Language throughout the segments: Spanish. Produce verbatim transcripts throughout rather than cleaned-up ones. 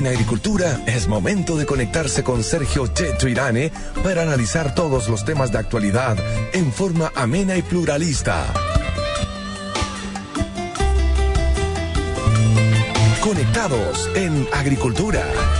En Agricultura es momento de conectarse con Sergio Checho Irane para analizar todos los temas de actualidad en forma amena y pluralista. Conectados en Agricultura.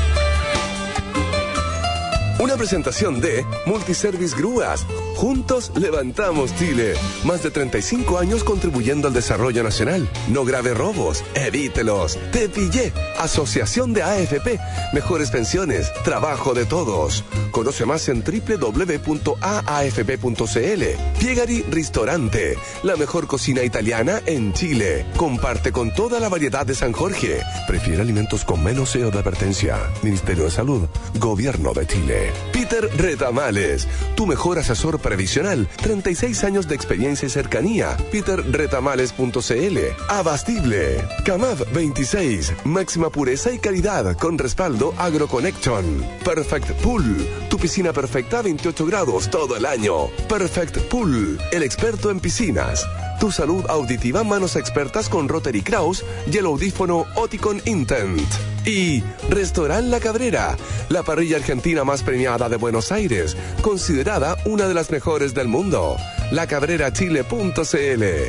Una presentación de Multiservice Grúas. Juntos levantamos Chile. Más de treinta y cinco años contribuyendo al desarrollo nacional. No grave robos, evítelos. Te pillé. Asociación de A F P. Mejores pensiones, trabajo de todos. Conoce más en doble u doble u doble u punto a a f p punto c l. Piegari Ristorante. La mejor cocina italiana en Chile. Comparte con toda la variedad de San Jorge. Prefiere alimentos con menos sello de advertencia. Ministerio de Salud. Gobierno de Chile. Peter Retamales, tu mejor asesor previsional, treinta y seis años de experiencia y cercanía. peter retamales punto c l. Abastible. Camav veintiséis, máxima pureza y calidad con respaldo AgroConnection. Perfect Pool, tu piscina perfecta a veintiocho grados todo el año. Perfect Pool, el experto en piscinas. Tu salud auditiva, manos expertas con Rotary Kraus y el audífono Oticon Intent. Y Restaurant La Cabrera, la parrilla argentina más premiada de Buenos Aires, considerada una de las mejores del mundo. la cabrera chile punto c l.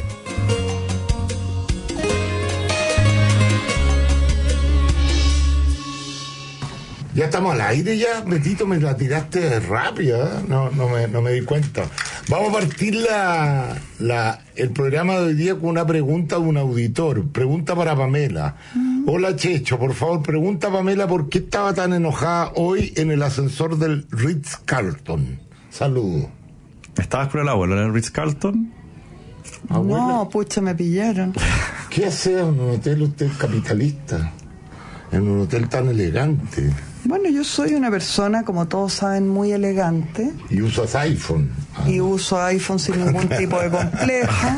Ya estamos al aire ya, Betito, me la tiraste rápida, ¿eh? no, no, me, no me di cuenta. Vamos a partir la, la, el programa de hoy día con una pregunta de un auditor. Pregunta para Pamela. Mm. Hola, Checho, por favor, pregunta a Pamela por qué estaba tan enojada hoy en el ascensor del Ritz-Carlton. Saludos. ¿Estabas con el abuelo en el Ritz-Carlton? ¿Abuela? No, pucha, me pillaron. ¿Qué hace en un hotel usted capitalista? En un hotel tan elegante. Bueno, yo soy una persona, como todos saben, muy elegante. Y usas iPhone. Ah. Y uso iPhone sin ningún tipo de complejo.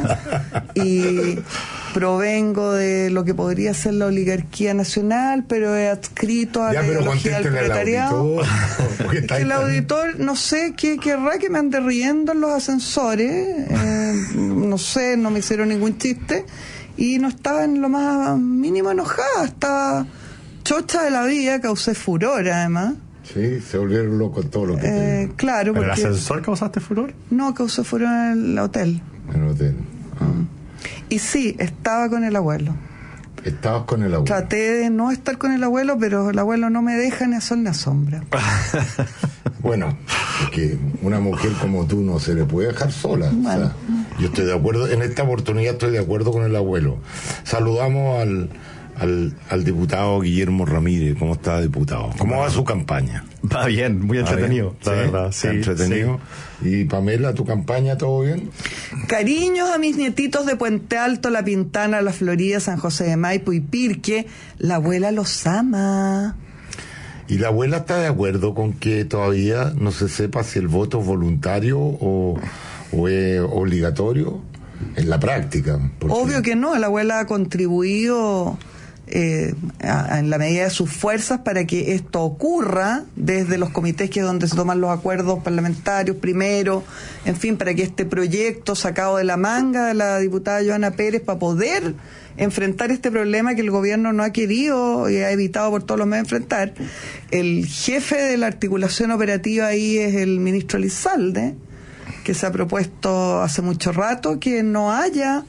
Y provengo de lo que podría ser la oligarquía nacional, pero he adscrito a ya, la ideología del proletariado. Es que el auditor, no sé qué querrá que me ande riendo en los ascensores. Eh, no sé, no me hicieron ningún chiste. Y no estaba en lo más mínimo enojada, estaba chocha de la vida, causé furor además. Sí, se volvieron locos todo lo que eh, te... Claro, ¿En porque... el ascensor causaste furor? No, causé furor en el hotel. En el hotel. Ah. Y sí, estaba con el abuelo. Estabas con el abuelo. Traté de no estar con el abuelo, pero el abuelo no me deja ni a sol ni a sombra. Bueno, es que una mujer como tú no se le puede dejar sola. Bueno. O sea, yo estoy de acuerdo, en esta oportunidad estoy de acuerdo con el abuelo. Saludamos al... Al, al diputado Guillermo Ramírez. ¿Cómo está, diputado? ¿Cómo va su campaña? Va bien, muy entretenido, la ¿Sí? verdad. Sí, entretenido. Sí. Y Pamela, ¿tu campaña todo bien? Cariños a mis nietitos de Puente Alto, La Pintana, La Florida, San José de Maipo y Pirque. La abuela los ama. ¿Y la abuela está de acuerdo con que todavía no se sepa si el voto es voluntario o, o es obligatorio en la práctica? Porque... Obvio que no, la abuela ha contribuido... Eh, a, en la medida de sus fuerzas para que esto ocurra desde los comités que es donde se toman los acuerdos parlamentarios primero, en fin, para que este proyecto sacado de la manga de la diputada Joana Pérez para poder enfrentar este problema que el gobierno no ha querido y ha evitado por todos los medios enfrentar. El jefe de la articulación operativa ahí es el ministro Elizalde, que se ha propuesto hace mucho rato que no haya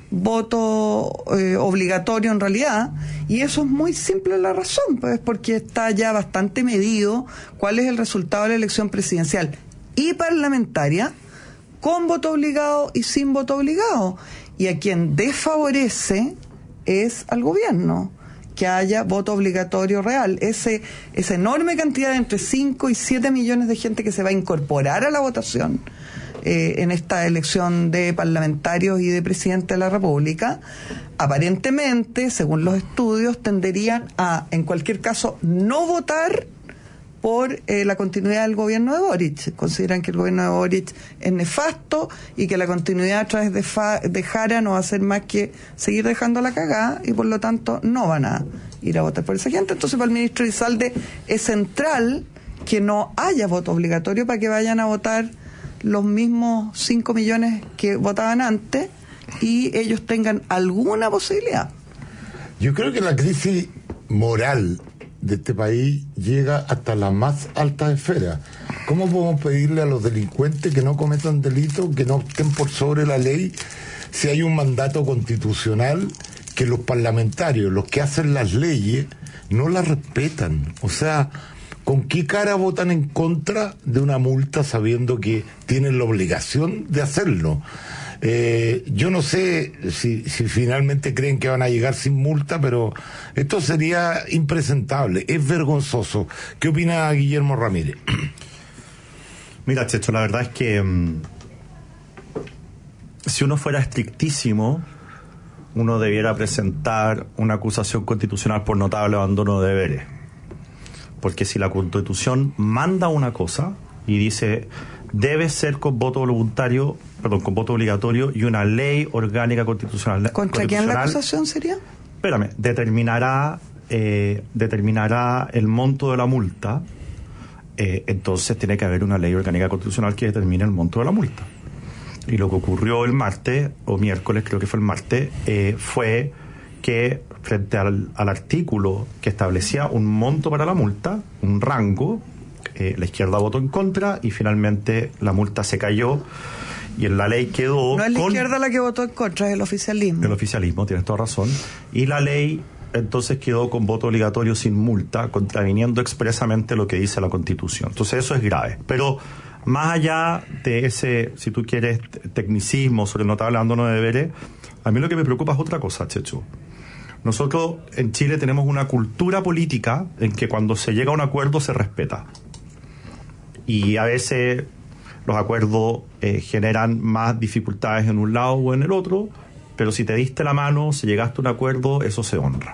voto eh, obligatorio en realidad, y eso es muy simple la razón, pues porque está ya bastante medido cuál es el resultado de la elección presidencial y parlamentaria con voto obligado y sin voto obligado, y a quien desfavorece es al gobierno que haya voto obligatorio real. Ese, esa enorme cantidad de entre cinco y siete millones de gente que se va a incorporar a la votación Eh, en esta elección de parlamentarios y de presidente de la República, aparentemente, según los estudios, tenderían a, en cualquier caso, no votar por eh, la continuidad del gobierno de Boric. Consideran que el gobierno de Boric es nefasto y que la continuidad a través de, Fa- de Jara no va a hacer más que seguir dejando la cagada, y por lo tanto no van a ir a votar por esa gente. Entonces, para el ministro Elizalde es central que no haya voto obligatorio para que vayan a votar los mismos cinco millones que votaban antes y ellos tengan alguna posibilidad. Yo creo que la crisis moral de este país llega hasta las más altas esferas. ¿Cómo podemos pedirle a los delincuentes que no cometan delitos, que no estén por sobre la ley, si hay un mandato constitucional que los parlamentarios, los que hacen las leyes, no las respetan? O sea, ¿con qué cara votan en contra de una multa sabiendo que tienen la obligación de hacerlo? Eh, yo no sé si, si finalmente creen que van a llegar sin multa, pero esto sería impresentable, es vergonzoso. ¿Qué opina Guillermo Ramírez? Mira, Checho, la verdad es que um, si uno fuera estrictísimo, uno debiera presentar una acusación constitucional por notable abandono de deberes. Porque si la Constitución manda una cosa y dice debe ser con voto voluntario, perdón, con voto obligatorio y una ley orgánica constitucional. ¿Contra quién la acusación sería? Espérame, determinará, eh, determinará el monto de la multa, eh, entonces tiene que haber una ley orgánica constitucional que determine el monto de la multa. Y lo que ocurrió el martes, o miércoles creo que fue el martes, eh, fue que frente al, al artículo que establecía un monto para la multa, un rango, eh, la izquierda votó en contra y finalmente la multa se cayó y en la ley quedó... No es la con izquierda la que votó en contra, es el oficialismo. El oficialismo, tienes toda razón. Y la ley entonces quedó con voto obligatorio sin multa, contraviniendo expresamente lo que dice la Constitución. Entonces eso es grave. Pero más allá de ese, si tú quieres, tecnicismo sobre el notable abandono de deberes, a mí lo que me preocupa es otra cosa, Chechu. Nosotros en Chile tenemos una cultura política en que cuando se llega a un acuerdo se respeta. Y a veces los acuerdos eh, generan más dificultades en un lado o en el otro, pero si te diste la mano, si llegaste a un acuerdo, eso se honra.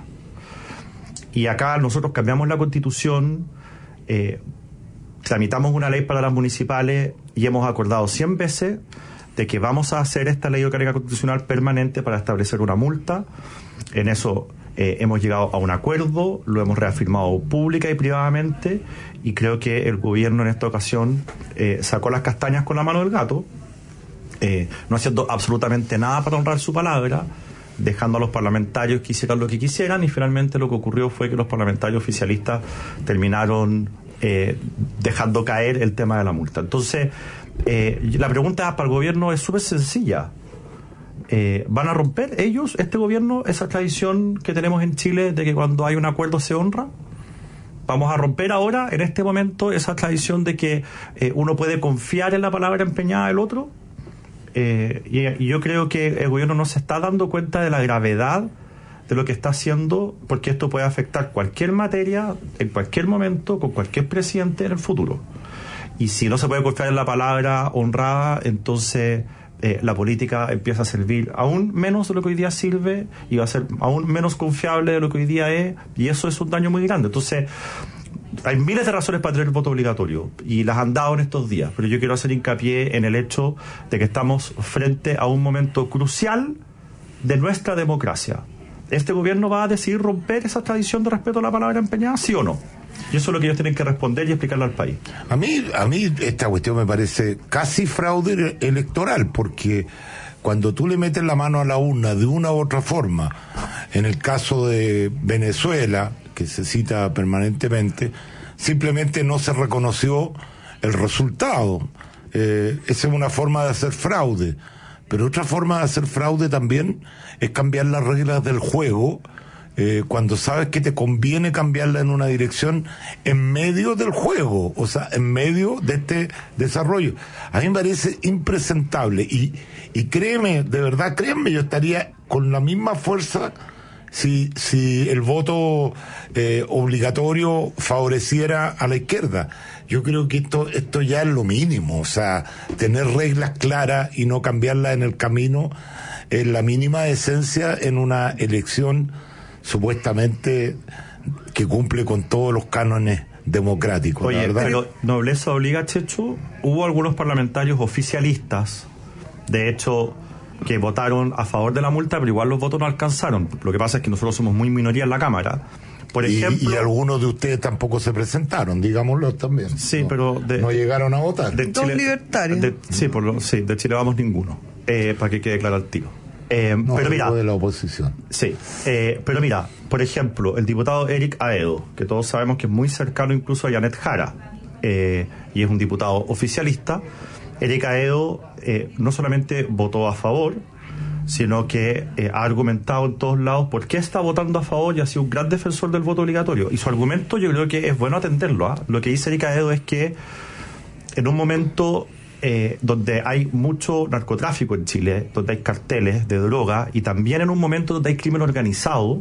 Y acá nosotros cambiamos la Constitución, eh, tramitamos una ley para las municipales y hemos acordado cien veces de que vamos a hacer esta ley orgánica constitucional permanente para establecer una multa. En eso eh, hemos llegado a un acuerdo, lo hemos reafirmado pública y privadamente, y creo que el gobierno en esta ocasión eh, sacó las castañas con la mano del gato, eh, no haciendo absolutamente nada para honrar su palabra, dejando a los parlamentarios que hicieran lo que quisieran, y finalmente lo que ocurrió fue que los parlamentarios oficialistas terminaron eh, dejando caer el tema de la multa. Entonces, eh, la pregunta para el gobierno es súper sencilla. Eh, ¿Van a romper ellos, este gobierno, esa tradición que tenemos en Chile de que cuando hay un acuerdo se honra? ¿Vamos a romper ahora, en este momento, esa tradición de que eh, uno puede confiar en la palabra empeñada del otro? Eh, y, y yo creo que el gobierno no se está dando cuenta de la gravedad de lo que está haciendo, porque esto puede afectar cualquier materia, en cualquier momento, con cualquier presidente en el futuro. Y si no se puede confiar en la palabra honrada, entonces eh, la política empieza a servir aún menos de lo que hoy día sirve y va a ser aún menos confiable de lo que hoy día es, y eso es un daño muy grande. Entonces, hay miles de razones para tener el voto obligatorio y las han dado en estos días, pero yo quiero hacer hincapié en el hecho de que estamos frente a un momento crucial de nuestra democracia. ¿Este gobierno va a decidir romper esa tradición de respeto a la palabra empeñada, sí o no? Y eso es lo que ellos tienen que responder y explicarle al país. A mí, a mí esta cuestión me parece casi fraude electoral, porque cuando tú le metes la mano a la urna de una u otra forma, en el caso de Venezuela, que se cita permanentemente, simplemente no se reconoció el resultado. Eh, esa es una forma de hacer fraude. Pero otra forma de hacer fraude también es cambiar las reglas del juego, eh, cuando sabes que te conviene cambiarla en una dirección en medio del juego, o sea, en medio de este desarrollo. A mí me parece impresentable y, y créeme, de verdad, créeme, yo estaría con la misma fuerza si, si el voto eh, obligatorio favoreciera a la izquierda. Yo creo que esto, esto ya es lo mínimo, o sea, tener reglas claras y no cambiarlas en el camino es la mínima esencia en una elección supuestamente que cumple con todos los cánones democráticos. Oye, ¿verdad? pero nobleza obliga, Chechu, hubo algunos parlamentarios oficialistas, de hecho, que votaron a favor de la multa, pero igual los votos no alcanzaron. Lo que pasa es que nosotros somos muy minoría en la Cámara. Por ejemplo, y, y algunos de ustedes tampoco se presentaron, digámoslo también. Sí, no, pero de, no llegaron a votar. De Dos Chile, libertarios. De, sí, por lo, sí, de Chile vamos ninguno, eh, para que quede claro el tiro. Eh, no, pero mira, de la oposición. Sí, eh, pero mira, por ejemplo, el diputado Eric Aedo, que todos sabemos que es muy cercano incluso a Janet Jara, eh, y es un diputado oficialista. Eric Aedo eh, no solamente votó a favor, sino que eh, ha argumentado en todos lados por qué está votando a favor y ha sido un gran defensor del voto obligatorio. Y su argumento yo creo que es bueno atenderlo. ¿eh? Lo que dice Eric Aedo es que en un momento eh, donde hay mucho narcotráfico en Chile, donde hay carteles de droga y también en un momento donde hay crimen organizado,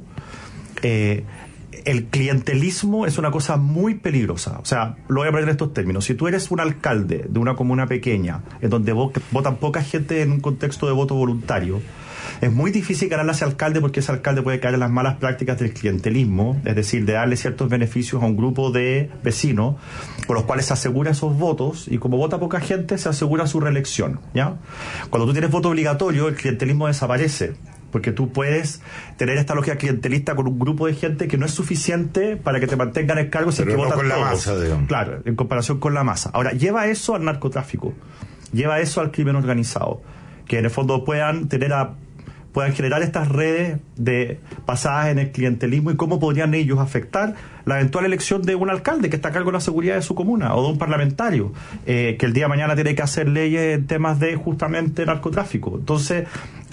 eh, el clientelismo es una cosa muy peligrosa. O sea, lo voy a poner en estos términos. Si tú eres un alcalde de una comuna pequeña, en donde votan poca gente en un contexto de voto voluntario, es muy difícil ganarle a ese alcalde porque ese alcalde puede caer en las malas prácticas del clientelismo, es decir, de darle ciertos beneficios a un grupo de vecinos con los cuales se asegura esos votos, y como vota poca gente se asegura su reelección, ¿ya? Cuando tú tienes voto obligatorio, el clientelismo desaparece, porque tú puedes tener esta lógica clientelista con un grupo de gente que no es suficiente para que te mantengan el cargo, sin que no votan con la todos. masa, digamos. Claro, en comparación con la masa. Ahora, lleva eso al narcotráfico, lleva eso al crimen organizado, que en el fondo puedan tener a puedan generar estas redes de basadas en el clientelismo, y cómo podrían ellos afectar la eventual elección de un alcalde que está a cargo de la seguridad de su comuna, o de un parlamentario eh, que el día de mañana tiene que hacer leyes en temas de justamente narcotráfico. Entonces,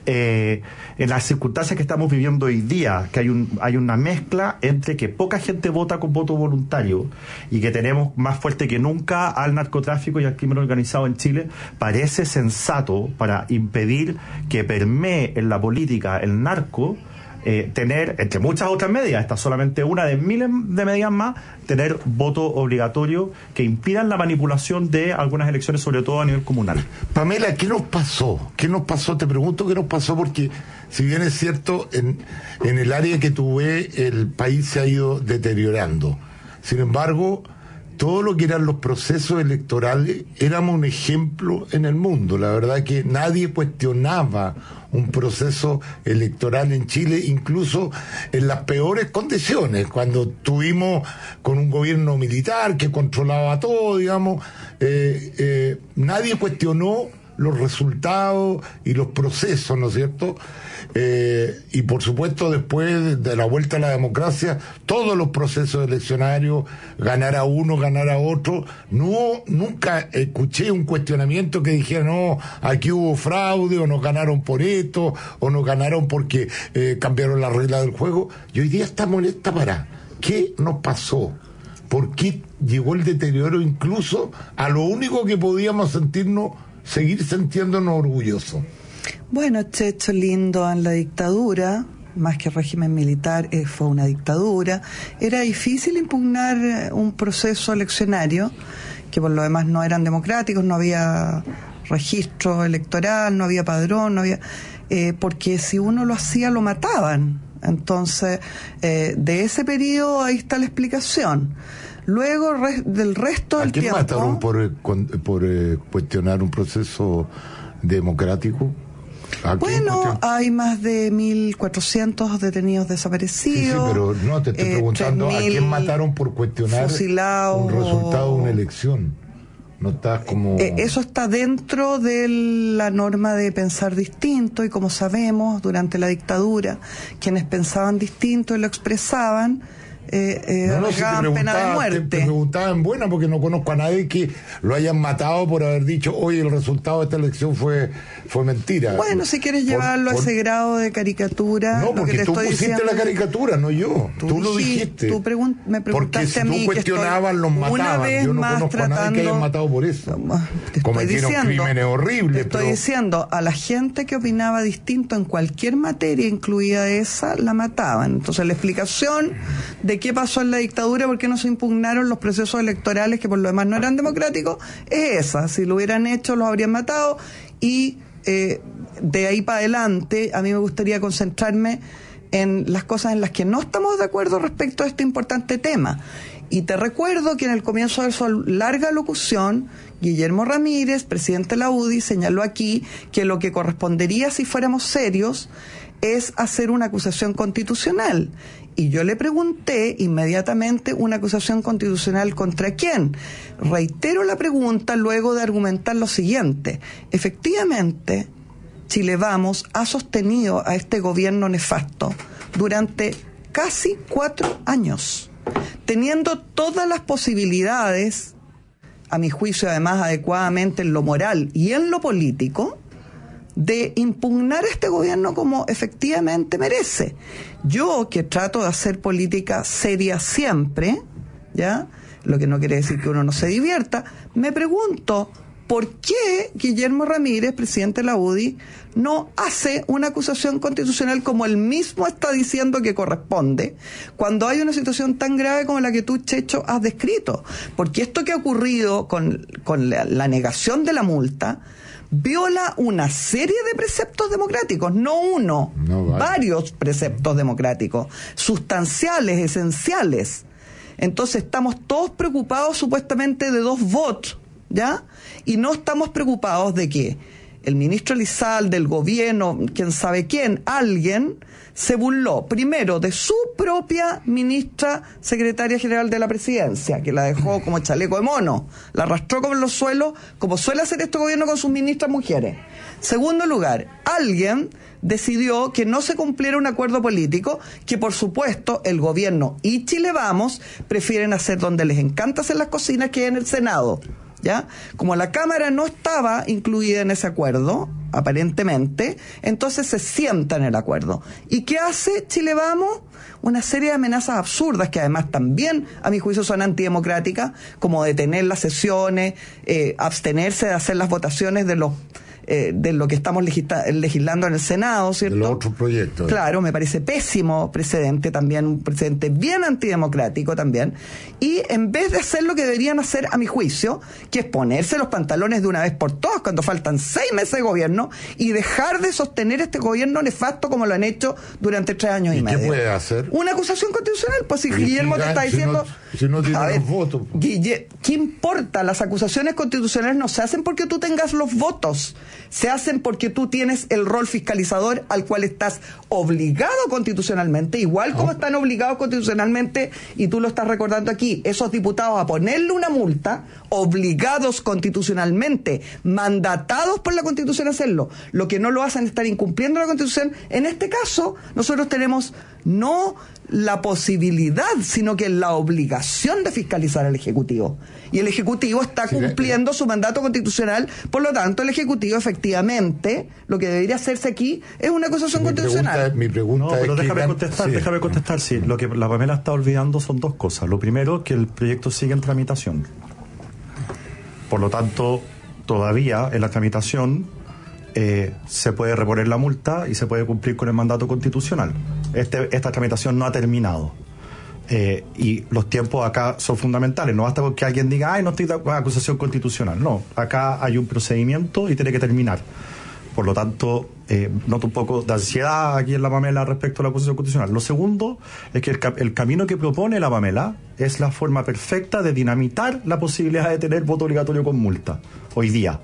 eh, en las circunstancias que estamos viviendo hoy día, que hay un hay una mezcla entre que poca gente vota con voto voluntario y que tenemos más fuerte que nunca al narcotráfico y al crimen organizado en Chile, parece sensato, para impedir que permee en la política el narco, eh, tener, entre muchas otras medidas, esta es solamente una de miles de medidas más, tener voto obligatorio que impidan la manipulación de algunas elecciones, sobre todo a nivel comunal. Pamela, ¿qué nos pasó? ¿Qué nos pasó? Te pregunto qué nos pasó, porque si bien es cierto, en, en el área que tuve, el país se ha ido deteriorando. Sin embargo, todo lo que eran los procesos electorales, éramos un ejemplo en el mundo. La verdad que nadie cuestionaba un proceso electoral en Chile, incluso en las peores condiciones, cuando tuvimos con un gobierno militar que controlaba todo, digamos, eh, eh, nadie cuestionó los resultados y los procesos, ¿no es cierto? Eh, y por supuesto, después de la vuelta a la democracia, todos los procesos eleccionarios, ganar a uno, ganar a otro, no, nunca escuché un cuestionamiento que dijera, no, aquí hubo fraude, o nos ganaron por esto, o nos ganaron porque eh, cambiaron la regla del juego. Y hoy día estamos en esta parada. ¿Qué nos pasó? ¿Por qué llegó el deterioro incluso a lo único que podíamos sentirnos, seguir sintiéndonos orgullosos? Bueno, este hecho lindo en la dictadura, más que régimen militar, eh, fue una dictadura. Era difícil impugnar eh, un proceso eleccionario, que por lo demás no eran democráticos, no había registro electoral, no había padrón, no había, eh, porque si uno lo hacía lo mataban. Entonces, eh, de ese periodo ahí está la explicación. Luego re, del resto del tiempo... ¿A quién mataron por, por eh, cuestionar un proceso democrático? Bueno, hay más de mil cuatrocientos detenidos desaparecidos. Sí, sí, pero no, te estoy eh, preguntando a quién mataron por cuestionar fusilados, un resultado de una elección. No estás como... Eh, eso está dentro de la norma de pensar distinto, y como sabemos, durante la dictadura, quienes pensaban distinto y lo expresaban, eh, eh, no, no, si pena de muerte. Te, te preguntaba en buena, porque no conozco a nadie que lo hayan matado por haber dicho, oye, el resultado de esta elección fue fue mentira. Bueno, si quieres llevarlo por, por... a ese grado de caricatura... No, porque lo que te tú estoy pusiste diciendo... la caricatura, no yo. Tú, tú lo dijiste. Tú pregun... me preguntaste porque si a mí tú cuestionabas, los mataban. Yo no conozco tratando... a nadie que hayan matado por eso. Te Cometieron diciendo, crímenes horribles. Te estoy pero... diciendo, a la gente que opinaba distinto en cualquier materia, incluida esa, la mataban. Entonces, la explicación de qué pasó en la dictadura, por qué no se impugnaron los procesos electorales, que por lo demás no eran democráticos, es esa. Si lo hubieran hecho, los habrían matado. Y eh, de ahí para adelante, a mí me gustaría concentrarme en las cosas en las que no estamos de acuerdo respecto a este importante tema. Y te recuerdo que en el comienzo de su larga locución, Guillermo Ramírez, presidente de la U D I, señaló aquí que lo que correspondería, si fuéramos serios, es hacer una acusación constitucional. Y yo le pregunté inmediatamente, ¿una acusación constitucional contra quién? Reitero la pregunta luego de argumentar lo siguiente. Efectivamente, Chile Vamos ha sostenido a este gobierno nefasto durante casi cuatro años, teniendo todas las posibilidades, a mi juicio además adecuadamente en lo moral y en lo político, de impugnar a este gobierno como efectivamente merece. Yo, que trato de hacer política seria siempre, ¿ya?, lo que no quiere decir que uno no se divierta, me pregunto por qué Guillermo Ramírez, presidente de la U D I, no hace una acusación constitucional como él mismo está diciendo que corresponde, cuando hay una situación tan grave como la que tú, Checho, has descrito. Porque esto que ha ocurrido con, con la, la negación de la multa viola una serie de preceptos democráticos, no uno, no vale. varios preceptos democráticos, sustanciales, esenciales. Entonces estamos todos preocupados supuestamente de dos votos, ¿ya? Y no estamos preocupados de que el ministro Elizalde, del gobierno, quién sabe quién, alguien, se burló primero de su propia ministra secretaria general de la presidencia, que la dejó como chaleco de mono, la arrastró como en los suelos, como suele hacer este gobierno con sus ministras mujeres. Segundo lugar, alguien decidió que no se cumpliera un acuerdo político que, por supuesto, el gobierno y Chile Vamos prefieren hacer donde les encanta hacer las cocinas, que en el Senado, ¿ya? Como la Cámara no estaba incluida en ese acuerdo, aparentemente, entonces se sienta en el acuerdo. ¿Y qué hace Chile Vamos? Una serie de amenazas absurdas que además también, a mi juicio, son antidemocráticas, como detener las sesiones, eh, abstenerse de hacer las votaciones de los Eh, de lo que estamos legisla- legislando en el Senado, ¿cierto? De los otros proyectos. Claro, me parece pésimo precedente también, un precedente bien antidemocrático también. Y en vez de hacer lo que deberían hacer, a mi juicio, que es ponerse los pantalones de una vez por todas cuando faltan seis meses de gobierno y dejar de sostener este gobierno nefasto como lo han hecho durante tres años y, ¿Y medio. qué puede hacer? Una acusación constitucional, pues si Pero Guillermo si te gan- está si diciendo... no- si no tiene A ver, los votos. Guille, ¿qué importa? Las acusaciones constitucionales no se hacen porque tú tengas los votos, se hacen porque tú tienes el rol fiscalizador al cual estás obligado constitucionalmente, igual como están obligados constitucionalmente, y tú lo estás recordando aquí, esos diputados a ponerle una multa, obligados constitucionalmente, mandatados por la Constitución a hacerlo. Lo que no lo hacen es estar incumpliendo la Constitución. En este caso, nosotros tenemos no la posibilidad, sino que la obligación de fiscalizar al Ejecutivo. Y el Ejecutivo está Sí, cumpliendo su mandato constitucional, por lo tanto, el Ejecutivo efectivamente, lo que debería hacerse aquí es una acusación Mi constitucional. pregunta, mi pregunta No, pero es déjame que... contestar, sí. déjame contestar, sí. Lo que la Pamela está olvidando son dos cosas. Lo primero, que el proyecto sigue en tramitación. Por lo tanto, todavía en la tramitación eh, se puede reponer la multa y se puede cumplir con el mandato constitucional. Este, esta tramitación no ha terminado. Eh, y los tiempos acá son fundamentales. No basta con que alguien diga, ay, no estoy de acuerdo con acusación constitucional. No, acá hay un procedimiento y tiene que terminar. Por lo tanto, eh, noto un poco de ansiedad aquí en la Pamela respecto a la acusación constitucional. Lo segundo es que el, el camino que propone la Pamela es la forma perfecta de dinamitar la posibilidad de tener voto obligatorio con multa hoy día.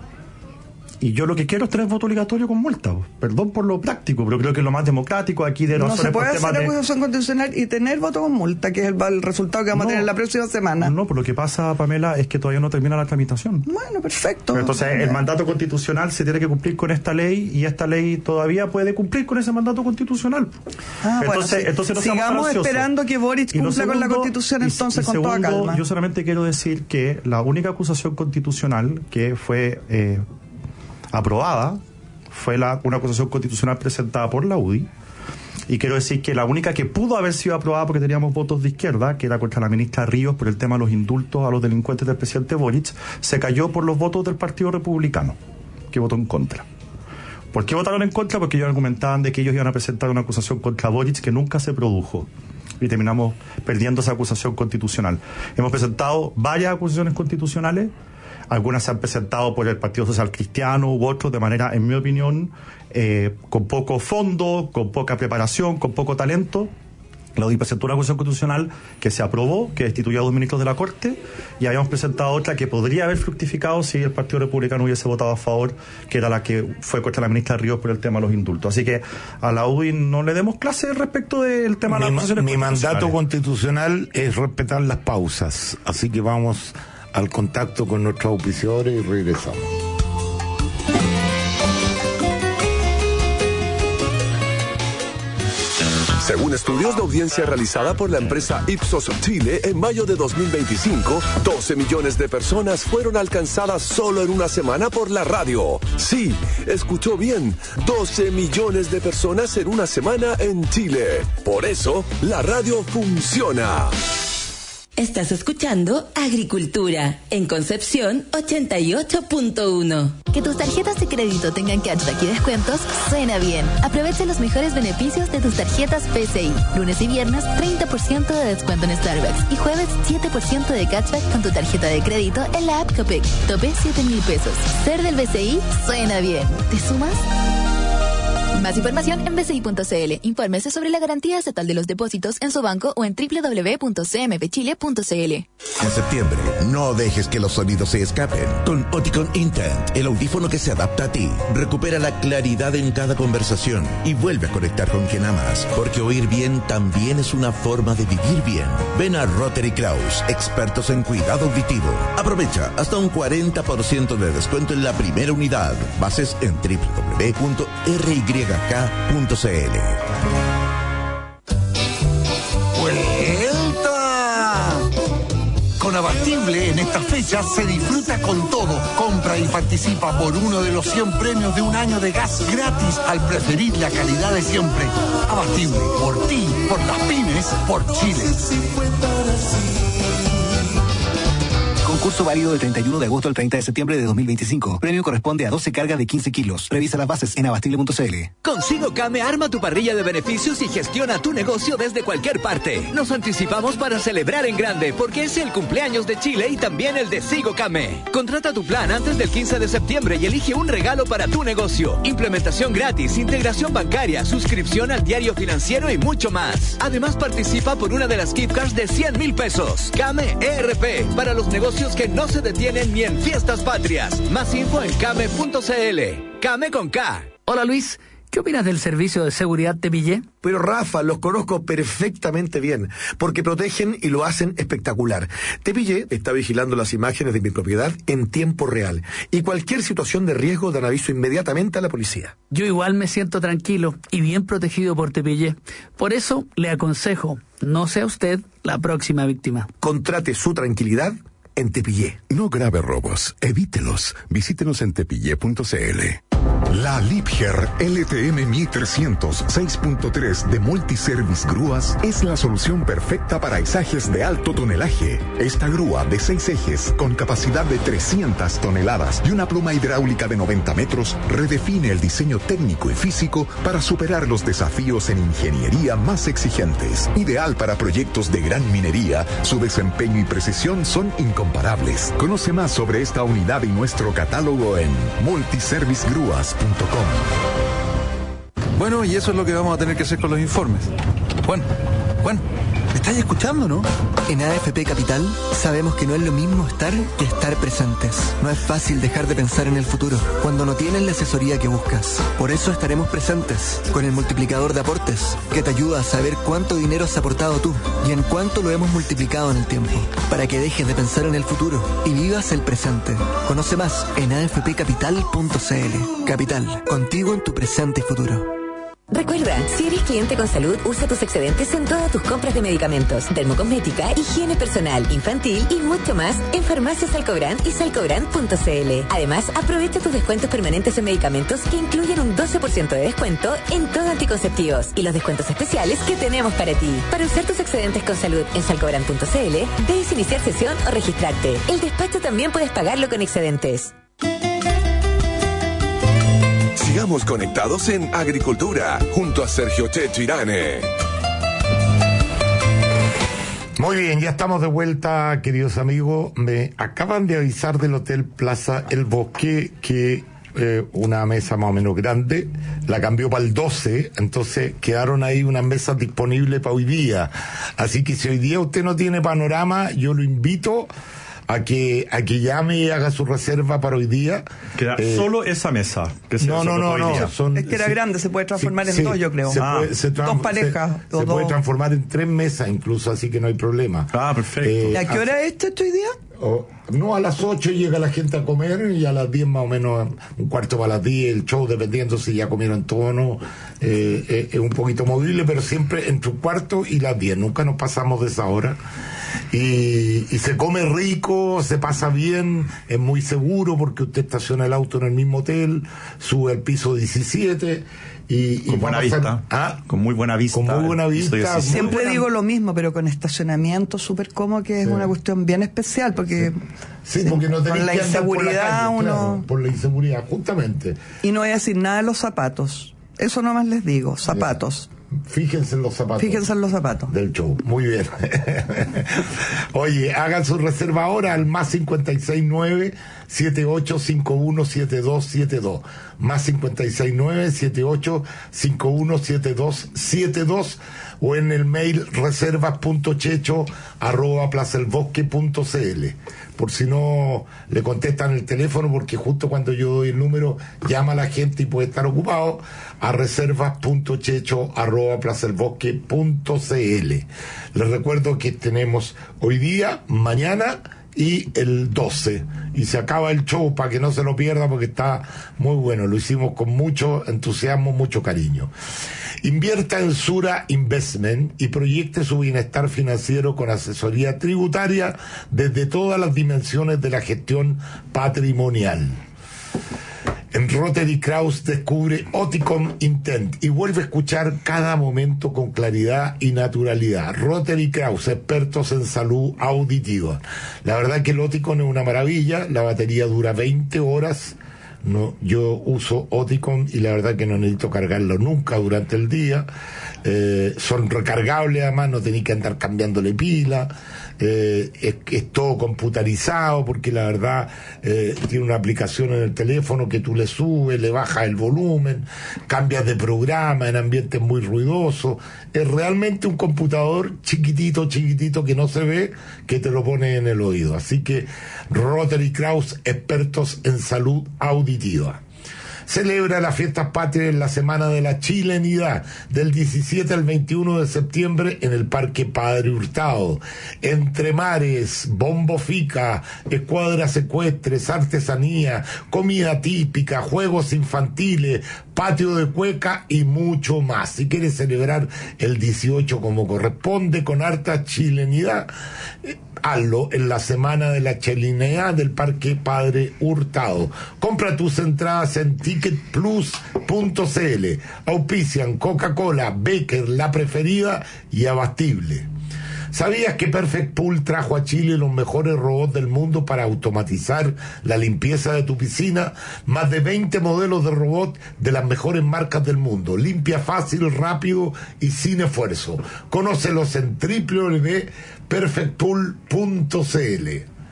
Y yo lo que quiero es tener voto obligatorio con multa. Perdón por lo práctico, pero creo que es lo más democrático aquí de No razones se puede por hacer temas de- acusación constitucional y tener voto con multa, que es el, el resultado que vamos No. a tener la próxima semana. No, pero lo que pasa, Pamela, es que todavía no termina la tramitación. Bueno, perfecto. Entonces, el mandato constitucional se tiene que cumplir con esta ley y esta ley todavía puede cumplir con ese mandato constitucional. Ah, bueno, entonces, sí. entonces no seamos Sigamos ansiosos. esperando que Boric Y lo cumpla con la segundo- Constitución, y- entonces, y con toda segundo, calma. Yo solamente quiero decir que la única acusación constitucional que fue eh, aprobada fue la, una acusación constitucional presentada por la U D I. Y quiero decir que la única que pudo haber sido aprobada porque teníamos votos de izquierda, que era contra la ministra Ríos por el tema de los indultos a los delincuentes del presidente Boric, se cayó por los votos del Partido Republicano, que votó en contra. ¿Por qué votaron en contra? Porque ellos argumentaban de que ellos iban a presentar una acusación contra Boric que nunca se produjo. Y terminamos perdiendo esa acusación constitucional. Hemos presentado varias acusaciones constitucionales. Algunas se han presentado por el Partido Social Cristiano u otros de manera, en mi opinión, eh, con poco fondo, con poca preparación, con poco talento. La U D I presentó una acusación constitucional que se aprobó, que destituyó a dos ministros de la Corte, y habíamos presentado otra que podría haber fructificado si el Partido Republicano hubiese votado a favor, que era la que fue contra la ministra Ríos por el tema de los indultos. Así que a la U D I no le demos clase respecto del tema de las Mi, acusaciones mi mandato constitucionales. constitucional es respetar las pausas. Así que vamos al contacto con nuestros auspiciadores y regresamos. Según estudios de audiencia realizada por la empresa Ipsos Chile, en mayo de dos mil veinticinco, doce millones de personas fueron alcanzadas solo en una semana por la radio. Sí, escuchó bien, doce millones de personas en una semana en Chile. Por eso, la radio funciona. Estás escuchando Agricultura en Concepción ochenta y ocho punto uno. Que tus tarjetas de crédito tengan cashback y descuentos suena bien. Aprovecha los mejores beneficios de tus tarjetas P C I. Lunes y viernes treinta por ciento de descuento en Starbucks y jueves siete por ciento de cashback con tu tarjeta de crédito en la app Copec. Tope siete mil pesos. Ser del B C I suena bien. ¿Te sumas? Más información en b c i punto c l. Infórmese sobre la garantía estatal de los depósitos en su banco o en w w w punto c m p chile punto c l. En septiembre, no dejes que los sonidos se escapen. Con Oticon Intent, el audífono que se adapta a ti. Recupera la claridad en cada conversación y vuelve a conectar con quien amas. Porque oír bien también es una forma de vivir bien. Ven a Rotary Kraus, expertos en cuidado auditivo. Aprovecha hasta un cuarenta por ciento de descuento en la primera unidad. Bases en w w w punto r y k punto c l. ¡Vuelta! Con Abatible en esta fecha se disfruta con todo. Compra y participa por uno de los cien premios de un año de gas gratis al preferir la calidad de siempre. Abatible, por ti, por las pymes, por Chile. Concurso válido del treinta y uno de agosto al treinta de septiembre de dos mil veinticinco. Premio corresponde a doce cargas de quince kilos. Revisa las bases en abastible punto c l. Con Sigo Came arma tu parrilla de beneficios y gestiona tu negocio desde cualquier parte. Nos anticipamos para celebrar en grande porque es el cumpleaños de Chile y también el de Sigo Came. Contrata tu plan antes del quince de septiembre y elige un regalo para tu negocio. Implementación gratis, integración bancaria, suscripción al diario financiero y mucho más. Además participa por una de las gift cards de cien mil pesos. Came E R P para los negocios que no se detienen ni en fiestas patrias. Más info en came punto c l. Came con K. Hola Luis, ¿qué opinas del servicio de seguridad Tepillé? Pero Rafa, los conozco perfectamente bien, porque protegen y lo hacen espectacular. Tepillé está vigilando las imágenes de mi propiedad en tiempo real y cualquier situación de riesgo dan aviso inmediatamente a la policía. Yo igual me siento tranquilo y bien protegido por Tepillé. Por eso le aconsejo, no sea usted la próxima víctima. Contrate su tranquilidad en Tepillé. No grave robos, evítelos. Visítenos en tepillé punto c l. La Liebherr L T M mil trescientos seis punto tres de Multiservice Grúas es la solución perfecta para izajes de alto tonelaje. Esta grúa de seis ejes con capacidad de trescientas toneladas y una pluma hidráulica de noventa metros redefine el diseño técnico y físico para superar los desafíos en ingeniería más exigentes. Ideal para proyectos de gran minería, su desempeño y precisión son incomparables. Conoce más sobre esta unidad y nuestro catálogo en multiservice grúas punto com. Bueno, y eso es lo que vamos a tener que hacer con los informes. Juan, Juan, ¿me estás escuchando, no? En A F P Capital sabemos que no es lo mismo estar que estar presentes. No es fácil dejar de pensar en el futuro cuando no tienes la asesoría que buscas. Por eso estaremos presentes con el multiplicador de aportes, que te ayuda a saber cuánto dinero has aportado tú y en cuánto lo hemos multiplicado en el tiempo, para que dejes de pensar en el futuro y vivas el presente. Conoce más en a f p capital punto c l. Capital, contigo en tu presente y futuro. Recuerda, si eres cliente con salud, usa tus excedentes en todas tus compras de medicamentos, dermocosmética, higiene personal, infantil y mucho más en Farmacias Salcobrand y salcobrand punto c l. Además, aprovecha tus descuentos permanentes en medicamentos que incluyen un doce por ciento de descuento en todo anticonceptivos y los descuentos especiales que tenemos para ti. Para usar tus excedentes con salud en salcobrand punto c l, debes iniciar sesión o registrarte. El despacho también puedes pagarlo con excedentes. Sigamos conectados en Agricultura, junto a Sergio Checho Irane. Muy bien, ya estamos de vuelta, queridos amigos. Me acaban de avisar del Hotel Plaza El Bosque que eh, una mesa más o menos grande la cambió para el doce, entonces quedaron ahí unas mesas disponibles para hoy día. Así que si hoy día usted no tiene panorama, yo lo invito a que a que llame y haga su reserva para hoy día. Queda eh, solo esa mesa. Que se no, no, no, no. Son, es que era sí, grande, se puede transformar sí, en dos, yo creo. Se ah, puede, se dos parejas. Se, se dos. puede transformar en tres mesas incluso, así que no hay problema. Ah, perfecto. Eh, ¿Y a qué hora es esto hoy día? o, no a las ocho llega la gente a comer y a las diez más o menos, un cuarto para las diez, el show, dependiendo si ya comieron todo o no, eh, eh, es un poquito movible, pero siempre entre un cuarto y las diez, nunca nos pasamos de esa hora. Y, y se come rico, se pasa bien, es muy seguro porque usted estaciona el auto en el mismo hotel, sube al piso diecisiete y, con y buena vista, ¿ah? con muy buena vista. Con muy buena vista. Siempre buena... digo lo mismo, pero con estacionamiento súper cómodo, que es sí. una cuestión bien especial, porque, sí. Sí, porque no con la que inseguridad por la calle, uno... Claro, por la inseguridad, justamente. Y no voy a decir nada de los zapatos, eso nomás les digo, zapatos. Fíjense en los zapatos. Fíjense en los zapatos. Del show. Muy bien. Oye, hagan su reserva ahora al más cincuenta y seis nueve, siete ocho cinco uno, siete dos siete dos. Más cincuenta y seis nueve, siete ocho cinco uno, siete dos siete dos o en el mail reservas punto checho arroba plaza el bosque punto cl. Por si no le contestan el teléfono, porque justo cuando yo doy el número llama a la gente y puede estar ocupado, a reservas punto checho arroba plaza el bosque punto cl. Les recuerdo que tenemos hoy día, mañana y el doce, y se acaba el show para que no se lo pierda porque está muy bueno, lo hicimos con mucho entusiasmo, mucho cariño. Invierta en Sura Investment y proyecte su bienestar financiero con asesoría tributaria desde todas las dimensiones de la gestión patrimonial. En Rotary Kraus descubre Oticom Intent y vuelve a escuchar cada momento con claridad y naturalidad. Rotary Kraus, expertos en salud auditiva. La verdad que el Oticom es una maravilla, la batería dura veinte horas. No, yo uso Oticom y la verdad que no necesito cargarlo nunca durante el día. Eh, son recargables, además no tenéis que andar cambiándole pila. Eh, es, es todo computarizado porque la verdad eh, tiene una aplicación en el teléfono que tú le subes, le bajas el volumen, cambias de programa en ambientes muy ruidosos. Es realmente un computador chiquitito, chiquitito que no se ve, que te lo pone en el oído. Así que Rotary Kraus, expertos en salud auditiva. Celebra las fiestas patrias en la Semana de la Chilenidad, del diecisiete al veintiuno de septiembre en el Parque Padre Hurtado. Entre mares, bombo fica, escuadras ecuestres, artesanía, comida típica, juegos infantiles, patio de cueca y mucho más. Si quieres celebrar el dieciocho como corresponde, con harta chilenidad, eh, hazlo en la Semana de la Chilenidad del Parque Padre Hurtado. Compra tus entradas en ticket plus punto cl. Auspician Coca-Cola, Becker, La Preferida y Abastible. ¿Sabías que Perfect Pool trajo a Chile los mejores robots del mundo para automatizar la limpieza de tu piscina? Más de veinte modelos de robot de las mejores marcas del mundo. Limpia fácil, rápido y sin esfuerzo. Conócelos en w w w punto perfect pool punto cl.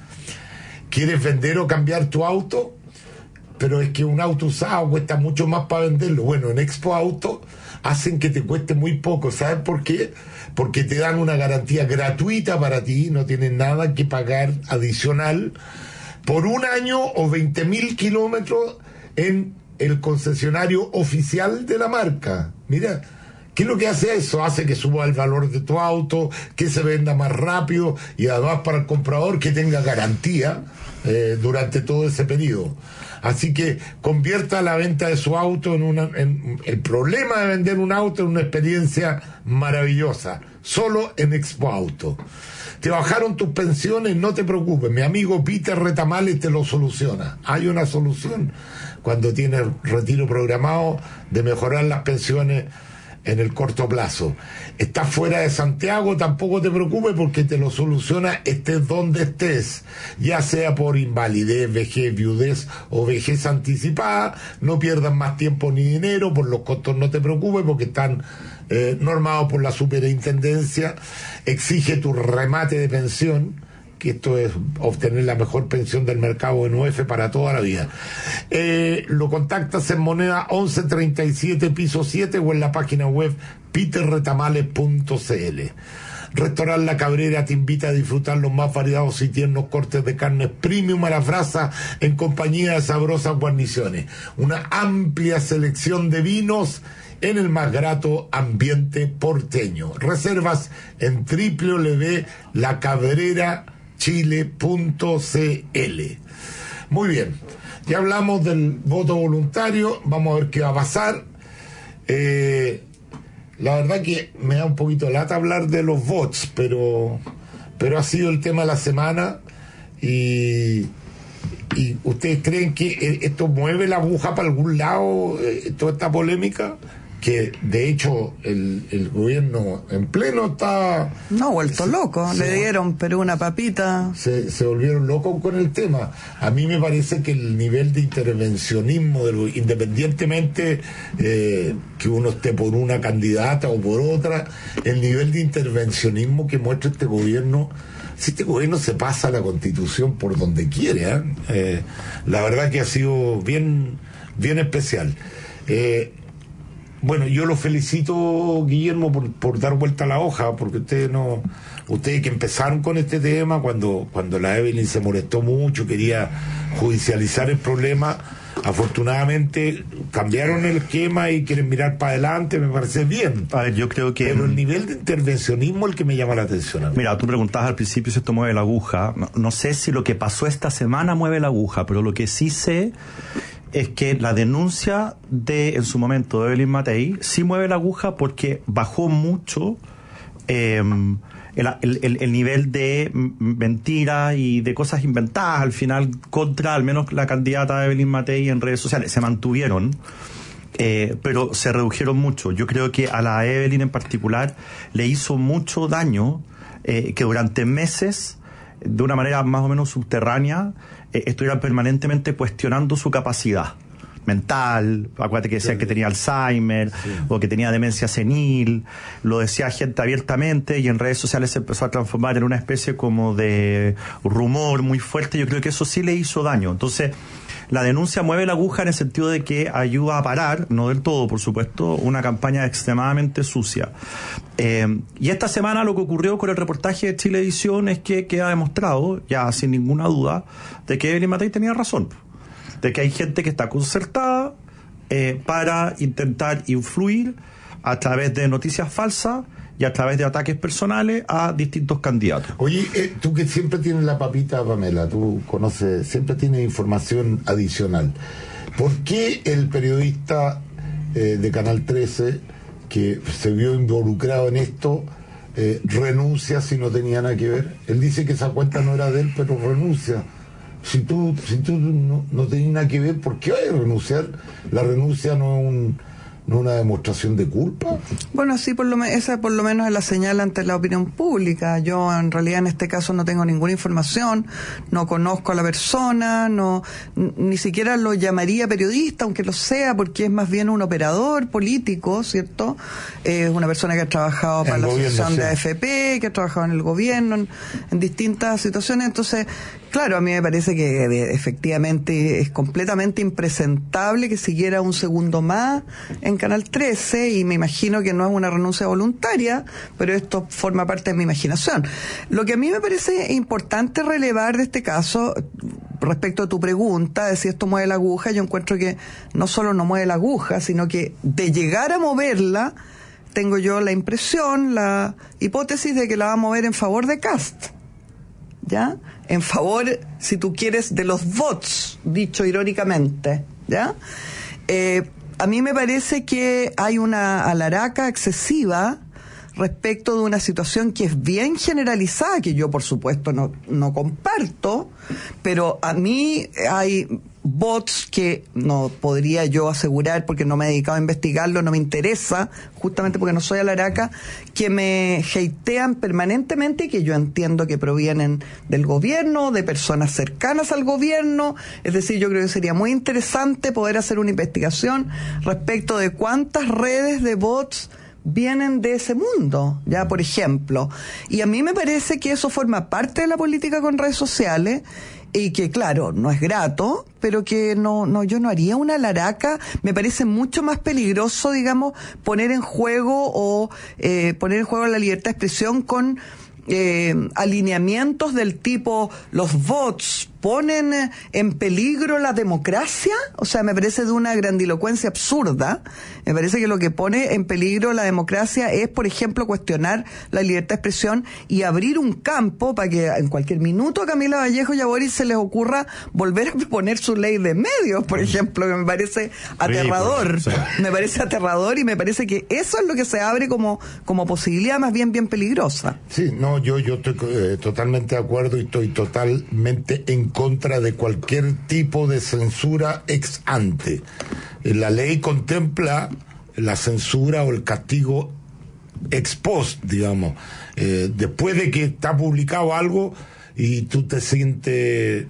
¿Quieres vender o cambiar tu auto? Pero es que un auto usado cuesta mucho más para venderlo. Bueno, en Expo Auto hacen que te cueste muy poco. ¿Sabes por qué? Porque te dan una garantía gratuita para ti, no tienes nada que pagar adicional, por un año o veinte mil kilómetros en el concesionario oficial de la marca. Mira, ¿qué es lo que hace eso? Hace que suba el valor de tu auto, que se venda más rápido y además para el comprador que tenga garantía eh, durante todo ese periodo. Así que convierta la venta de su auto en una... En, el problema de vender un auto en una experiencia maravillosa, solo en Expo Auto. ¿Te bajaron tus pensiones? No te preocupes, mi amigo Peter Retamales te lo soluciona. Hay una solución cuando tienes retiro programado de mejorar las pensiones en el corto plazo. Estás fuera de Santiago, tampoco te preocupes porque te lo soluciona estés donde estés, ya sea por invalidez, vejez, viudez o vejez anticipada. No pierdas más tiempo ni dinero, por los costos no te preocupes porque están eh, normados por la superintendencia. Exige tu remate de pensión, que esto es obtener la mejor pensión del mercado en U E F para toda la vida. Eh, lo contactas en moneda once treinta y siete piso siete o en la página web peter retamales punto cl. Restaurant La Cabrera te invita a disfrutar los más variados y tiernos cortes de carnes premium a la brasa en compañía de sabrosas guarniciones. Una amplia selección de vinos en el más grato ambiente porteño. Reservas en w w w punto la cabrera chile punto c l. Muy bien, ya hablamos del voto voluntario, vamos a ver qué va a pasar. Eh, la verdad que me da un poquito de lata hablar de los votos, pero, pero ha sido el tema de la semana. Y, y ¿ustedes creen que esto mueve la aguja para algún lado, eh, toda esta polémica? Que de hecho el, el gobierno en pleno está... No, vuelto se, loco, se, le dieron pero una papita. Se, se volvieron locos con el tema. A mí me parece que el nivel de intervencionismo, de lo, independientemente eh, que uno esté por una candidata o por otra, el nivel de intervencionismo que muestra este gobierno, si este gobierno se pasa la Constitución por donde quiere, ¿eh? Eh, la verdad que ha sido bien, bien especial. Eh, Bueno, yo lo felicito, Guillermo, por, por dar vuelta a la hoja, porque ustedes no, ustedes que empezaron con este tema, cuando, cuando la Evelyn se molestó mucho, quería judicializar el problema, afortunadamente cambiaron el esquema y quieren mirar para adelante, me parece bien. A ver, yo creo que... Pero el nivel de intervencionismo es el que me llama la atención a mí. Mira, tú preguntabas al principio si esto mueve la aguja. No, no sé si lo que pasó esta semana mueve la aguja, pero lo que sí sé es que la denuncia de, en su momento, de Evelyn Matei, sí mueve la aguja porque bajó mucho eh, el, el, el nivel de mentiras y de cosas inventadas al final contra, al menos la candidata Evelyn Matei en redes sociales. Se mantuvieron, eh, pero se redujeron mucho. Yo creo que a la Evelyn en particular le hizo mucho daño eh, que durante meses, de una manera más o menos subterránea, eh, estuvieran permanentemente cuestionando su capacidad mental. Acuérdate que decían sí. que tenía Alzheimer, sí. o que tenía demencia senil, lo decía gente abiertamente, y en redes sociales se empezó a transformar en una especie como de rumor muy fuerte. Yo creo que eso sí le hizo daño. Entonces, la denuncia mueve la aguja en el sentido de que ayuda a parar, no del todo, por supuesto, una campaña extremadamente sucia. Eh, y esta semana lo que ocurrió con el reportaje de Chilevisión es que queda demostrado, ya sin ninguna duda, de que Evelyn Matei tenía razón. De que hay gente que está concertada eh, para intentar influir a través de noticias falsas y a través de ataques personales a distintos candidatos. Oye, eh, tú que siempre tienes la papita, Pamela, tú conoces, siempre tienes información adicional. ¿Por qué el periodista eh, de Canal trece, que se vio involucrado en esto, eh, renuncia si no tenía nada que ver? Él dice que esa cuenta no era de él, pero renuncia. Si tú, si tú no, no tenías nada que ver, ¿por qué hay que renunciar? La renuncia no es un... ¿no una demostración de culpa? Bueno, sí, por lo me- esa por lo menos es la señal ante la opinión pública. Yo en realidad en este caso no tengo ninguna información, no conozco a la persona, no n- ni siquiera lo llamaría periodista, aunque lo sea, porque es más bien un operador político, ¿cierto? Es eh, una persona que ha trabajado para el la gobierno, asociación sí. de A F P, que ha trabajado en el gobierno, en, en distintas situaciones. Entonces, claro, a mí me parece que eh, efectivamente es completamente impresentable que siguiera un segundo más en Canal trece, y me imagino que no es una renuncia voluntaria, pero esto forma parte de mi imaginación. Lo que a mí me parece importante relevar de este caso, respecto a tu pregunta de si esto mueve la aguja, yo encuentro que no solo no mueve la aguja, sino que de llegar a moverla, tengo yo la impresión, la hipótesis de que la va a mover en favor de Kast. ¿Ya? En favor, si tú quieres, de los votos, dicho irónicamente, ¿ya? Eh, a mí me parece que hay una alaraca excesiva respecto de una situación que es bien generalizada, que yo por supuesto no, no comparto, pero a mí hay bots que no podría yo asegurar porque no me he dedicado a investigarlo, no me interesa, justamente porque no soy alaraca, que me hatean permanentemente y que yo entiendo que provienen del gobierno, de personas cercanas al gobierno. Es decir, yo creo que sería muy interesante poder hacer una investigación respecto de cuántas redes de bots vienen de ese mundo, ya, por ejemplo. Y a mí me parece que eso forma parte de la política con redes sociales, y que claro, no es grato, pero que no, no, yo no haría una laraca. Me parece mucho más peligroso, digamos, poner en juego o eh, poner en juego la libertad de expresión con eh, alineamientos del tipo los bots ponen en peligro la democracia. O sea, me parece de una grandilocuencia absurda. Me parece que lo que pone en peligro la democracia es, por ejemplo, cuestionar la libertad de expresión y abrir un campo para que en cualquier minuto a Camila Vallejo y a Boris se les ocurra volver a proponer su ley de medios, por ejemplo, que me parece aterrador. Sí, sí. Me parece aterrador y me parece que eso es lo que se abre como, como posibilidad más bien bien peligrosa. Sí, no, yo, yo estoy eh, totalmente de acuerdo y estoy totalmente en contra de cualquier tipo de censura ex ante. La ley contempla la censura o el castigo ex post, digamos. Eh, después de que está publicado algo y tú te sientes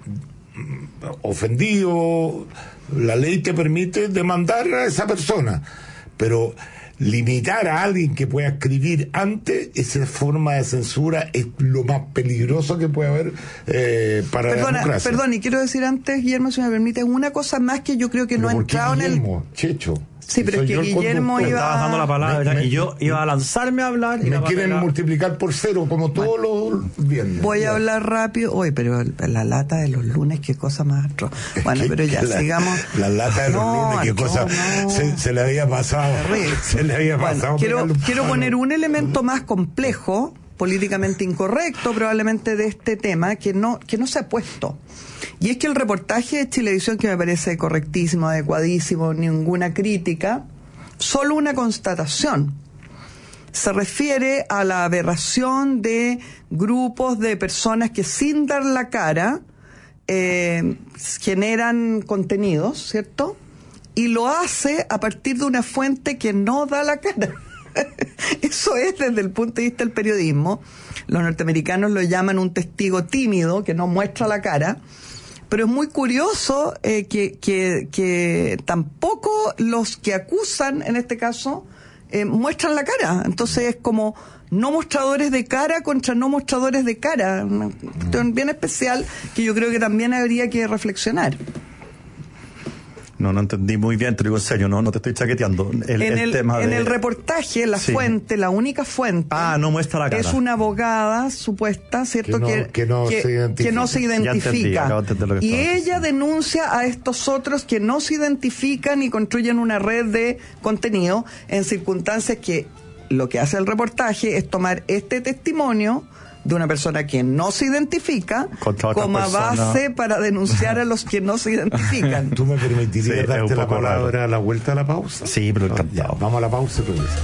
ofendido, la ley te permite demandar a esa persona, pero limitar a alguien que pueda escribir antes, esa forma de censura es lo más peligroso que puede haber eh, para Perdona, la democracia. Perdón, y quiero decir antes, Guillermo, si me permite, una cosa más que yo creo que pero no ha entrado en el... Checho. Sí, pero es que Guillermo iba... Estaba dando la palabra me, me, y yo iba a lanzarme a hablar. Y me quieren multiplicar por cero, como todos bueno, los viernes. Voy ya. a hablar rápido. Oye, pero la lata de los lunes, qué cosa más atroz. Bueno, pero ya, la, sigamos. La lata de los no, lunes, qué no, cosa... No. Se, se le había pasado. Se le había bueno, pasado. Quiero, quiero poner un elemento más complejo, políticamente incorrecto probablemente de este tema, que no, que no se ha puesto. Y es que el reportaje de Chilevisión, que me parece correctísimo, adecuadísimo, ninguna crítica, solo una constatación. Se refiere a la aberración de grupos de personas que sin dar la cara eh, generan contenidos, ¿cierto? Y lo hace a partir de una fuente que no da la cara. Eso es desde el punto de vista del periodismo. Los norteamericanos lo llaman un testigo tímido que no muestra la cara. Pero es muy curioso eh, que, que, que tampoco los que acusan, en este caso, eh, muestran la cara. Entonces es como no mostradores de cara contra no mostradores de cara. Una cuestión bien especial que yo creo que también habría que reflexionar. No, no entendí muy bien, te digo en serio, no, no te estoy chaqueteando. El, en el, el, tema en de... el reportaje, la sí. fuente, la única fuente... Ah, no muestra la cara. Es una abogada supuesta, ¿cierto? Que no, que, que no, que, se, identifica. Que no se identifica. Ya entendí, lo que y ella diciendo. denuncia a estos otros que no se identifican y construyen una red de contenido en circunstancias que lo que hace el reportaje es tomar este testimonio de una persona que no se identifica como base para denunciar a los que no se identifican. ¿Tú me permitirías sí, darte la palabra raro. a la vuelta a la pausa? Sí, pero encantado. Ya, vamos a la pausa y regresa.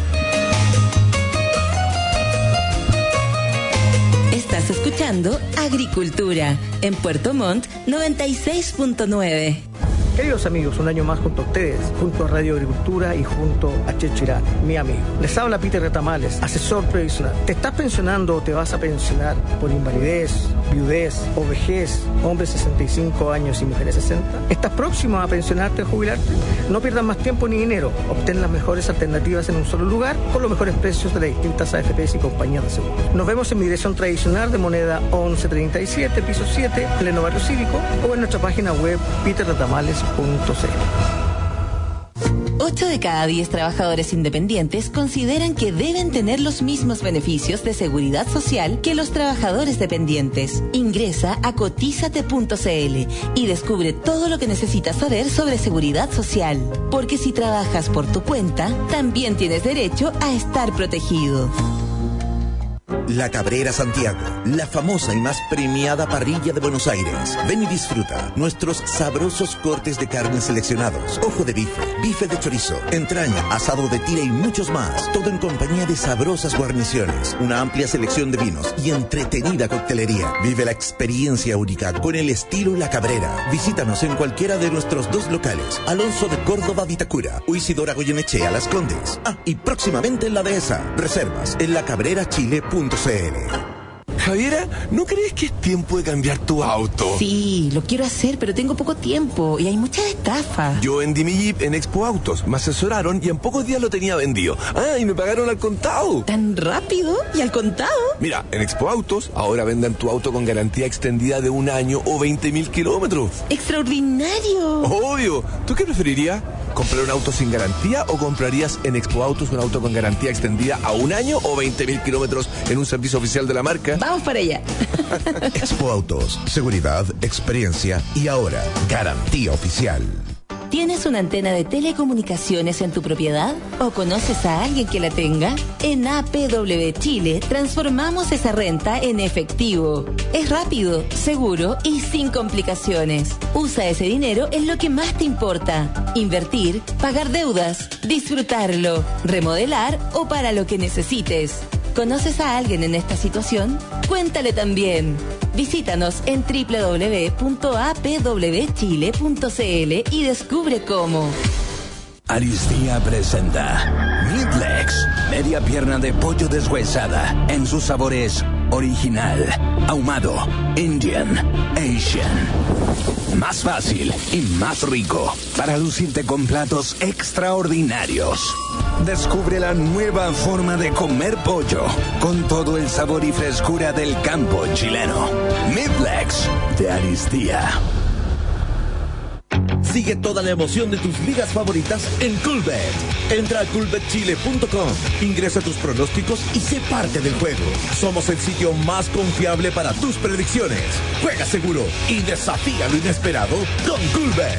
Estás escuchando Agricultura en Puerto Montt noventa y seis punto nueve. Queridos amigos, un año más junto a ustedes, junto a Radio Agricultura y junto a Checho Irán, mi amigo. Les habla Peter Retamales, asesor previsional. ¿Te estás pensionando o te vas a pensionar por invalidez, viudez o vejez, hombres sesenta y cinco años y mujeres sesenta? ¿Estás próximo a pensionarte o jubilarte? No pierdas más tiempo ni dinero. Obtén las mejores alternativas en un solo lugar con los mejores precios de las distintas A F Pes y compañías de seguros. Nos vemos en mi dirección tradicional de moneda once treinta y siete, piso siete, pleno barrio cívico, o en nuestra página web peter retamales punto c l. ocho de cada diez trabajadores independientes consideran que deben tener los mismos beneficios de seguridad social que los trabajadores dependientes. Ingresa a cotízate punto c l y descubre todo lo que necesitas saber sobre seguridad social. Porque si trabajas por tu cuenta, también tienes derecho a estar protegido. La Cabrera Santiago, la famosa y más premiada parrilla de Buenos Aires. Ven y disfruta nuestros sabrosos cortes de carne seleccionados, ojo de bife, bife de chorizo, entraña, asado de tira y muchos más. Todo en compañía de sabrosas guarniciones, una amplia selección de vinos y entretenida coctelería. Vive la experiencia única con el estilo La Cabrera. Visítanos en cualquiera de nuestros dos locales, Alonso de Córdoba, Vitacura, o Isidora Goyenechea, Las Condes. Ah, y próximamente en la Dehesa. Reservas en la cabrera chile punto c l. Javiera, ¿no crees que es tiempo de cambiar tu auto? Sí, lo quiero hacer, pero tengo poco tiempo y hay muchas estafas. Yo vendí mi Jeep en Expo Autos, me asesoraron y en pocos días lo tenía vendido. Ah, y me pagaron al contado. ¿Tan rápido? ¿Y al contado? Mira, en Expo Autos ahora venden tu auto con garantía extendida de un año o veinte mil kilómetros. ¡Extraordinario! Obvio. ¿Tú qué preferirías? ¿Comprar un auto sin garantía o comprarías en Expo Autos un auto con garantía extendida a un año o veinte mil kilómetros en un servicio oficial de la marca? Vamos para allá. Expo Autos, seguridad, experiencia y ahora, garantía oficial. ¿Tienes una antena de telecomunicaciones en tu propiedad? ¿O conoces a alguien que la tenga? En A P W Chile transformamos esa renta en efectivo. Es rápido, seguro y sin complicaciones. Usa ese dinero en lo que más te importa. Invertir, pagar deudas, disfrutarlo, remodelar o para lo que necesites. ¿Conoces a alguien en esta situación? Cuéntale también. Visítanos en doble u doble u doble u punto a p w chile punto c l y descubre cómo. Aristía presenta Midlegs, media pierna de pollo deshuesada en sus sabores original, ahumado, Indian, Asian. Más fácil y más rico para lucirte con platos extraordinarios. Descubre la nueva forma de comer pollo con todo el sabor y frescura del campo chileno. Midlegs de Aristía. Sigue toda la emoción de tus ligas favoritas en Coolbet. Entra a coolbet chile punto com, ingresa tus pronósticos y sé parte del juego. Somos el sitio más confiable para tus predicciones. Juega seguro y desafía lo inesperado con Coolbet.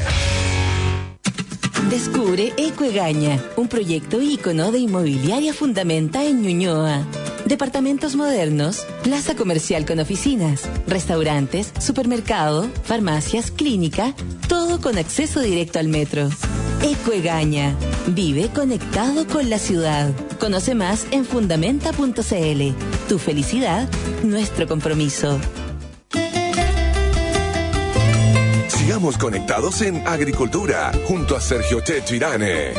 Descubre Ecuegaña, un proyecto ícono de inmobiliaria fundamenta en Ñuñoa. Departamentos modernos, plaza comercial con oficinas, restaurantes, supermercado, farmacias, clínica, todo con acceso directo al metro. Ecuegaña, vive conectado con la ciudad. Conoce más en fundamenta punto c l. Tu felicidad, nuestro compromiso. Sigamos conectados en Agricultura, junto a Sergio Techirane.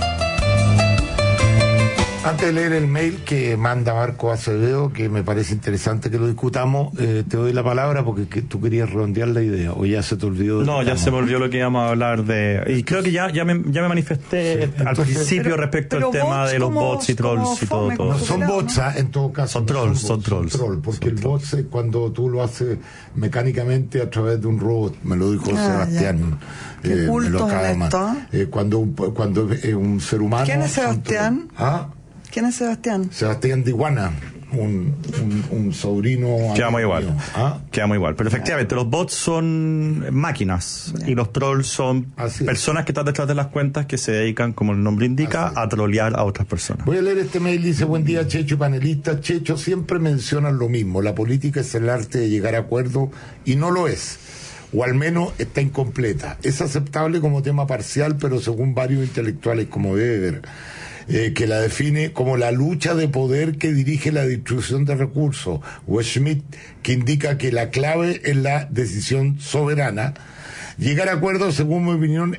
Antes de leer el mail que manda Marco Acevedo, que me parece interesante que lo discutamos, eh, te doy la palabra porque que tú querías redondear la idea, o ya se te olvidó. No, ya se me olvidó lo que íbamos a hablar de... Y creo que ya ya me, ya me manifesté sí, entonces, al principio pero, respecto pero al tema de los bots y trolls y todo. todo. No son bots, ¿eh? En todo caso. Son trolls, son, son trolls. Son trolls, porque son el bot es cuando tú lo haces mecánicamente a través de un robot, me lo dijo ah, Sebastián. ¿Qué eh, culto me lo acaba de esto? Eh, cuando, un, cuando es un ser humano... ¿Quién es Sebastián? ¿Ah? ¿Quién es Sebastián? Sebastián Diguana, un, un, un sobrino... Quedamos igual, ¿ah? Quedamos igual. Pero efectivamente, los bots son máquinas yeah. y los trolls son Así personas es. que están detrás de las cuentas que se dedican, como el nombre indica, a trolear a otras personas. Voy a leer este mail, dice: buen día, Checho y panelistas. Checho, siempre mencionan lo mismo, la política es el arte de llegar a acuerdo y no lo es. O al menos está incompleta. Es aceptable como tema parcial, pero según varios intelectuales como Weber, Eh, que la define como la lucha de poder que dirige la distribución de recursos, o Schmidt, que indica que la clave es la decisión soberana. Llegar a acuerdos, según mi opinión,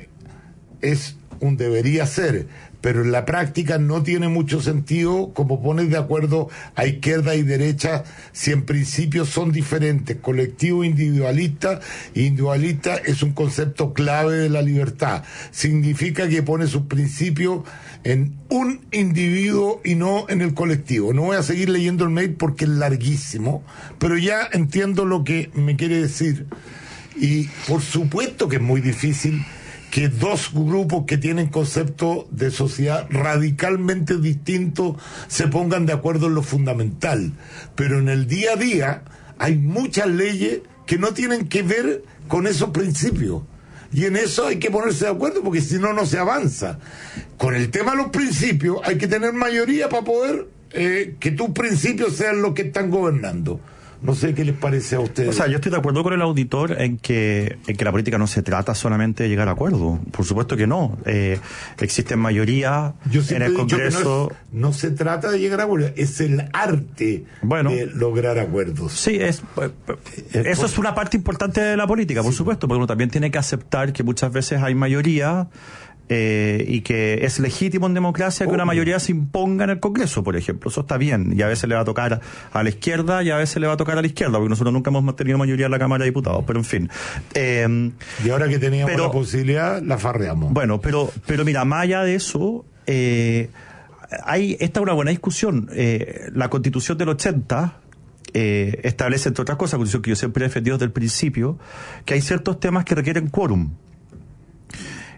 es un debería ser, pero en la práctica no tiene mucho sentido como pones de acuerdo a izquierda y derecha si en principio son diferentes. Colectivo individualista, individualista es un concepto clave de la libertad. Significa que pone sus principios en un individuo y no en el colectivo. No voy a seguir leyendo el mail porque es larguísimo, pero ya entiendo lo que me quiere decir. Y por supuesto que es muy difícil que dos grupos que tienen conceptos de sociedad radicalmente distintos se pongan de acuerdo en lo fundamental. Pero en el día a día hay muchas leyes que no tienen que ver con esos principios. Y en eso hay que ponerse de acuerdo porque si no, no se avanza. Con el tema de los principios hay que tener mayoría para poder eh, que tus principios sean los que están gobernando. No sé qué les parece a ustedes. O sea, yo estoy de acuerdo con el auditor en que, en que la política no se trata solamente de llegar a acuerdo. Por supuesto que no. Eh, existen mayorías en el Congreso. No, es, no se trata de llegar a acuerdo, es el arte bueno, de lograr acuerdos. Sí, es, es eso por... es una parte importante de la política, por sí. supuesto, porque uno también tiene que aceptar que muchas veces hay mayoría. Eh, y que es legítimo en democracia que oh, una mayoría se imponga en el Congreso, por ejemplo. Eso está bien, y a veces le va a tocar a la izquierda y a veces le va a tocar a la izquierda, porque nosotros nunca hemos tenido mayoría en la Cámara de Diputados, pero en fin. Eh, y ahora que teníamos pero, la posibilidad, la farreamos. Bueno, pero, pero mira, más allá de eso, eh, hay esta es una buena discusión. Eh, la Constitución del ochenta eh, establece, entre otras cosas, constitución que yo siempre he defendido desde el principio, que hay ciertos temas que requieren quórum.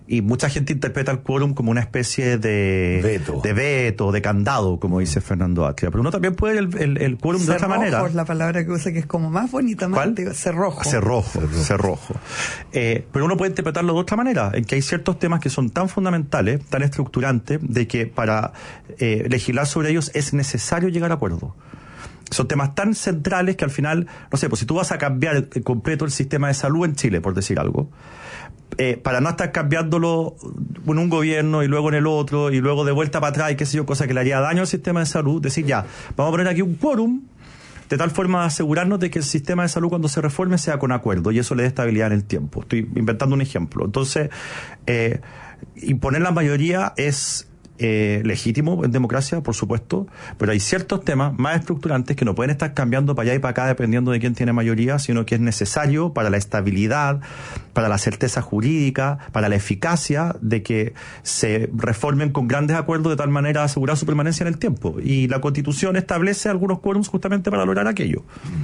y mucha gente interpreta el quórum como una especie de veto, de, veto, de candado, como dice Fernando Atria. Pero uno también puede el, el, el quórum de otra manera. Cerrojo es la palabra que usa, que es como más bonita, más antigua. Cerrojo. Cerrojo, cerrojo. Eh, pero uno puede interpretarlo de otra manera, en que hay ciertos temas que son tan fundamentales, tan estructurantes, de que para eh, legislar sobre ellos es necesario llegar a acuerdo. Son temas tan centrales que al final, no sé, pues si tú vas a cambiar el, completo el sistema de salud en Chile, por decir algo, Eh, para no estar cambiándolo en un gobierno y luego en el otro y luego de vuelta para atrás y qué sé yo, cosa que le haría daño al sistema de salud, decir ya, vamos a poner aquí un quórum de tal forma de asegurarnos de que el sistema de salud cuando se reforme sea con acuerdo y eso le dé estabilidad en el tiempo. Estoy inventando un ejemplo. Entonces, eh, imponer la mayoría es Eh, legítimo en democracia, por supuesto, pero hay ciertos temas más estructurantes que no pueden estar cambiando para allá y para acá dependiendo de quién tiene mayoría, sino que es necesario para la estabilidad, para la certeza jurídica, para la eficacia de que se reformen con grandes acuerdos de tal manera a asegurar su permanencia en el tiempo. Y la Constitución establece algunos quórums justamente para lograr aquello.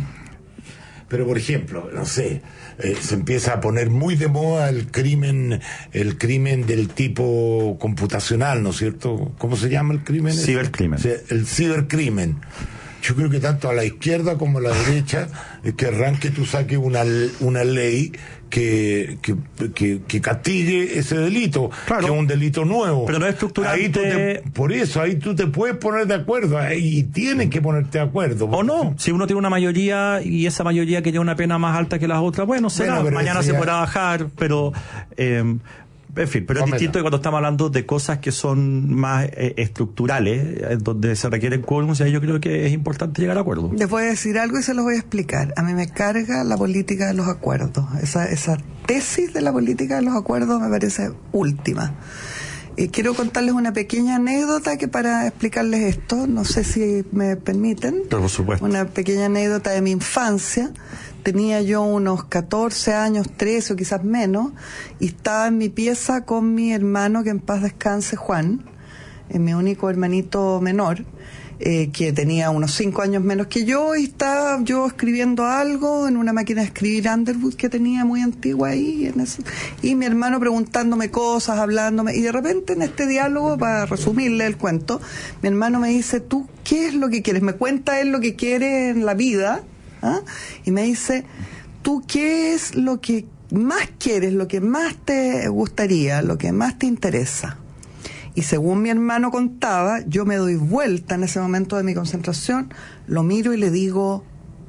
Pero, por ejemplo, no sé, eh, se empieza a poner muy de moda el crimen, el crimen del tipo computacional, ¿no es cierto? ¿Cómo se llama el crimen? Cibercrimen. O sea, el cibercrimen. Yo creo que tanto a la izquierda como a la derecha eh, querrán que tú saques una, una ley que, que, que, que castigue ese delito, claro, que es un delito nuevo. Pero no es estructurante. Ahí tú te, por eso, ahí tú te puedes poner de acuerdo, y tienes que ponerte de acuerdo. O no, si uno tiene una mayoría y esa mayoría que lleva una pena más alta que las otras, bueno, será, bueno, mañana se ya... podrá bajar, pero... Eh, En fin, pero es distinto que cuando estamos hablando de cosas que son más eh, estructurales, eh, donde se requieren quórums, y ahí yo creo que es importante llegar a acuerdos. Les voy a decir algo y se los voy a explicar. A mí me carga la política de los acuerdos. Esa, esa tesis de la política de los acuerdos me parece última. Y quiero contarles una pequeña anécdota que para explicarles esto, no sé si me permiten. Pero por supuesto. Una pequeña anécdota de mi infancia. Tenía yo unos catorce años, trece o quizás menos, y estaba en mi pieza con mi hermano, que en paz descanse, Juan, eh, mi único hermanito menor, eh, que tenía unos cinco años menos que yo, y estaba yo escribiendo algo en una máquina de escribir Underwood que tenía muy antigua ahí, en eso, y mi hermano preguntándome cosas, hablándome, y de repente en este diálogo, para resumirle el cuento, mi hermano me dice, ¿tú qué es lo que quieres? Me cuenta él lo que quiere en la vida, ¿ah? Y me dice, ¿tú qué es lo que más quieres, lo que más te gustaría, lo que más te interesa? Y según mi hermano contaba, yo me doy vuelta en ese momento de mi concentración, lo miro y le digo,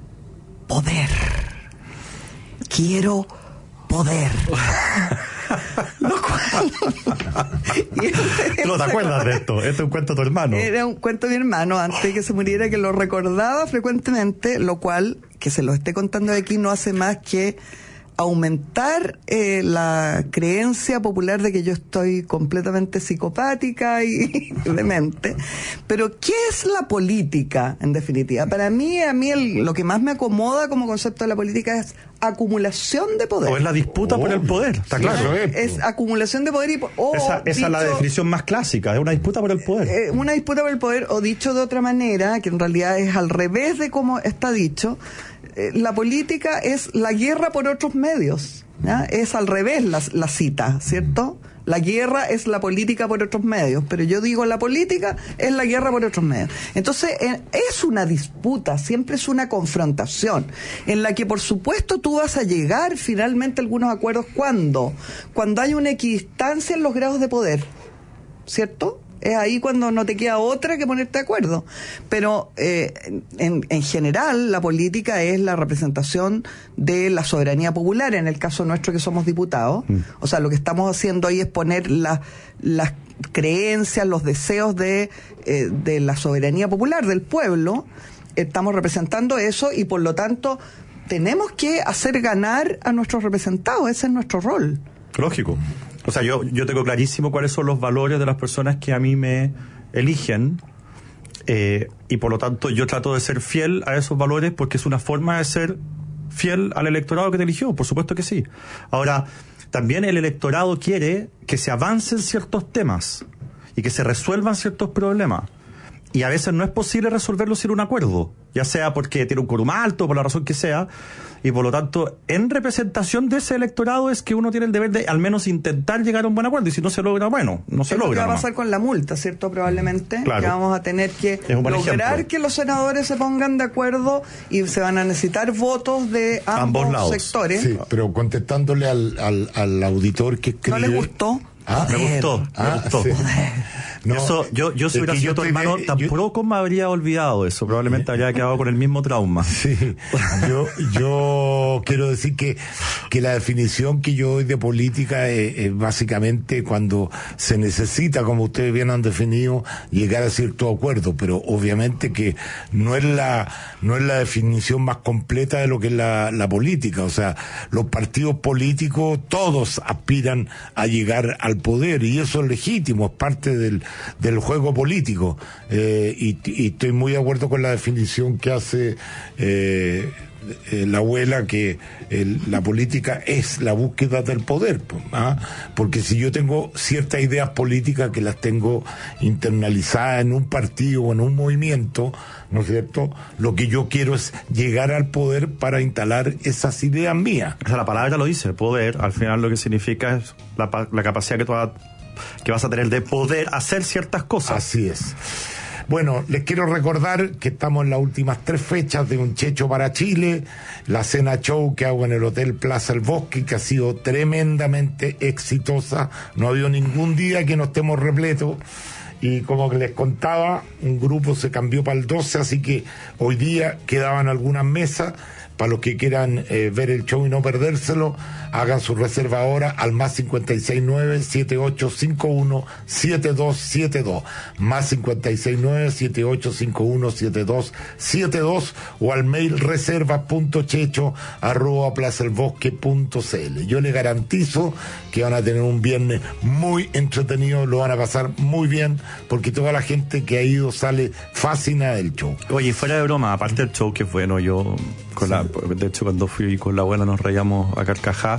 poder. Quiero poder. Lo cual... ¿No te acuerdas de esto? Este es un cuento de tu hermano. Era un cuento de mi hermano, antes de que se muriera, que lo recordaba frecuentemente, lo cual, que se lo esté contando de aquí, no hace más que aumentar eh, la creencia popular de que yo estoy completamente psicopática y demente. Pero ¿qué es la política, en definitiva? Para mí, a mí el, lo que más me acomoda como concepto de la política es acumulación de poder. O es la disputa oh, por el poder, está sí, claro. Es, es acumulación de poder y... Oh, esa esa dicho, es la definición más clásica, es una disputa por el poder. Eh, una disputa por el poder, o dicho de otra manera, que en realidad es al revés de cómo está dicho, eh, la política es la guerra por otros medios, ¿ya? Es al revés la, la cita, ¿cierto? La guerra es la política por otros medios, pero yo digo la política es la guerra por otros medios. Entonces, eh, es una disputa, siempre es una confrontación, en la que por supuesto tú vas a llegar finalmente a algunos acuerdos. ¿Cuándo? Cuando hay una equidistancia en los grados de poder, ¿cierto? Es ahí cuando no te queda otra que ponerte de acuerdo. Pero eh, en, en general la política es la representación de la soberanía popular, en el caso nuestro que somos diputados. Mm. O sea, lo que estamos haciendo ahí es poner la, las creencias, los deseos de, eh, de la soberanía popular, del pueblo. Estamos representando eso y por lo tanto tenemos que hacer ganar a nuestros representados. Ese es nuestro rol. Lógico. O sea, yo, yo tengo clarísimo cuáles son los valores de las personas que a mí me eligen, eh, y por lo tanto yo trato de ser fiel a esos valores porque es una forma de ser fiel al electorado que te eligió, por supuesto que sí. Ahora, también el electorado quiere que se avancen ciertos temas y que se resuelvan ciertos problemas. y a veces no es posible resolverlo sin un acuerdo, ya sea porque tiene un quórum alto, por la razón que sea, y por lo tanto, en representación de ese electorado es que uno tiene el deber de al menos intentar llegar a un buen acuerdo, y si no se logra, bueno, no se es logra. Lo que va a nomás. pasar con la multa, ¿cierto? Probablemente, claro. que vamos a tener que lograr ejemplo. que los senadores se pongan de acuerdo y se van a necesitar votos de ambos, ambos sectores. Sí, pero contestándole al, al, al auditor que escribe... ¿No le gustó? Ah, me gustó, ah, me gustó. Sí. No, eso, yo, yo si hubiera sido tu hermano, de, tampoco yo, me habría olvidado eso. Probablemente habría quedado con el mismo trauma. Sí, yo, yo quiero decir que, que la definición que yo doy de política es, es básicamente cuando se necesita, como ustedes bien han definido, llegar a cierto acuerdo, pero obviamente que no es la, no es la definición más completa de lo que es la, la política. O sea, los partidos políticos todos aspiran a llegar al poder y eso es legítimo, es parte del del juego político, eh, y, y estoy muy de acuerdo con la definición que hace eh, eh, la abuela, que el, la política es la búsqueda del poder, ¿ah? Porque si yo tengo ciertas ideas políticas que las tengo internalizadas en un partido o en un movimiento, ¿no es cierto? Lo que yo quiero es llegar al poder para instalar esas ideas mías. O sea, la palabra lo dice, poder, al final lo que significa es la, la capacidad que tú vas que vas a tener de poder hacer ciertas cosas. Así es. Bueno, les quiero recordar que estamos en las últimas tres fechas de Un Checho para Chile, la cena show que hago en el Hotel Plaza El Bosque, que ha sido tremendamente exitosa. No ha habido ningún día que no estemos repletos. Y como que les contaba, un grupo se cambió para el doce, así que hoy día quedaban algunas mesas. Para los que quieran eh, ver el show y no perdérselo, hagan su reserva ahora al más cincuenta y seis nueve, siete ocho cinco uno, siete dos siete dos, más cincuenta y seis nueve, siete ocho cinco uno, siete dos siete dos, o al mail reserva punto checho arroba plazaelbosque punto cl. Yo les garantizo que van a tener un viernes muy entretenido, lo van a pasar muy bien, porque toda la gente que ha ido sale fascinada del show. Oye, fuera de broma, aparte del show que es bueno, yo con la, de hecho cuando fui con la abuela nos reíamos a carcajá.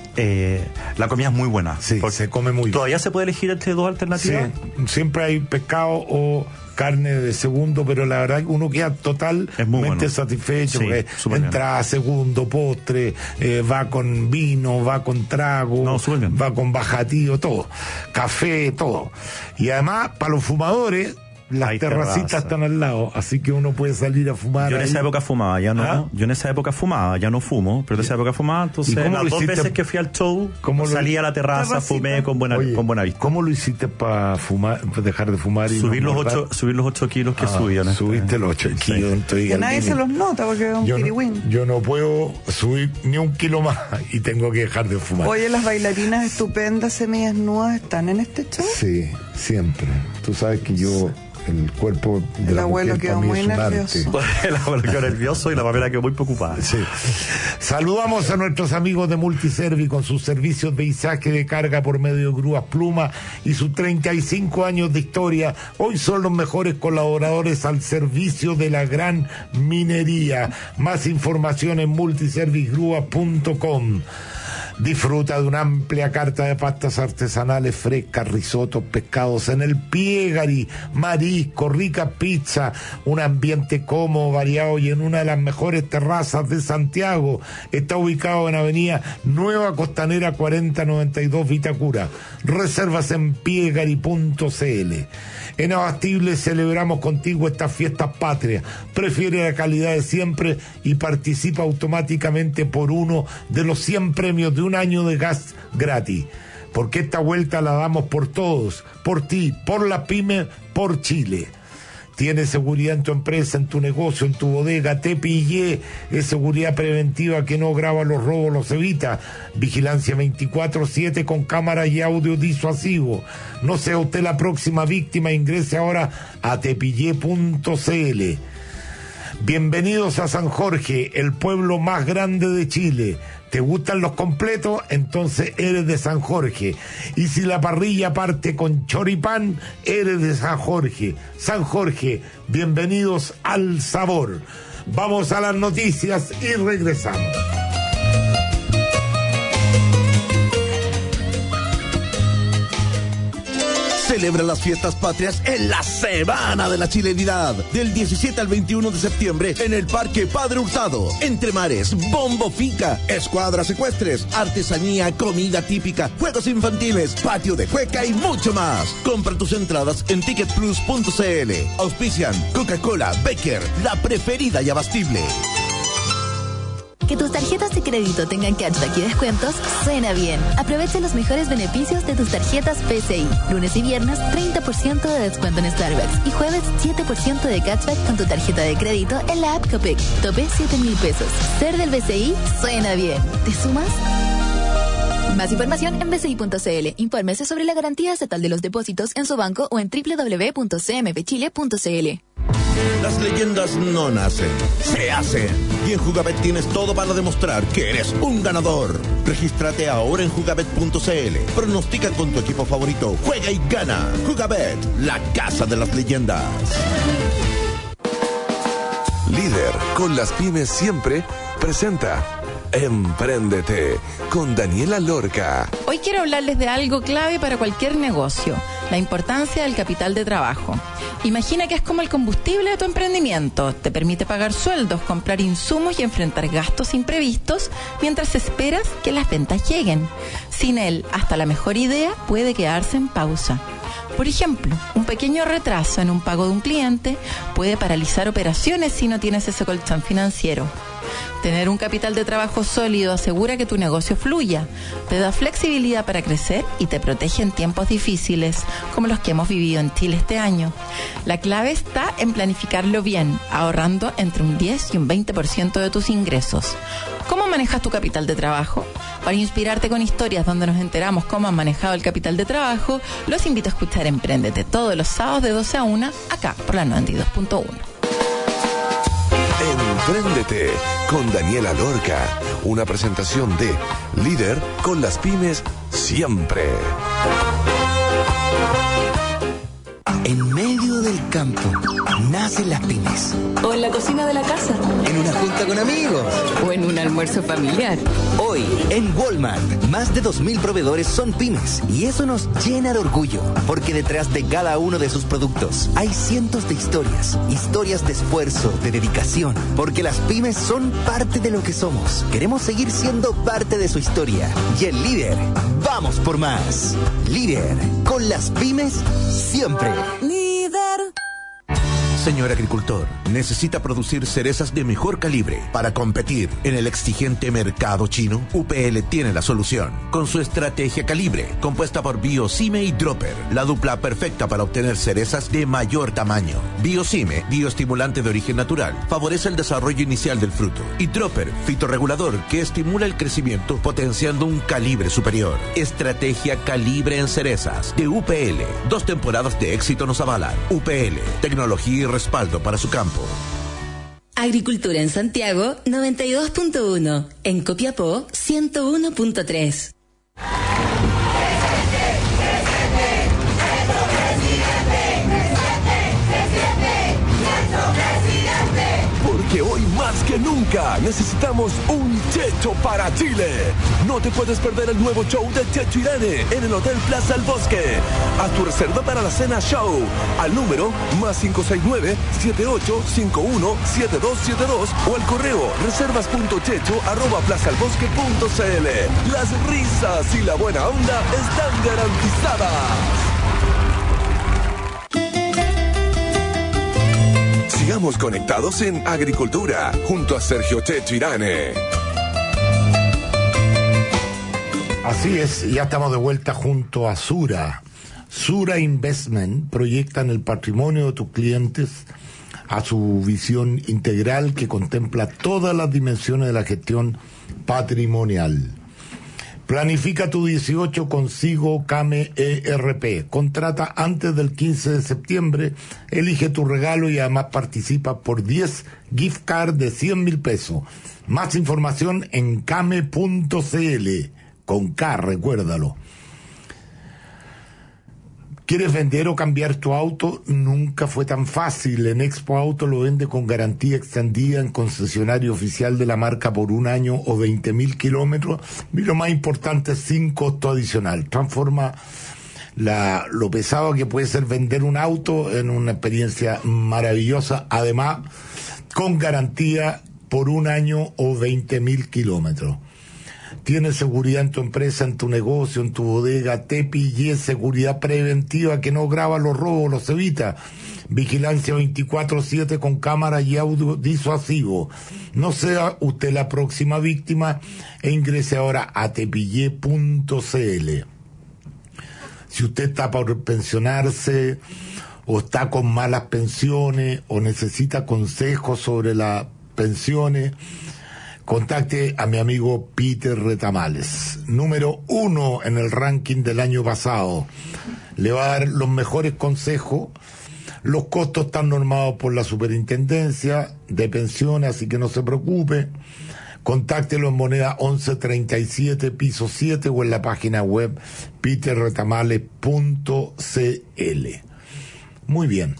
Eh, la comida es muy buena. Sí, se come muy bien. ¿Todavía se puede elegir entre dos alternativas? Sí, siempre hay pescado o carne de segundo, pero la verdad que uno queda totalmente bueno. satisfecho, sí, porque entra bien. Segundo, postre, eh, va con vino, va con trago, no, va con bajativo, todo, café, todo. Y además, para los fumadores, las Hay terracitas terraza. están al lado, así que uno puede salir a fumar. Yo en ahí. esa época fumaba, ya no. ¿Ah? Yo en esa época fumaba, ya no fumo, pero en esa época fumaba, entonces las dos veces que fui al show, salí a la terraza, la fumé con buena, Oye, con buena vista. ¿Cómo lo hiciste para fumar, para dejar de fumar? Y subir, no los ocho, subir los ocho kilos que ah, subí. Subiste los ocho kilos. Sí. Estoy que nadie se los nota porque es un yo pirigüín. No, yo no puedo subir ni un kilo más y tengo que dejar de fumar. Oye, las bailarinas estupendas semidesnudas están en este show. Sí, siempre. Tú sabes que yo... El cuerpo de el la abuelo mujer quedó para mí muy es un nervioso. arte. El abuelo quedó nervioso y la mamera quedó muy preocupada. Sí. Saludamos a nuestros amigos de Multiservi con sus servicios de izaje de carga por medio de grúas Pluma y sus treinta y cinco años de historia. Hoy son los mejores colaboradores al servicio de la gran minería. Más información en multiservigrúas punto com. Disfruta de una amplia carta de pastas artesanales frescas, risotos, pescados en el Piegari, marisco, rica pizza, un ambiente cómodo, variado y en una de las mejores terrazas de Santiago. Está ubicado en Avenida Nueva Costanera cuarenta noventa y dos Vitacura. Reservas en piegari punto cl. En Abastible celebramos contigo estas fiestas patrias. Prefiere la calidad de siempre y participa automáticamente por uno de los cien premios de un año de gas gratis. Porque esta vuelta la damos por todos, por ti, por la pyme, por Chile. Tienes seguridad en tu empresa, en tu negocio, en tu bodega. Te pillé. Es seguridad preventiva que no graba los robos, los evita. Vigilancia veinticuatro siete con cámara y audio disuasivo. No sea usted la próxima víctima. Ingrese ahora a tepillé punto cl. Bienvenidos a San Jorge, el pueblo más grande de Chile. ¿Te gustan los completos? Entonces eres de San Jorge. Y si la parrilla parte con choripán, eres de San Jorge. San Jorge, bienvenidos al sabor. Vamos a las noticias y regresamos. Celebra las fiestas patrias en la Semana de la Chilenidad, del diecisiete al veintiuno de septiembre en el Parque Padre Hurtado. Entre mares, bombo fica, escuadras ecuestres, artesanía, comida típica, juegos infantiles, patio de cueca y mucho más. Compra tus entradas en ticket plus punto c l. Auspician Coca-Cola, Becker, la preferida y abastible. Que tus tarjetas de crédito tengan cashback y descuentos suena bien. Aprovecha los mejores beneficios de tus tarjetas P C I. Lunes y viernes, treinta por ciento de descuento en Starbucks. Y jueves, siete por ciento de cashback con tu tarjeta de crédito en la app Copec. Tope siete mil pesos. Ser del B C I suena bien. ¿Te sumas? Más información en b c i punto c l. Infórmese sobre la garantía estatal de los depósitos en su banco o en doble u doble u doble u punto c m p chile punto c l. Las leyendas no nacen, se hacen. Y en Jugabet tienes todo para demostrar que eres un ganador. Regístrate ahora en jugabet punto c l. Pronostica con tu equipo favorito. Juega y gana. Jugabet, la casa de las leyendas. Líder con las pymes siempre presenta Empréndete con Daniela Lorca. Hoy quiero hablarles de algo clave para cualquier negocio: la importancia del capital de trabajo. Imagina que es como el combustible de tu emprendimiento. Te permite pagar sueldos, comprar insumos y enfrentar gastos imprevistos mientras esperas que las ventas lleguen. Sin él, hasta la mejor idea puede quedarse en pausa. Por ejemplo, un pequeño retraso en un pago de un cliente puede paralizar operaciones si no tienes ese colchón financiero. Tener un capital de trabajo sólido asegura que tu negocio fluya, te da flexibilidad para crecer y te protege en tiempos difíciles, como los que hemos vivido en Chile este año. La clave está en planificarlo bien, ahorrando entre un diez y un veinte por ciento de tus ingresos. ¿Cómo manejas tu capital de trabajo? Para inspirarte con historias donde nos enteramos cómo han manejado el capital de trabajo, los invito a escuchar Empréndete todos los sábados de doce a una, acá por la noventa y dos punto uno. Empréndete con Daniela Lorca, una presentación de Líder con las pymes siempre. En medio del campo nacen las pymes. O en la cocina de la casa. En una junta con amigos. O en un almuerzo familiar. Hoy, en Walmart, más de dos mil proveedores son pymes. Y eso nos llena de orgullo. Porque detrás de cada uno de sus productos hay cientos de historias. Historias de esfuerzo, de dedicación. Porque las pymes son parte de lo que somos. Queremos seguir siendo parte de su historia. Y el líder, vamos por más. Líder, con las pymes siempre. Líder. Señor agricultor, ¿necesita producir cerezas de mejor calibre para competir en el exigente mercado chino? U P L tiene la solución. Con su estrategia Calibre, compuesta por Biocime y Dropper, la dupla perfecta para obtener cerezas de mayor tamaño. Biocime, bioestimulante de origen natural, favorece el desarrollo inicial del fruto. Y Dropper, fitorregulador, que estimula el crecimiento potenciando un calibre superior. Estrategia Calibre en cerezas, de U P L. Dos temporadas de éxito nos avalan. U P L, tecnología y respaldo para su campo. Agricultura en Santiago noventa y dos punto uno, en Copiapó ciento uno punto tres. Porque hoy más que nunca necesitamos un Checho para Chile. No te puedes perder el nuevo show de Checho Irane en el Hotel Plaza El Bosque. Haz tu reserva para la cena show al número más cinco seis nueve, siete ocho cinco uno, siete dos siete dos o al correo reservas punto checho arroba plazalbosque punto c l. Las risas y la buena onda están garantizadas. Sigamos conectados en Agricultura, junto a Sergio Checho Irane. Así es, ya estamos de vuelta junto a Sura. Sura Investment proyectan el patrimonio de tus clientes a su visión integral que contempla todas las dimensiones de la gestión patrimonial. Planifica tu dieciocho consigo Came E R P. Contrata antes del quince de septiembre, elige tu regalo y además participa por diez gift cards de cien mil pesos. Más información en came punto c l. Con K, recuérdalo. ¿Quieres vender o cambiar tu auto? Nunca fue tan fácil. En Expo Auto lo vende con garantía extendida en concesionario oficial de la marca por un año o veinte mil kilómetros. Y lo más importante, sin costo adicional. Transforma la, lo pesado que puede ser vender un auto en una experiencia maravillosa, además con garantía por un año o veinte mil kilómetros. Tienes seguridad en tu empresa, en tu negocio, en tu bodega. Te pillé seguridad preventiva que no graba los robos, los evita. Vigilancia veinticuatro siete con cámara y audio disuasivo. No sea usted la próxima víctima e ingrese ahora a tepillé punto c l. Si usted está por pensionarse o está con malas pensiones o necesita consejos sobre las pensiones, contacte a mi amigo Peter Retamales, número uno en el ranking del año pasado. Le va a dar los mejores consejos. Los costos están normados por la Superintendencia de Pensiones, así que no se preocupe. Contáctelo en moneda once treinta y siete, piso siete, o en la página web peter retamales punto c l. Muy bien.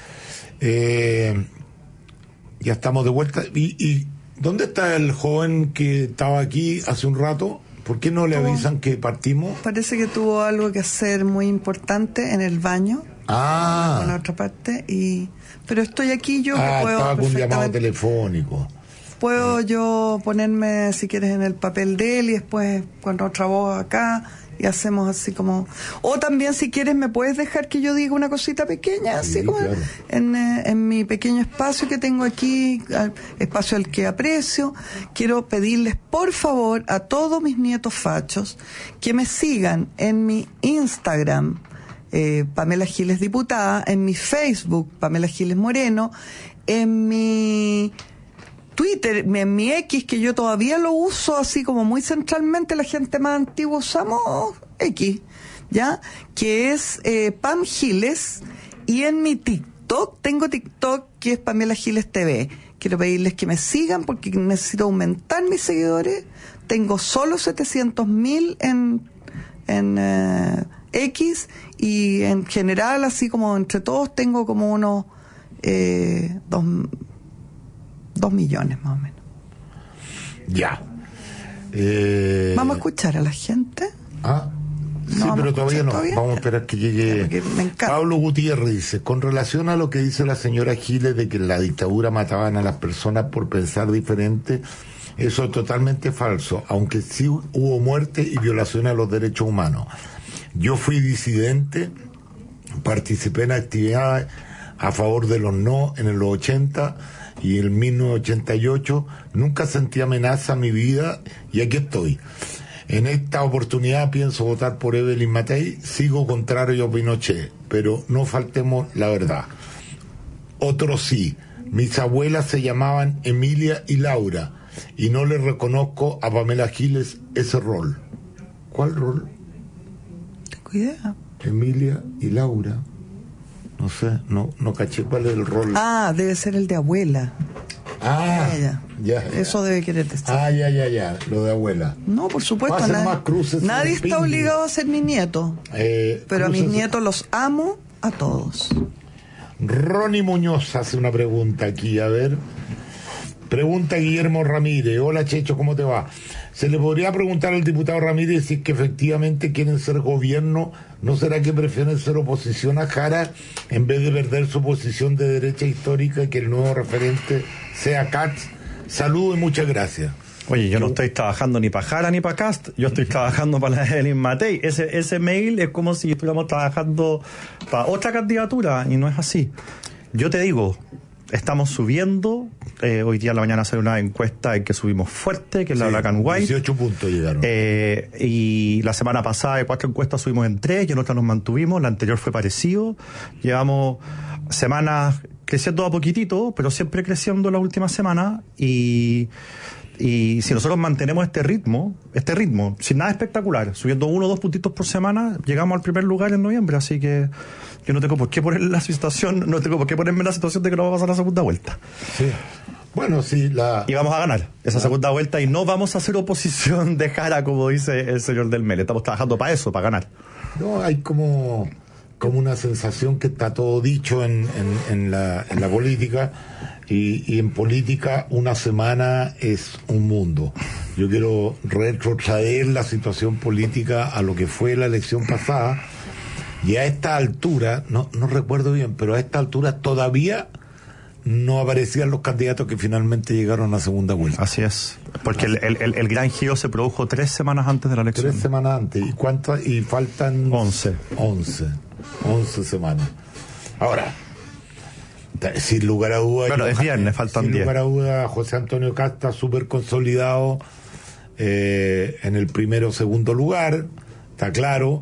Eh, ya estamos de vuelta. Y, y ¿dónde está el joven que estaba aquí hace un rato? ¿Por qué no le avisan que partimos? Parece que tuvo algo que hacer muy importante en el baño. Ah. En la otra parte. Y, pero estoy aquí yo. Ah, que puedo estaba con un llamado telefónico. Puedo yo ponerme, si quieres, en el papel de él y después con otra voz acá y hacemos así como... O también, si quieres, me puedes dejar que yo diga una cosita pequeña, así Sí, como claro. en, eh, en mi pequeño espacio que tengo aquí, al- espacio al que aprecio. Quiero pedirles, por favor, a todos mis nietos fachos que me sigan en mi Instagram, eh, Pamela Giles Diputada, en mi Facebook, Pamela Giles Moreno, en mi Twitter, en mi X, que yo todavía lo uso así como muy centralmente, la gente más antigua usamos X, ¿ya? Que es eh, Pam Giles, y en mi TikTok, tengo TikTok que es Pamela Giles T V. Quiero pedirles que me sigan porque necesito aumentar mis seguidores. Tengo solo setecientos mil en, en eh, X, y en general, así como entre todos, tengo como unos eh, dos... Dos millones más o menos. Ya. Eh... ¿Vamos a escuchar a la gente? Ah, sí, No, pero vamos a todavía no. escuchar todavía. Vamos a esperar que llegue. Pablo Gutiérrez dice, con relación a lo que dice la señora Giles de que en la dictadura mataban a las personas por pensar diferente, eso es totalmente falso, aunque sí hubo muerte y violación a los derechos humanos. Yo fui disidente, participé en actividades a favor de los no en los ochenta y en mil novecientos ochenta y ocho, nunca sentí amenaza a mi vida y aquí estoy. En esta oportunidad pienso votar por Evelyn Matei, sigo contrario a Pinochet, pero no faltemos la verdad. Otros sí, mis abuelas se llamaban Emilia y Laura, y no le reconozco a Pamela Giles ese rol. ¿Cuál rol? Tengo idea. Emilia y Laura. No sé, no, no caché cuál es el rol. Ah, debe ser el de abuela. Ah, ya, ya, ya. Eso debe querer decir. Ah, ya, ya, ya, lo de abuela. No, por supuesto. Va a ser Nadie, más cruces en nadie el está picnic. obligado a ser mi nieto. Eh, pero a mis cruces- nietos los amo a todos. Ronnie Muñoz hace una pregunta aquí, a ver. Pregunta Guillermo Ramírez. Hola Checho, ¿cómo te va? ¿Se le podría preguntar al diputado Ramírez si es que efectivamente quieren ser gobierno? ¿No será que prefieren ser oposición a Jara en vez de perder su posición de derecha histórica y que el nuevo referente sea Katz? Saludos y muchas gracias. Oye, yo no estoy trabajando ni para Jara ni para Cast, yo estoy trabajando para la Evelyn Matei. Ese, ese mail es como si estuviéramos trabajando para otra candidatura y no es así. Yo te digo, estamos subiendo, eh, hoy día en la mañana salió una encuesta en que subimos fuerte, que es la Sí, Black and White. dieciocho puntos llegaron. Eh, y la semana pasada de cuatro encuestas subimos en tres y en otra nos mantuvimos, la anterior fue parecido. Llevamos semanas creciendo a poquitito, pero siempre creciendo la última semana, y y si nosotros mantenemos este ritmo, este ritmo, sin nada espectacular, subiendo uno o dos puntitos por semana, llegamos al primer lugar en noviembre, así que yo no tengo por qué poner la situación, no tengo por qué ponerme en la situación de que no va a pasar la segunda vuelta. Sí. Bueno, sí, la... Y vamos a ganar esa segunda vuelta y no vamos a hacer oposición de Jara, como dice el señor del Mele. Estamos trabajando para eso, para ganar. No, hay como, como una sensación que está todo dicho en, en, en, la, en la política, y, y en política una semana es un mundo. Yo quiero retrotraer la situación política a lo que fue la elección pasada, Y a esta altura, no, no recuerdo bien, pero a esta altura todavía no aparecían los candidatos que finalmente llegaron a segunda vuelta. Así es, porque el, el, el gran giro se produjo tres semanas antes de la elección. Tres semanas antes. ¿Y cuántas? Y faltan... Once. Once. Once semanas. Ahora, sin lugar a dudas... Bueno, es viernes, faltan diez. Sin lugar a dudas, José Antonio Kast está súper consolidado eh, en el primero o segundo lugar, está claro.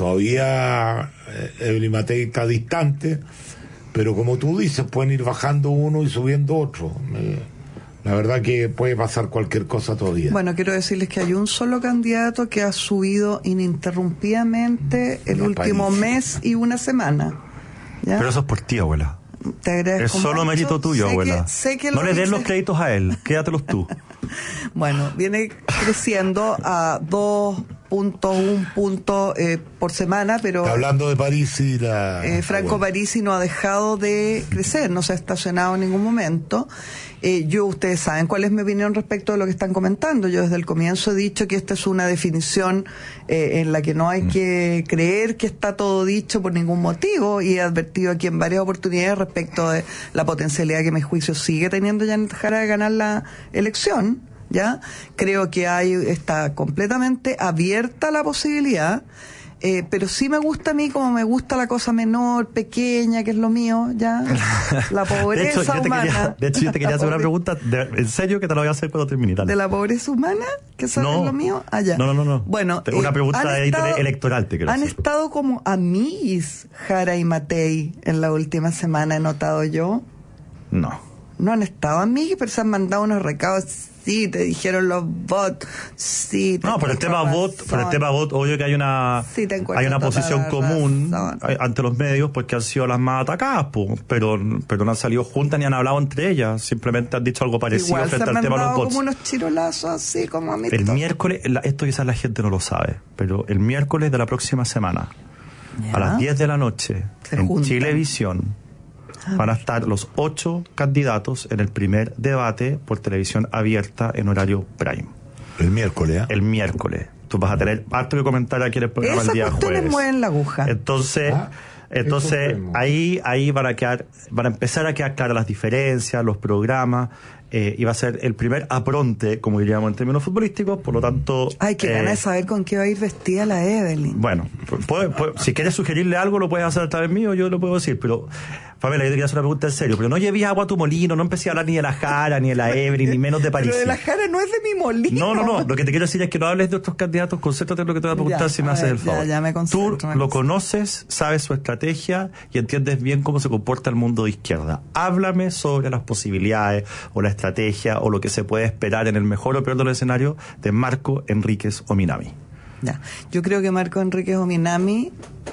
Todavía eh, Evelyn Matei está distante, pero como tú dices, pueden ir bajando uno y subiendo otro. Eh, la verdad que puede pasar cualquier cosa todavía. Bueno, quiero decirles que hay un solo candidato que ha subido ininterrumpidamente el último país. mes y una semana. ¿Ya? Pero eso es por ti, abuela. Te agradezco Es solo mucho. mérito tuyo, sé abuela. Que, sé que no le des dice... los créditos a él, quédatelos tú. Bueno, viene creciendo a dos punto uno puntos eh, por semana, pero... Está hablando de París y la... Eh, Franco Parisi no ha dejado de crecer, no se ha estacionado en ningún momento. Eh, yo, ustedes saben cuál es mi opinión respecto de lo que están comentando. Yo desde el comienzo he dicho que esta es una definición eh, en la que no hay mm. que creer que está todo dicho por ningún motivo, y he advertido aquí en varias oportunidades respecto de la potencialidad que mi juicio sigue teniendo Janet Jara de ganar la elección. ¿Ya? Creo que hay está completamente abierta la posibilidad, eh, pero sí me gusta a mí como me gusta la cosa menor, pequeña, que es lo mío, ¿ya? La pobreza de hecho, yo te humana. Quería, de hecho, yo te quería hacer una pregunta, de, en serio, que te la voy a hacer cuando termine. Dale. ¿De la pobreza humana? ¿Que eso no, es lo mío? Ah, ya. No, no, no. no. Bueno, una eh, pregunta estado, electoral te quiero Han hacer. estado como amiguis Jara y Matei en la última semana, he notado yo. No. No han estado amiguis, pero se han mandado unos recados. Sí, te dijeron los bots. Sí, no, por el tema bot, por el tema bot, obvio que hay una sí, hay una posición común razón. ante los medios, porque han sido las más atacadas, pues, pero pero no han salido juntas ni han hablado entre ellas, simplemente han dicho algo parecido igual frente se al tema de los bots. Como unos chirolazos así como a mí. El miércoles, esto quizás la gente no lo sabe, pero el miércoles de la próxima semana, ¿ya? A las diez de la noche, se en juntan. Chilevisión, van a estar los ocho candidatos en el primer debate por televisión abierta en horario prime. El miércoles, ¿eh? El miércoles. Tú vas a tener harto que comentar aquí en el programa Esas el día jueves. Esas mueven la aguja. Entonces, ah, entonces ahí ahí van a quedar, van a empezar a quedar claras las diferencias, los programas. Eh, y va a ser el primer apronte, como diríamos en términos futbolísticos, por lo tanto... Ay, qué eh, ganas de saber con qué va a ir vestida la Evelyn. Bueno, puede, puede, si quieres sugerirle algo, lo puedes hacer a través mío, yo lo puedo decir, pero... Pamela, yo te quería hacer una pregunta en serio, pero no lleves agua a tu molino, no empecé a hablar ni de la Jara, ni de la Evelyn, ni menos de París. Pero de la Jara no es de mi molino. No, no, no, lo que te quiero decir es que no hables de otros candidatos, concéntrate en lo que te voy a preguntar, ya, si me haces ver, el favor. Ya, ya me concentro, Tú me lo concentro. conoces, sabes su estrategia y entiendes bien cómo se comporta el mundo de izquierda. Háblame sobre las posibilidades o la estrategia o lo que se puede esperar en el mejor o peor de los escenarios de Marco Enríquez Ominami. Ya, yo creo que Marco Enríquez Ominami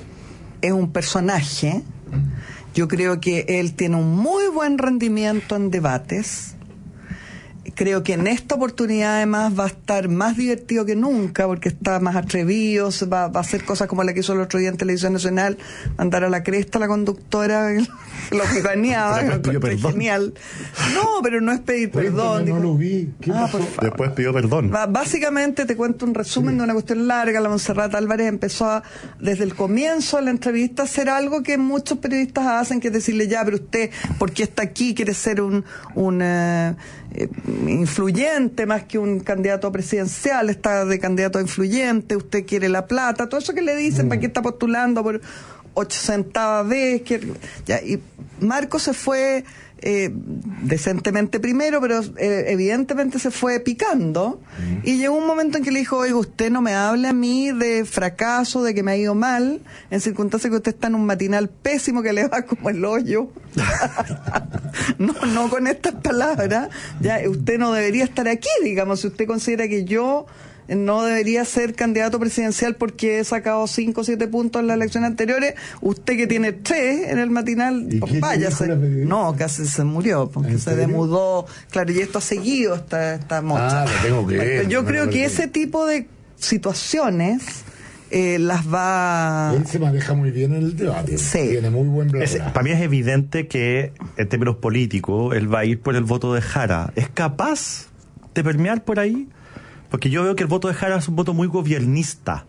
es un personaje. Yo creo que él tiene un muy buen rendimiento en debates. Creo que en esta oportunidad además va a estar más divertido que nunca, porque está más atrevido, va, va a hacer cosas como la que hizo el otro día en Televisión Nacional, mandar a la cresta a la conductora, lo que ganeaba, genial. No, pero no es pedir perdón. No digo, lo vi. ¿Qué ah, pasó? Después pidió perdón. Va, básicamente te cuento un resumen sí. de una cuestión larga. La Montserrat Álvarez empezó a, desde el comienzo de la entrevista, a hacer algo que muchos periodistas hacen, que es decirle, ya, pero usted, ¿por qué está aquí? ¿Quiere ser un... un eh, eh, influyente más que un candidato presidencial? Está de candidato a influyente, usted quiere la plata, todo eso que le dicen, mm. ¿para qué está postulando por ocho centavos vez? Que, ya, y Marco se fue eh, decentemente primero, pero eh, evidentemente se fue picando, mm. y llegó un momento en que le dijo, oiga, usted no me hable a mí de fracaso, de que me ha ido mal, en circunstancias que usted está en un matinal pésimo que le va como el hoyo. no, no con estas palabras, ya usted no debería estar aquí, digamos, si usted considera que yo no debería ser candidato presidencial porque he sacado cinco o siete puntos en las elecciones anteriores, usted que tiene tres en el matinal, pues váyase. No, casi se murió, porque se demudó, claro, y esto ha seguido esta, esta mocha. Ah, lo tengo que ver. Yo no creo que ese tipo de situaciones eh, las va... Él se maneja muy bien en el debate, sí. Tiene muy buen bla, es, bla. Para mí es evidente que en términos políticos él va a ir por el voto de Jara. ¿Es capaz de permear por ahí? Porque yo veo que el voto de Jara es un voto muy gobiernista.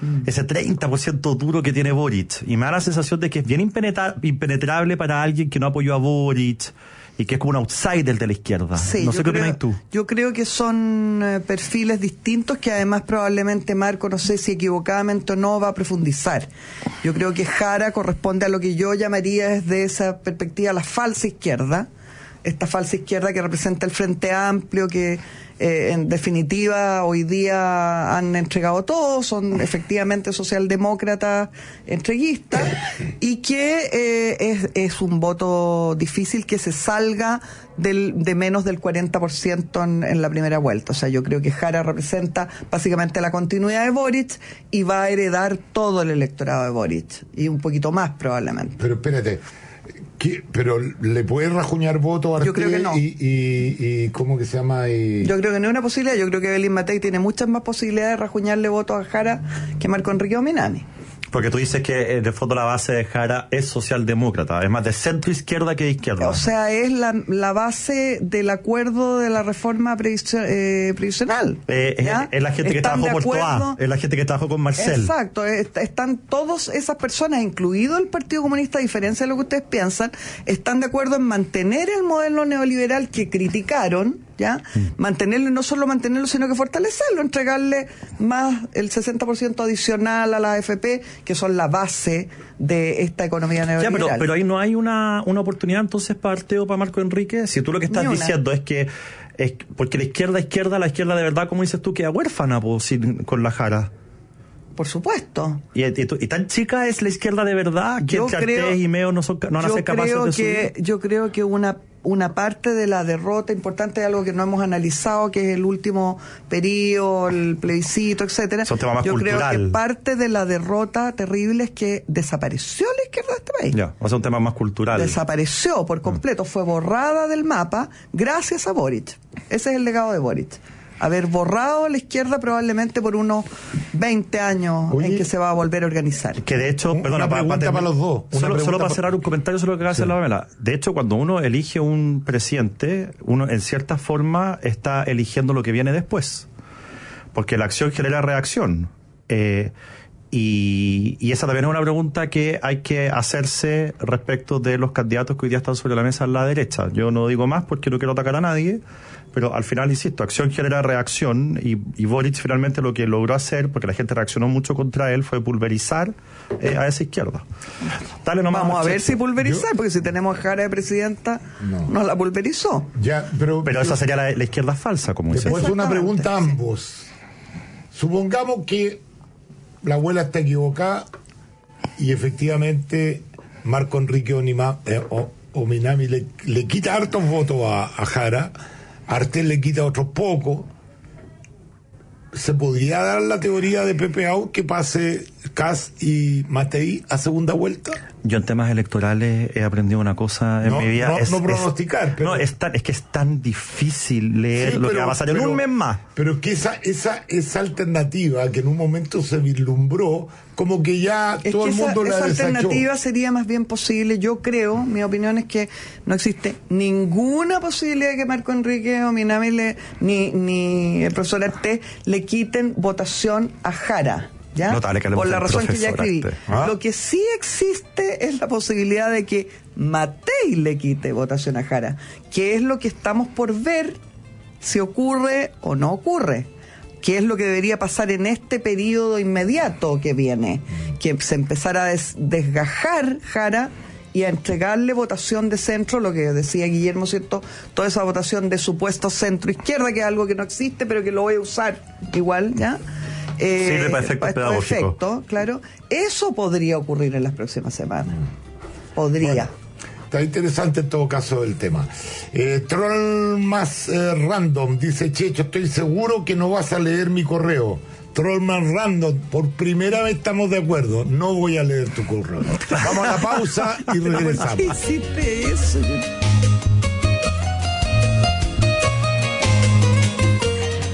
Mm. Ese treinta por ciento duro que tiene Boric. Y me da la sensación de que es bien impenetra- impenetrable para alguien que no apoyó a Boric y que es como un outsider de la izquierda. Sí, no sé qué creo, opinas tú. Yo creo que son eh, perfiles distintos que además probablemente Marco, no sé si equivocadamente o no, va a profundizar. Yo creo que Jara corresponde a lo que yo llamaría desde esa perspectiva la falsa izquierda. Esta falsa izquierda que representa el Frente Amplio, que eh, en definitiva hoy día han entregado todo, son efectivamente socialdemócratas entreguistas, y que eh, es, es un voto difícil que se salga del, de menos del cuarenta por ciento en, en la primera vuelta. O sea, yo creo que Jara representa básicamente la continuidad de Boric y va a heredar todo el electorado de Boric, y un poquito más probablemente. Pero espérate, ¿qué? ¿Pero le puede rajuñar voto a Arte? Yo creo que no. Y, y, y ¿cómo que se llama? Y... Yo creo que no es una posibilidad. Yo creo que Belín Matei tiene muchas más posibilidades de rajuñarle votos a Jara que Marco Enrique Ominami. Porque tú dices que eh, de fondo la base de Jara es socialdemócrata, es más de centro izquierda que de izquierda. O sea, es la, la base del acuerdo de la reforma previsio- eh, previsional. Eh, es, es la gente que Están trabajó de por acuerdo. Toa, es la gente que trabajó con Marcel. Exacto, est- están todas esas personas, incluido el Partido Comunista, a diferencia de lo que ustedes piensan, están de acuerdo en mantener el modelo neoliberal que criticaron, ¿ya? Mm. Mantenerlo, y no solo mantenerlo, sino que fortalecerlo, entregarle más el sesenta por ciento adicional a la A F P, que son la base de esta economía neoliberal. Ya, pero, pero ahí no hay una, una oportunidad entonces para Arte o para Marco Enrique. Si tú lo que estás diciendo es que es porque la izquierda izquierda, la izquierda de verdad, como dices tú, queda huérfana pues, sin, con la Jara. Por supuesto. Y, y, y tan chica es la izquierda de verdad que yo entre creo, Artés y Meo no, son, no van a ser capaces creo de que, subir. Yo creo que una una parte de la derrota importante de algo que no hemos analizado, que es el último periodo, el plebiscito, etcétera. Es un tema más yo cultural. creo que parte de la derrota terrible es que desapareció la izquierda de este país. Ya, o sea, un tema más cultural. Desapareció por completo, fue borrada del mapa gracias a Boric. Ese es el legado de Boric. Haber borrado la izquierda probablemente por unos veinte años. Oye, en que se va a volver a organizar. Que de hecho, una perdona, pregunta para, para, para los dos. Una solo, solo para pa... cerrar un comentario sobre lo que acaba de hacer la Pamela. De hecho, cuando uno elige un presidente, uno en cierta forma está eligiendo lo que viene después. Porque la acción genera reacción. Eh, y, y esa también es una pregunta que hay que hacerse respecto de los candidatos que hoy día están sobre la mesa en la derecha. Yo no digo más porque no quiero atacar a nadie. Pero al final, insisto, acción genera reacción y, y Boric finalmente lo que logró hacer, porque la gente reaccionó mucho contra él, fue pulverizar eh, a esa izquierda. Dale nomás. Vamos a ver Checho. si pulverizar, yo, porque si tenemos a Jara de presidenta, no. nos la pulverizó. Ya, pero pero yo, esa sería la, la izquierda falsa, como dice. Te puedo hacer una pregunta a ambos. Supongamos que la abuela está equivocada y efectivamente Marco Enrique Onima, eh, o, Ominami le, le quita hartos votos a, a Jara. Artés le quita otros pocos. ¿Se podría dar la teoría de Pepe Out que pase Kass y Matei a segunda vuelta? Yo en temas electorales he aprendido una cosa en no, mi vida. No, es, no pronosticar. Es, pero... No, es, tan, es que es tan difícil leer sí, lo pero, que va a pasar pero, en un mes más. Pero que esa, esa, esa alternativa que en un momento se vislumbró, como que ya es todo que el mundo esa, la esa desachó. Alternativa sería más bien posible, yo creo, mi opinión es que no existe ninguna posibilidad de que Marco Enrique o Minami le, ni, ni el profesor Artés le quiten votación a Jara. ¿Ya? Notable que por la razón que ya escribí. ¿Ah? Lo que sí existe es la posibilidad de que Matei le quite votación a Jara, que es lo que estamos por ver si ocurre o no ocurre, que es lo que debería pasar en este periodo inmediato que viene, que se empezara a des- desgajar Jara y a entregarle votación de centro, lo que decía Guillermo, ¿cierto? Toda esa votación de supuesto centro-izquierda, que es algo que no existe, pero que lo voy a usar igual, ¿ya? Eh, Sirve para efectos pedagógicos. Efecto, claro. Eso podría ocurrir en las próximas semanas. Podría. Bueno, está interesante en todo caso el tema. Eh, Troll más eh, random dice: Checho, estoy seguro que no vas a leer mi correo. Troll más random, por primera vez estamos de acuerdo. No voy a leer tu correo. Vamos a la pausa y regresamos. ¿Qué hiciste eso? Esta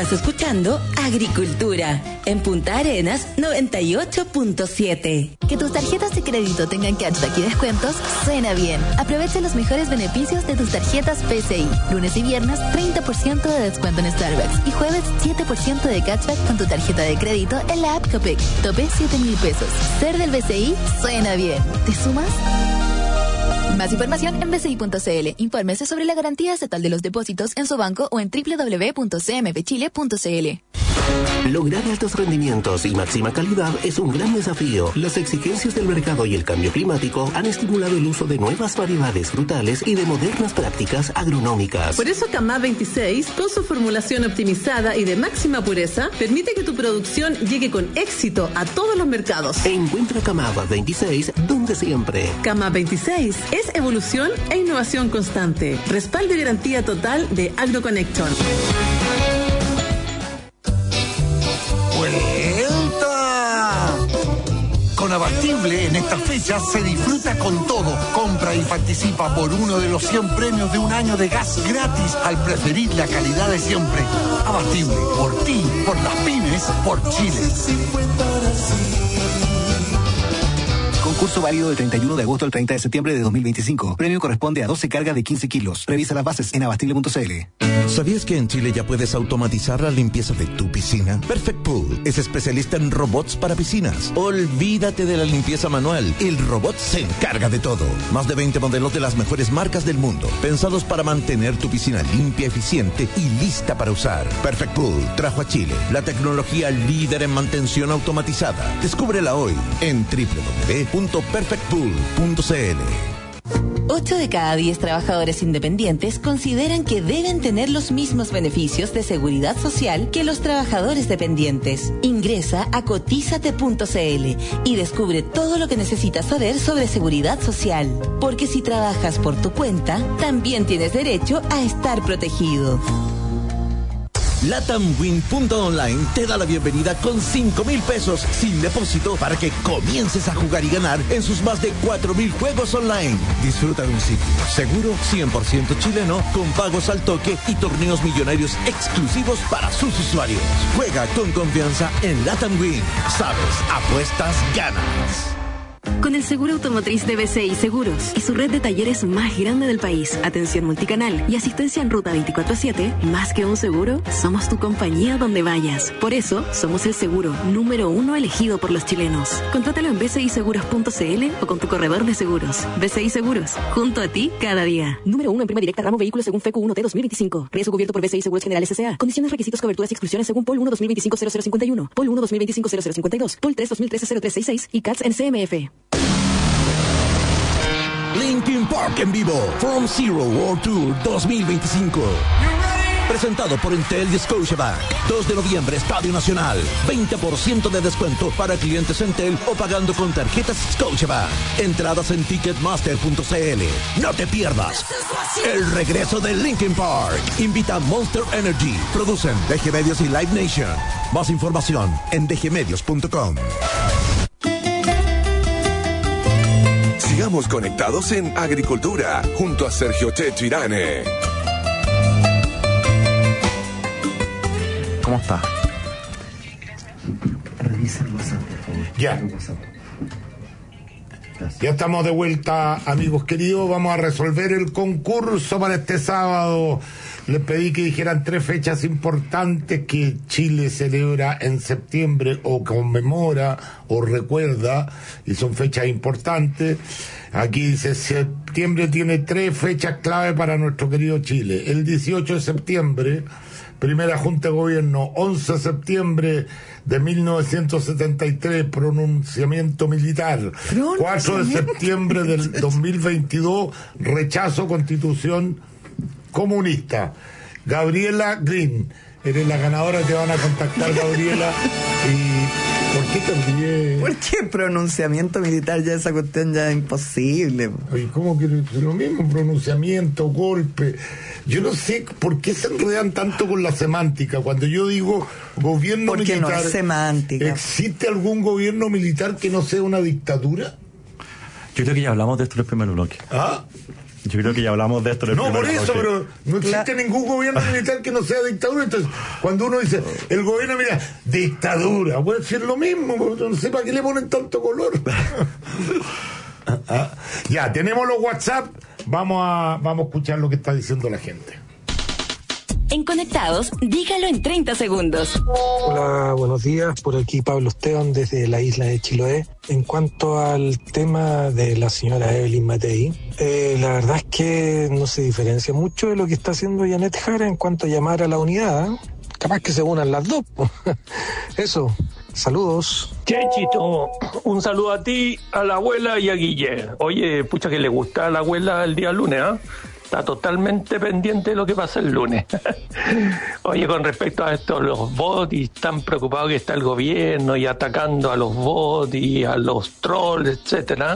Estás escuchando Agricultura en Punta Arenas noventa y ocho punto siete. Que tus tarjetas de crédito tengan cashback y descuentos suena bien. Aprovecha los mejores beneficios de tus tarjetas P C I. Lunes y viernes treinta por ciento de descuento en Starbucks y jueves siete por ciento de cashback con tu tarjeta de crédito en la app Copec. Tope siete mil pesos. Ser del B C I suena bien. ¿Te sumas? Más información en b c i punto c l. Infórmese sobre la garantía estatal de los depósitos en su banco o en w w w punto c m p chile punto c l. Lograr altos rendimientos y máxima calidad es un gran desafío. Las exigencias del mercado y el cambio climático han estimulado el uso de nuevas variedades frutales y de modernas prácticas agronómicas. Por eso Camá veintiséis, con su formulación optimizada y de máxima pureza, permite que tu producción llegue con éxito a todos los mercados. Encuentra Camá veintiséis donde siempre. Camá veintiséis es evolución e innovación constante. Respaldo y garantía total de AgroConnection. ¡Vuelta! Con Abatible en estas fechas se disfruta con todo. Compra y participa por uno de los cien premios de un año de gas gratis al preferir la calidad de siempre. Abatible, por ti, por las pymes, por Chile. Concurso válido del treinta y uno de agosto al treinta de septiembre de dos mil veinticinco. Premio corresponde a doce cargas de quince kilos. Revisa las bases en abastible punto c l. ¿Sabías que en Chile ya puedes automatizar la limpieza de tu piscina? Perfect Pool es especialista en robots para piscinas. Olvídate de la limpieza manual. El robot se encarga de todo. Más de veinte modelos de las mejores marcas del mundo, pensados para mantener tu piscina limpia, eficiente y lista para usar. Perfect Pool trajo a Chile la tecnología líder en mantención automatizada. Descúbrela hoy en w w w punto perfect pool punto c l. ocho de cada diez trabajadores independientes consideran que deben tener los mismos beneficios de seguridad social que los trabajadores dependientes. Ingresa a cotízate punto c l y descubre todo lo que necesitas saber sobre seguridad social. Porque si trabajas por tu cuenta, también tienes derecho a estar protegido. Latam Win punto online te da la bienvenida con cinco mil pesos sin depósito para que comiences a jugar y ganar en sus más de cuatro mil juegos online. Disfruta de un sitio seguro, cien por ciento chileno, con pagos al toque y torneos millonarios exclusivos para sus usuarios. Juega con confianza en Latam Win. Sabes, apuestas, ganas. Con el seguro automotriz de B C I Seguros y su red de talleres más grande del país, atención multicanal y asistencia en ruta veinticuatro siete, más que un seguro, somos tu compañía donde vayas. Por eso, somos el seguro número uno elegido por los chilenos. Contrátalo en b c i seguros punto c l o con tu corredor de seguros. B C I Seguros, junto a ti cada día. Número uno en prima directa ramo vehículos según F E C U uno T dos mil veinticinco. Riesgo cubierto por B C I Seguros General S C A. Condiciones, requisitos, coberturas y exclusiones según P O L uno dos mil veinticinco cero cero cincuenta y uno, P O L uno dos mil veinticinco cero cero cincuenta y dos, P O L tres dos mil trece cero tres sesenta y seis y C A T S en C M F. Linkin Park en vivo, From Zero World Tour dos mil veinticinco. Presentado por Entel y Scotiabank. dos de noviembre, Estadio Nacional. veinte por ciento de descuento para clientes Entel o pagando con tarjetas Scotiabank. Entradas en ticketmaster punto c l. No te pierdas el regreso de Linkin Park. Invita a Monster Energy. Producen D G Medios y Live Nation. Más información en d g medios punto com. Sigamos conectados en Agricultura, junto a Sergio Checho Irane. ¿Cómo está? Revisa el WhatsApp, por favor. Ya. Ya estamos de vuelta, amigos queridos. Vamos a resolver el concurso para este sábado. Les pedí que dijeran tres fechas importantes que Chile celebra en septiembre o conmemora o recuerda, y son fechas importantes. Aquí dice, septiembre tiene tres fechas clave para nuestro querido Chile. El dieciocho de septiembre, primera Junta de Gobierno. Once de septiembre de mil novecientos setenta y tres, pronunciamiento militar. cuatro de septiembre del dos mil veintidós, rechazo constitución comunista. Gabriela Green, eres la ganadora, te van a contactar, Gabriela. ¿Y por qué te ríes? ¿Por qué pronunciamiento militar? Ya esa cuestión ya es imposible. Oye, ¿cómo que lo mismo? Pronunciamiento, golpe. Yo no sé por qué se enredan tanto con la semántica. Cuando yo digo gobierno Porque militar, no es semántica. ¿existe algún gobierno militar que no sea una dictadura? Yo creo que ya hablamos de esto en el primer bloque. Ah, Yo creo que ya hablamos de esto en el No, por primer eso, bloque. pero no existe La- ningún gobierno militar que no sea dictadura. Entonces, cuando uno dice, el gobierno, mira, dictadura, puede ser lo mismo, pero no sé para qué le ponen tanto color. Ah, ya, tenemos los WhatsApp, vamos a, vamos a escuchar lo que está diciendo la gente. En Conectados, dígalo en treinta segundos. Hola, buenos días. Por aquí Pablo Esteban desde la isla de Chiloé. En cuanto al tema de la señora Evelyn Matei, eh, la verdad es que no se diferencia mucho de lo que está haciendo Janet Jara en cuanto a llamar a la unidad. ¿eh? Capaz que se unan las dos. Eso. Saludos. Chechito, un saludo a ti, a la abuela y a Guille. Oye, pucha que le gusta a la abuela el día lunes, ¿ah? ¿eh? Está totalmente pendiente de lo que pasa el lunes. Oye, con respecto a esto, los bots, y tan preocupados que está el gobierno y atacando a los bots y a los trolls, etcétera.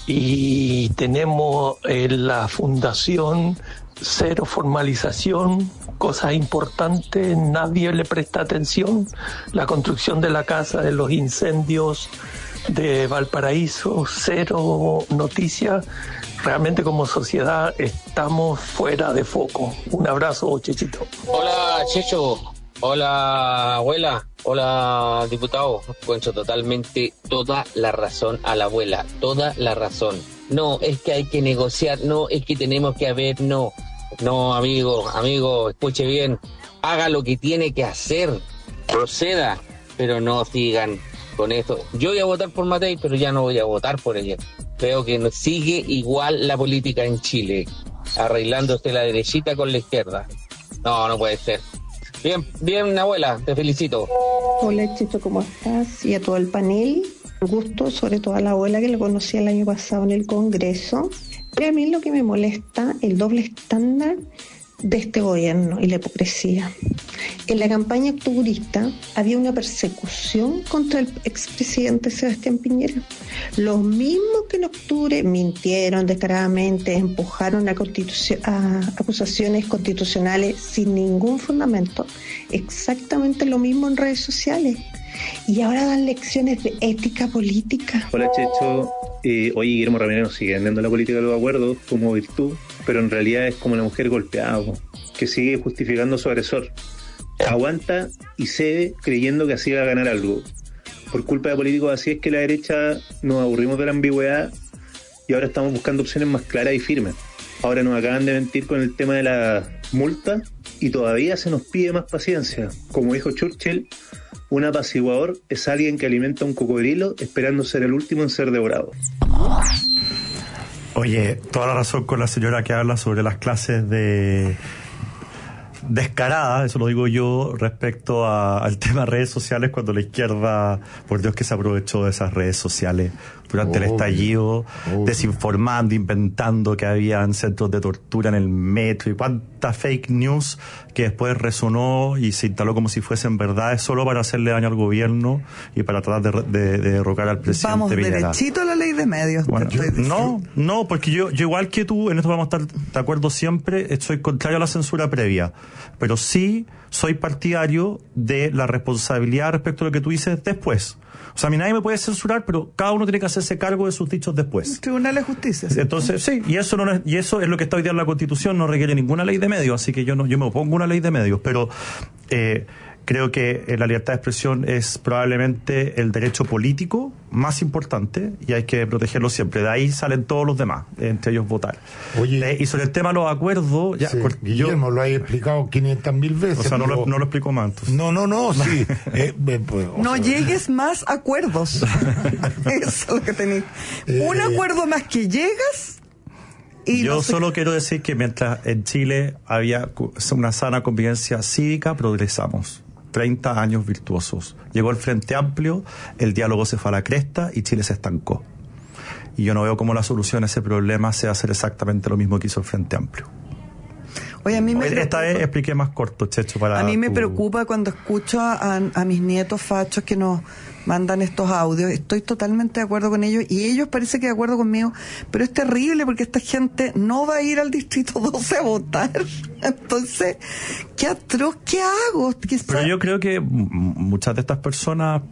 Y tenemos en la fundación cero formalización, cosas importantes, nadie le presta atención. La construcción de la casa, de los incendios de Valparaíso, cero noticias. Realmente como sociedad estamos fuera de foco. Un abrazo, Chechito. Hola, Checho. Hola, abuela. Hola, diputado. Encuentro totalmente toda la razón a la abuela. Toda la razón. No, es que hay que negociar. No, es que tenemos que haber. No, no, amigo, amigo, escuche bien. Haga lo que tiene que hacer. Proceda. Pero no sigan con esto. Yo voy a votar por Matei, pero ya no voy a votar por ella. Creo que sigue igual la política en Chile, arreglándose la derechita con la izquierda. No, no puede ser. Bien, bien, abuela, te felicito. Hola, Checho, ¿cómo estás? Y a todo el panel, un gusto, sobre todo a la abuela que lo conocí el año pasado en el Congreso. Pero a mí lo que me molesta, el doble estándar de este gobierno y la hipocresía. En la campaña octubrista había una persecución contra el expresidente Sebastián Piñera. Los mismos que en octubre mintieron descaradamente, empujaron a, constituci- a acusaciones constitucionales sin ningún fundamento, exactamente lo mismo en redes sociales. Y ahora dan lecciones de ética política. Hola, Checho. Eh, hoy Guillermo Ramírez nos sigue vendiendo la política de los acuerdos como virtud, pero en realidad es como una mujer golpeada, que sigue justificando a su agresor. Aguanta y cede creyendo que así va a ganar algo. Por culpa de políticos así es que la derecha nos aburrimos de la ambigüedad y ahora estamos buscando opciones más claras y firmes. Ahora nos acaban de mentir con el tema de la multa y todavía se nos pide más paciencia. Como dijo Churchill, un apaciguador es alguien que alimenta un cocodrilo esperando ser el último en ser devorado. Oye, toda la razón con la señora que habla sobre las clases de descarada, eso lo digo yo, respecto a, al tema de redes sociales, cuando la izquierda, por Dios que se aprovechó de esas redes sociales durante oh, el estallido, oh. desinformando, inventando que habían centros de tortura en el metro y cuánta fake news que después resonó y se instaló como si fuesen verdades solo para hacerle daño al gobierno y para tratar de, de, de derrocar al presidente. Vamos Villarán. derechito a la ley de medios. Bueno, no, no, porque yo, yo igual que tú, en esto vamos a estar de acuerdo siempre, estoy contrario a la censura previa, pero sí soy partidario de la responsabilidad respecto a lo que tú dices después. O sea, a mí nadie me puede censurar, pero cada uno tiene que hacerse cargo de sus dichos después. Tribunal de Justicia. ¿sí? Entonces, sí, y eso no es, y eso es lo que está hoy día en la Constitución, no requiere ninguna ley de medios, así que yo no, yo me opongo a una ley de medios, pero eh, creo que la libertad de expresión es probablemente el derecho político más importante y hay que protegerlo siempre. De ahí salen todos los demás, entre ellos votar. Oye, eh, y sobre el tema de los acuerdos, ya, sí, cort- Guillermo yo, lo hay explicado quinientas mil veces. O sea, no, pero... lo, no lo explico más. Entonces. No, no, no, sí. eh, eh, pues, no sea, llegues más a acuerdos. Eso es lo que tenés. Eh, Un acuerdo más que llegas. Y yo no sé... solo quiero decir que mientras en Chile había una sana convivencia cívica, progresamos. treinta años virtuosos. Llegó el Frente Amplio, el diálogo se fue a la cresta y Chile se estancó. Y yo no veo cómo la solución a ese problema sea hacer exactamente lo mismo que hizo el Frente Amplio. Oye, a mí me Esta preocupa, vez expliqué más corto, Checho, para... A mí me tu... preocupa cuando escucho a, a mis nietos fachos que nos mandan estos audios. Estoy totalmente de acuerdo con ellos y ellos parece que de acuerdo conmigo, pero es terrible porque esta gente no va a ir al Distrito doce a votar. Entonces, ¿qué atroz? ¿Qué hago? ¿Qué pero yo creo que muchas de estas personas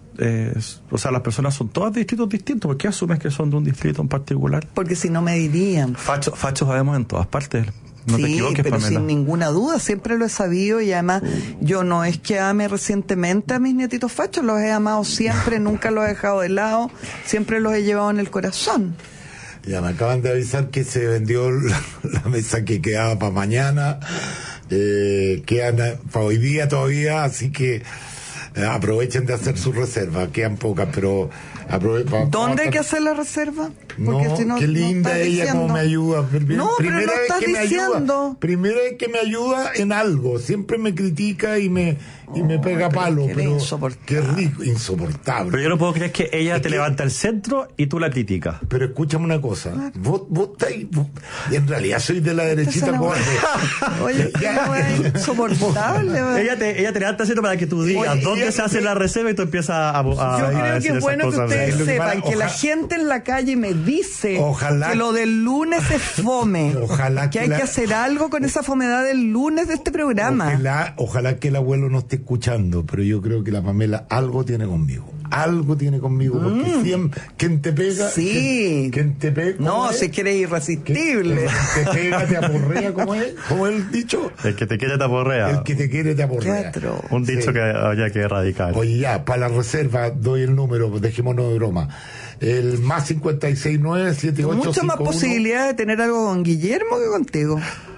Eh, o sea, las personas son todas de distritos distintos. ¿Por qué asumes que son de un distrito en particular? Porque si no me dirían. Fachos facho sabemos en todas partes. No sí, te equivoques, pero Pamela. sin ninguna duda, siempre lo he sabido y además yo no es que ame recientemente a mis nietitos fachos, los he amado siempre, nunca los he dejado de lado, siempre los he llevado en el corazón. Ya me acaban de avisar que se vendió la, la mesa que quedaba para mañana, eh, quedan para hoy día todavía, así que eh, aprovechen de hacer su reserva, quedan pocas, pero aprove- pa- ¿Dónde pa- hay que hacer la reserva? No, si no, qué linda no ella diciendo. como me ayuda. Primera No, pero vez no estás que me diciendo. ayuda. Primera vez que me ayuda en algo. Siempre me critica y me y me pega pero palo, que pero insoportable. qué rico, insoportable. Pero yo no puedo creer que ella Es te que- levanta el centro y tú la criticas. Pero escúchame una cosa, vos, vos estáis, vos- y en realidad soy de la derechita Esa es cobarde. la- Oye, Ya. no es insoportable. ¿verdad? Ella te, ella te levanta el centro para que tú digas Oye, dónde ella- se hace la reserva y tú empiezas a, a, a Yo creo que decir es esas bueno que cosas. ustedes Lo que sepan pasa- que la oja- gente en la calle me dice Ojalá- que lo del lunes es fome. Ojalá que que hay la- que hacer algo con esa fomedad del lunes de este programa. Ojalá, ojalá que el abuelo no esté escuchando, pero yo creo que la Pamela algo tiene conmigo. Algo tiene conmigo, porque Mm. siempre, quien te pega, Sí. quien, quien te pega, No, ¿cómo es? si que eres irresistible. El que te pega te aporrea, ¿cómo es? ¿Cómo es el dicho? El que te quiere te aporrea. El que te quiere te Qué aporrea. atroz. Un dicho Sí. que había que erradicar. Oye, ya, para la reserva doy el número, dejémonos de broma. El más cincuenta y seis nueve siete ocho Mucho más posibilidad de tener algo con Guillermo que contigo.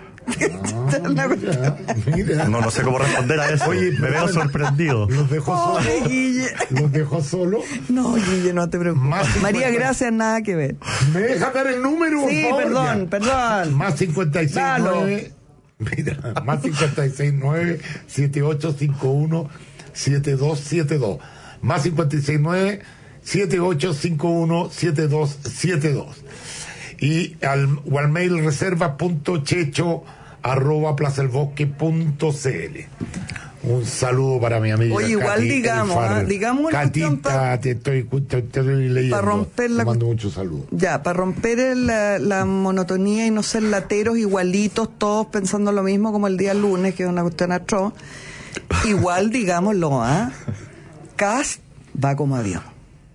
Mira, mira. No, no sé cómo responder a eso. Oye, me veo no, sorprendido. Los dejó Pobre solo. Guille. Los dejó solo. No, Guille, no te preocupes. Más cincuenta. María, gracias, nada que ver. ¿Me deja dar el número, por Sí, favor? perdón, Ya. perdón. Más cincuenta y seis nueve. Dalo. Mira, más cincuenta y seis nueve siete ocho cinco uno siete dos siete dos. Más cincuenta y seis nueve siete ocho cinco uno siete dos siete dos. Y al, o al mail reserva punto checho arroba plazaelbosque.cl. Un saludo para mi amiga. Oye, igual Katy digamos, Elfar. ¿ah? Digamos una cuestión Catita, pa- te estoy, te estoy leyendo. pa' romper la- Te mando muchos saludos. Ya, para romper el- la, la monotonía y no ser lateros igualitos, todos pensando lo mismo como el día lunes, que es una cuestión atroz. Igual, digámoslo, ¿ah? Cast va como avión.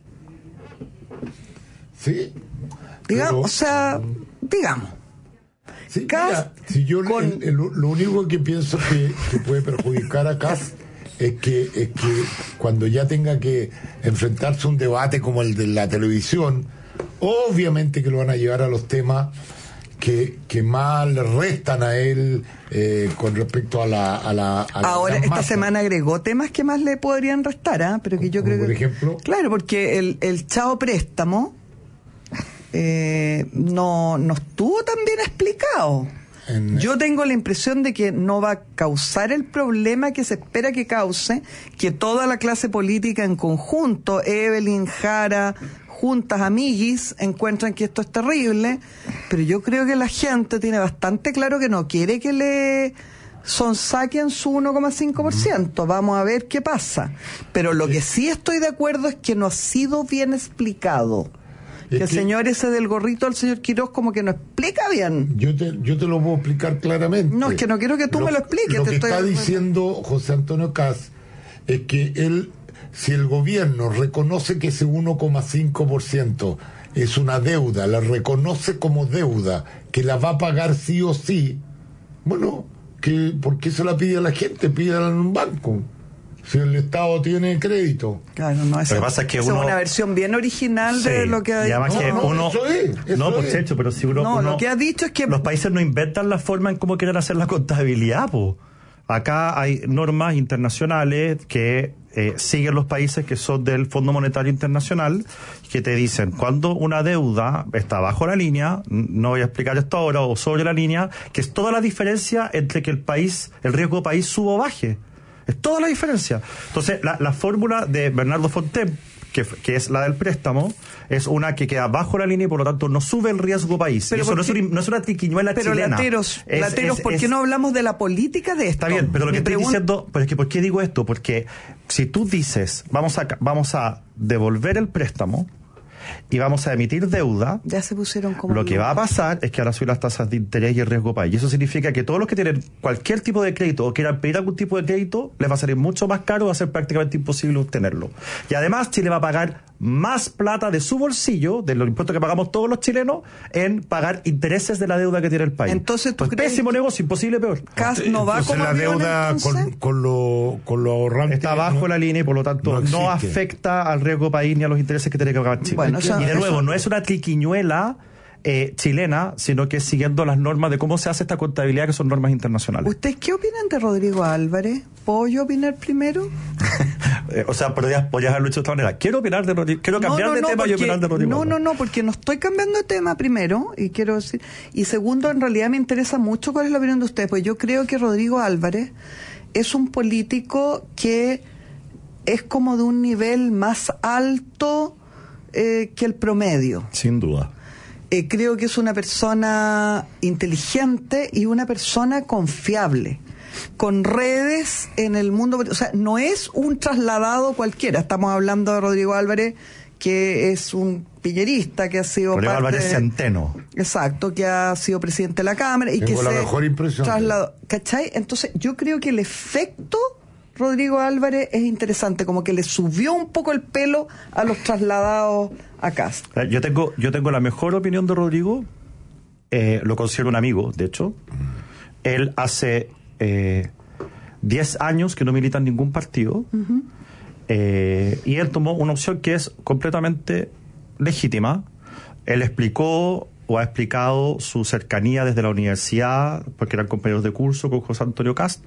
Sí. Digamos, Pero- o sea, digamos. Sí, Cas mira, si yo con- el- el- lo único que pienso que, que puede perjudicar a Cas es que es que cuando ya tenga que enfrentarse a un debate como el de la televisión, obviamente que lo van a llevar a los temas que, que más le restan a él eh, con respecto a la a la a la Ahora, gran esta masa. semana agregó temas que más le podrían restar, ¿ah? Pero que yo Como creo por que... ejemplo. Claro, porque el, el Chao Préstamo eh, no, no estuvo tan bien explicado. En- Yo tengo la impresión de que no va a causar el problema que se espera que cause, que toda la clase política en conjunto, Evelyn, Jara, juntas, amiguis, encuentran que esto es terrible, pero yo creo que la gente tiene bastante claro que no quiere que le sonsaquen su uno coma cinco por ciento. Vamos a ver qué pasa. Pero lo que sí estoy de acuerdo es que no ha sido bien explicado. Es Que el que- señor ese del gorrito, el señor Quiroz, como que no explica bien. Yo te, yo te lo puedo explicar claramente. No, es que no quiero que tú me lo expliques, Lo te que estoy- está diciendo José Antonio Cas es que él, si el gobierno reconoce que ese uno coma cinco por ciento es una deuda, la reconoce como deuda, que la va a pagar sí o sí, bueno, que ¿por qué se la pide a la gente? Pídala en un banco. Si el Estado tiene crédito. Claro, no, esa, Lo que pasa es que esa uno- es una versión bien original de Sí, lo que ha y además dicho. que No, no, uno, eso es, eso no, pues es. Checho, pero si uno, No, uno- lo que ha dicho es que los países no inventan la forma en cómo quieren hacer la contabilidad, po. Acá hay normas internacionales que eh, siguen los países que son del Fondo Monetario Internacional, que te dicen cuando una deuda está bajo la línea, n- no voy a explicar esto ahora, o sobre la línea, que es toda la diferencia entre que el país, el riesgo país suba o baje. Es toda la diferencia. Entonces, la, la fórmula de Bernardo Fontaine, que, f- que es la del préstamo, es una que queda bajo la línea y por lo tanto no sube el riesgo país. Pero Y eso no ¿por es, qué? una, no es una triquiñuela Pero chilena. lateros, Es- lateros, es- ¿por qué es- no hablamos de la política de esto? Está bien, pero lo que Mi estoy pregun- diciendo, pero es que ¿por qué digo esto? Porque si tú dices, vamos a, vamos a devolver el préstamo, y vamos a emitir deuda. Ya se pusieron como... Lo que locos. va a pasar es que ahora suben las tasas de interés y el riesgo país. Y eso significa que todos los que tienen cualquier tipo de crédito o quieran pedir algún tipo de crédito, les va a salir mucho más caro, va a ser prácticamente imposible obtenerlo. Y además Chile va a pagar más plata de su bolsillo, de los impuestos que pagamos todos los chilenos, en pagar intereses de la deuda que tiene el país. Entonces, ¿tú pues crees pésimo que negocio, imposible peor. Cas no va Entonces como la avión, deuda entonces? con, con lo con lo ahorrante está bajo no, la línea y por lo tanto no, no, existe. afecta al riesgo país ni a los intereses que tiene que pagar Chile. Bueno, eso- y de nuevo, eso- no es una triquiñuela eh, chilena, sino que es siguiendo las normas de cómo se hace esta contabilidad, que son normas internacionales. ¿Ustedes qué opinan de Rodrigo Álvarez? ¿Puedo yo opinar primero? Eh, o sea, podrías, podrías haberlo hecho de esta manera. Quiero opinar de Rodrigo, quiero cambiar no, no, de no, tema y porque- opinar de Rodrigo. No, no, no, porque no estoy cambiando de tema primero, y quiero decir, y segundo, en realidad me interesa mucho cuál es la opinión de ustedes, pues yo creo que Rodrigo Álvarez es un político que es como de un nivel más alto eh, que el promedio. Sin duda. Eh, creo que es una persona inteligente y una persona confiable, con redes en el mundo. O sea, no es un trasladado cualquiera. Estamos hablando de Rodrigo Álvarez, que es un piñerista, que ha sido Rodrigo parte Álvarez de- Centeno. Exacto, que ha sido presidente de la Cámara y Tengo que la se mejor impresión. trasladó. ¿Cachai? Entonces, yo creo que el efecto Rodrigo Álvarez es interesante, como que le subió un poco el pelo a los trasladados a casa. Eh, Yo tengo, yo tengo la mejor opinión de Rodrigo, eh, lo considero un amigo, de hecho. Él hace eh, diez años que no milita en ningún partido, Ujú. eh, y él tomó una opción que es completamente legítima. Él explicó o ha explicado su cercanía desde la universidad, porque eran compañeros de curso con José Antonio Cast.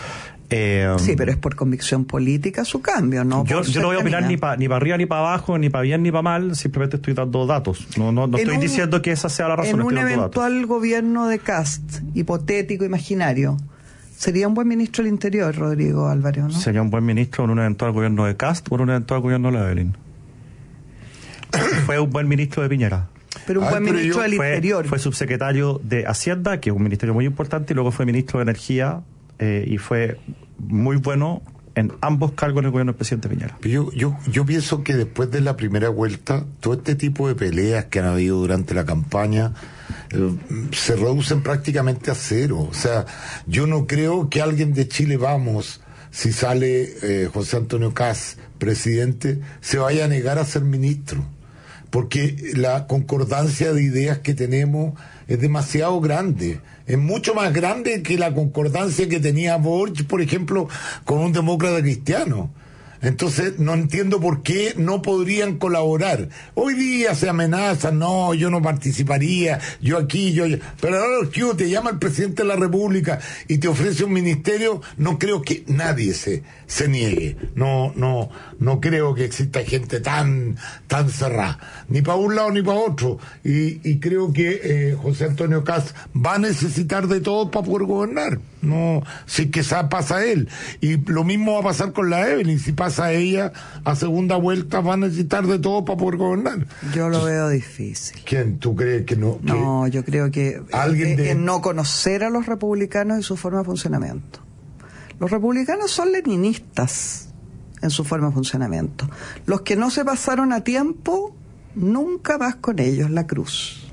Eh, Sí, pero es por convicción política su cambio, ¿no? Yo, por yo no voy a opinar cercanía. ni para ni pa arriba ni para abajo, ni para bien ni para mal, simplemente estoy dando datos. No, no, no En estoy un- diciendo que esa sea la razón, En un estoy dando datos. eventual gobierno de Cast, hipotético, imaginario, ¿sería un buen ministro del Interior, Rodrigo Álvarez, o no? Sería un buen ministro en un eventual gobierno de Cast o en un eventual gobierno de Evelyn. Fue un buen ministro de Piñera. Pero un buen ministro del fue, Interior. Fue subsecretario de Hacienda, que es un ministerio muy importante, y luego fue ministro de Energía, eh, y fue muy bueno en ambos cargos en el gobierno del presidente Piñera. Yo, yo, yo pienso que después de la primera vuelta, todo este tipo de peleas que han habido durante la campaña eh, se reducen prácticamente a cero. O sea, yo no creo que alguien de Chile Vamos, si sale eh, José Antonio Cast presidente, se vaya a negar a ser ministro. Porque la concordancia de ideas que tenemos es demasiado grande. Es mucho más grande que la concordancia que tenía Boric, por ejemplo, con un demócrata cristiano. Entonces, no entiendo por qué no podrían colaborar. Hoy día se amenazan, no, yo no participaría, yo aquí, yo allá. Pero ahora que te llama el presidente de la República y te ofrece un ministerio, no creo que nadie se, se niegue. No, no, no creo que exista gente tan, tan cerrada. Ni para un lado ni para otro. Y, y creo que eh, José Antonio Cast va a necesitar de todo para poder gobernar. No, si que pasa él. Y lo mismo va a pasar con la Evelyn. Si pasa ella a segunda vuelta, va a necesitar de todo para poder gobernar. Yo lo veo difícil. ¿Quién? ¿Tú crees que no? Que No, yo creo que alguien eh, de- en no conocer a los republicanos y su forma de funcionamiento. Los republicanos son leninistas en su forma de funcionamiento. Los que no se pasaron a tiempo, nunca vas con ellos la cruz.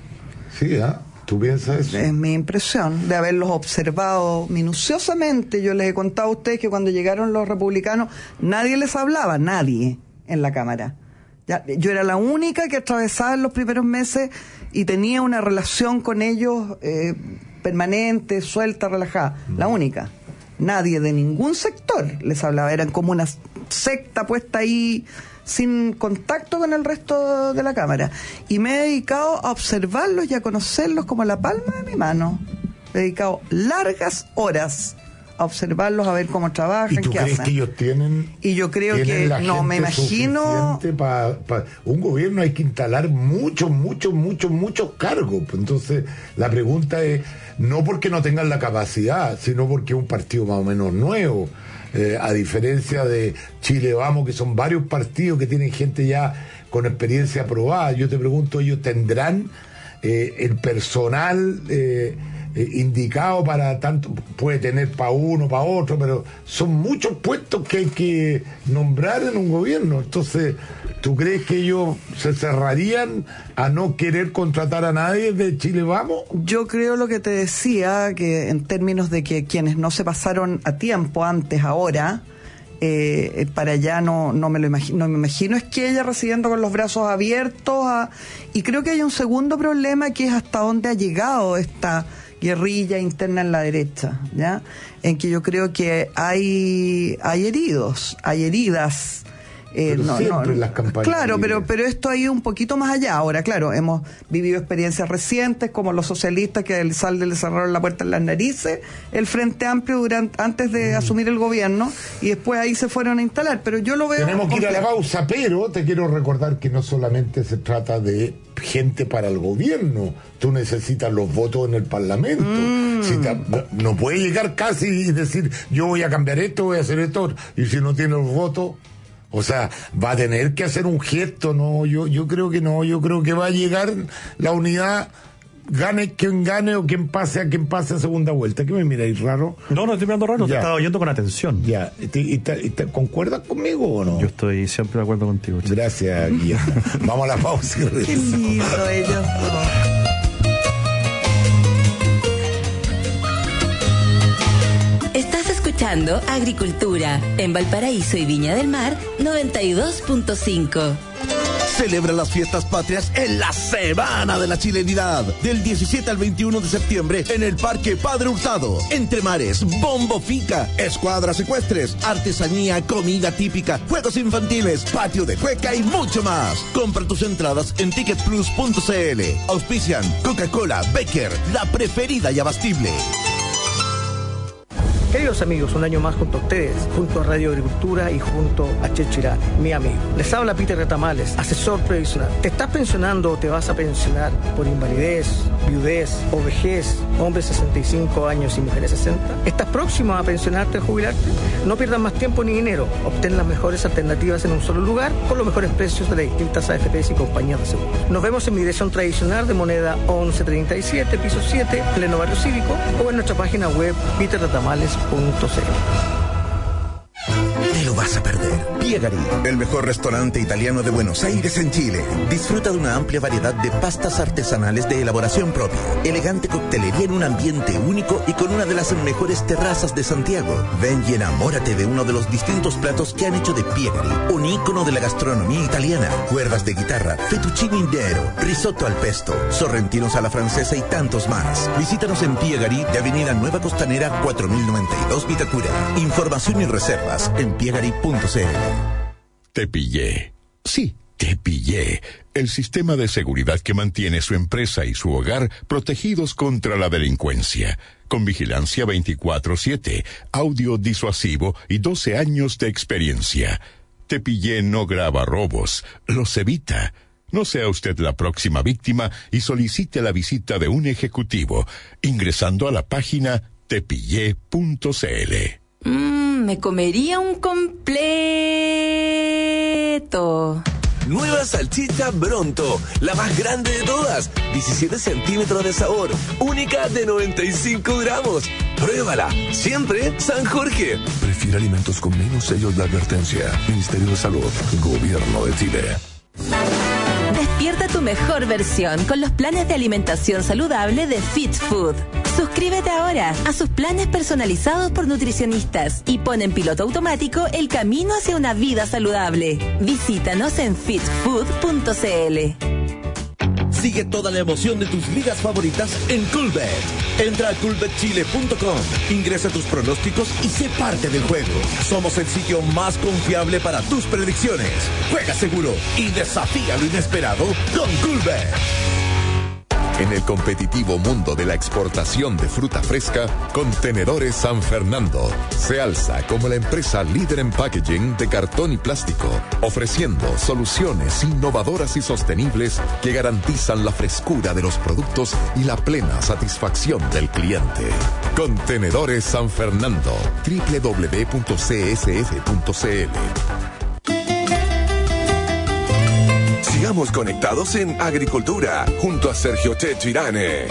Sí, ¿ah? ¿Tú piensas eso? Es mi impresión de haberlos observado minuciosamente. Yo les he contado a ustedes que cuando llegaron los republicanos, nadie les hablaba, nadie en la Cámara. Ya, yo era la única que atravesaba en los primeros meses y tenía una relación con ellos eh, permanente, suelta, relajada. La única. Nadie de ningún sector les hablaba. Eran como una secta puesta ahí sin contacto con el resto de la Cámara. Y me he dedicado a observarlos y a conocerlos como la palma de mi mano. Me he dedicado largas horas a observarlos, a ver cómo trabajan, ¿Y tú qué crees hacen. que ellos tienen? Y yo creo tienen que, la no, me gente imagino... suficiente pa- pa- un gobierno hay que instalar muchos, muchos, muchos, muchos cargos. Entonces, la pregunta es, no porque no tengan la capacidad, sino porque es un partido más o menos nuevo. Eh, a diferencia de Chile Vamos, que son varios partidos que tienen gente ya con experiencia probada. Yo te pregunto, ¿ellos tendrán eh, el personal eh, eh, indicado para tanto? Puede tener para uno, para otro, pero son muchos puestos que hay que nombrar en un gobierno. Entonces, ¿Tú crees que ellos se cerrarían a no querer contratar a nadie de Chile Vamos? Yo creo lo que te decía, que en términos de que quienes no se pasaron a tiempo antes, ahora, eh, para allá no, no me lo imagino, no me imagino es que ella recibiendo con los brazos abiertos a, y creo que hay un segundo problema que es hasta dónde ha llegado esta guerrilla interna en la derecha, ¿ya? En que yo creo que hay, hay heridos, hay heridas. Eh, pero no, siempre no, en las campañas claro, libres. pero pero esto ha ido un poquito más allá. Ahora, claro, hemos vivido experiencias recientes como los socialistas que al Salde le cerraron la puerta en las narices, el Frente Amplio durante antes de mm. asumir el gobierno, y después ahí se fueron a instalar. Pero yo lo veo. Tenemos que ir a la complejo. pausa, pero te quiero recordar que no solamente se trata de gente para el gobierno, tú necesitas los votos en el Parlamento. Mm. Si te, no puedes llegar casi y decir yo voy a cambiar esto, voy a hacer esto, y si no tienes los votos. O sea, va a tener que hacer un gesto, no, yo yo creo que no, yo creo que va a llegar la unidad, gane quien gane o quien pase a quien pase a segunda vuelta. ¿Qué me miráis raro? No, no estoy mirando raro, Ya. te estaba oyendo con atención. Ya, ¿y, y, y, ¿concuerdas conmigo o no? Yo estoy siempre de acuerdo contigo. Chico. Gracias, Guillermo. Vamos a la pausa y Qué regresamos. lindo ellos. Estás escuchando Agricultura en Valparaíso y Viña del Mar noventa y dos punto cinco. Celebra las fiestas patrias en la Semana de la Chilenidad, del diecisiete al veintiuno de septiembre en el Parque Padre Hurtado. Entre mares, bombo fica, escuadras ecuestres, artesanía, comida típica, juegos infantiles, patio de cueca y mucho más. Compra tus entradas en ticket plus punto c l. Auspician Coca-Cola, Becker, la preferida y abastible. Queridos amigos, un año más junto a ustedes, junto a Radio Agricultura y junto a Checho Irán, mi amigo. Les habla Peter Retamales, asesor previsional. ¿Te estás pensionando o te vas a pensionar por invalidez, viudez o vejez, hombres sesenta y cinco años y mujeres sesenta? ¿Estás próximo a pensionarte o jubilarte? No pierdas más tiempo ni dinero. Obtén las mejores alternativas en un solo lugar con los mejores precios de las distintas A F Pes y compañías de seguro. Nos vemos en mi dirección tradicional de moneda once treinta y siete, piso siete, pleno barrio cívico, o en nuestra página web peter retamales punto c l. Te lo vas a perder. Piegari, el mejor restaurante italiano de Buenos Aires en Chile. Disfruta de una amplia variedad de pastas artesanales de elaboración propia, elegante coctelería en un ambiente único y con una de las mejores terrazas de Santiago. Ven y enamórate de uno de los distintos platos que han hecho de Piegari un ícono de la gastronomía italiana. Cuerdas de guitarra, fettuccine indero, risotto al pesto, sorrentinos a la francesa y tantos más. Visítanos en Piegari de Avenida Nueva Costanera cuatro mil noventa y dos Vitacura. Información y reservas en piegari punto c l. Te pillé. Sí, te pillé. El sistema de seguridad que mantiene su empresa y su hogar protegidos contra la delincuencia. Con vigilancia veinticuatro siete, audio disuasivo y doce años de experiencia. Te pillé no graba robos, los evita. No sea usted la próxima víctima y solicite la visita de un ejecutivo ingresando a la página tepillé punto c l. Mmm, me comería un completo. Nueva salchicha Bronto, la más grande de todas, diecisiete centímetros de sabor, única de noventa y cinco gramos. Pruébala, siempre San Jorge. Prefiere alimentos con menos sellos de advertencia. Ministerio de Salud, Gobierno de Chile. Despierta tu mejor versión con los planes de alimentación saludable de Fit Food. Suscríbete ahora a sus planes personalizados por nutricionistas y pon en piloto automático el camino hacia una vida saludable. Visítanos en fit food punto c l. Sigue toda la emoción de tus ligas favoritas en Coolbet. Entra a coolbet chile punto com, ingresa tus pronósticos y sé parte del juego. Somos el sitio más confiable para tus predicciones. Juega seguro y desafía lo inesperado con Coolbet. En el competitivo mundo de la exportación de fruta fresca, Contenedores San Fernando se alza como la empresa líder en packaging de cartón y plástico, ofreciendo soluciones innovadoras y sostenibles que garantizan la frescura de los productos y la plena satisfacción del cliente. Contenedores San Fernando, doble u doble u doble u punto c s f punto c l. Sigamos conectados en Agricultura, junto a Sergio Checho Irane.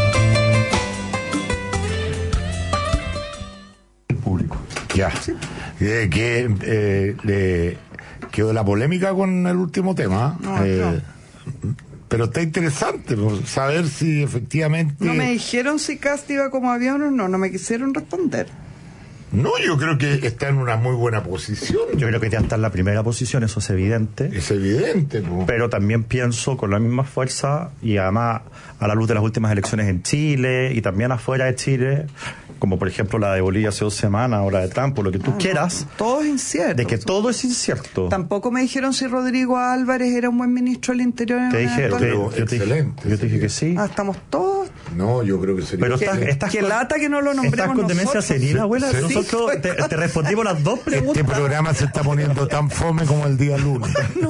El público. Ya. eh, que eh, le quedó la polémica con el último tema. No, eh, no. Pero está interesante pues, saber si efectivamente... No me dijeron si Cast iba como avión o no, no me quisieron responder. No, yo creo que está en una muy buena posición. Yo creo que ya está en la primera posición, eso es evidente. Es evidente. Pues. Pero también pienso con la misma fuerza, y además a la luz de las últimas elecciones en Chile y también afuera de Chile, como por ejemplo la de Bolivia hace dos semanas o la de Trump, o lo que tú ah, quieras. No, todo es incierto. De que todo es incierto. Tampoco me dijeron si Rodrigo Álvarez era un buen ministro del Interior. En te dije, te, yo, yo, te, excelente, yo te dije que sí. Ah, estamos todos. No, yo creo que sería. Pero estás, estás que con, lata que no lo nombremos. Estás con demencia senil, abuela. Sí, Nosotros sí, te, te respondimos las dos preguntas. Este programa se está poniendo tan fome como el día lunes. No,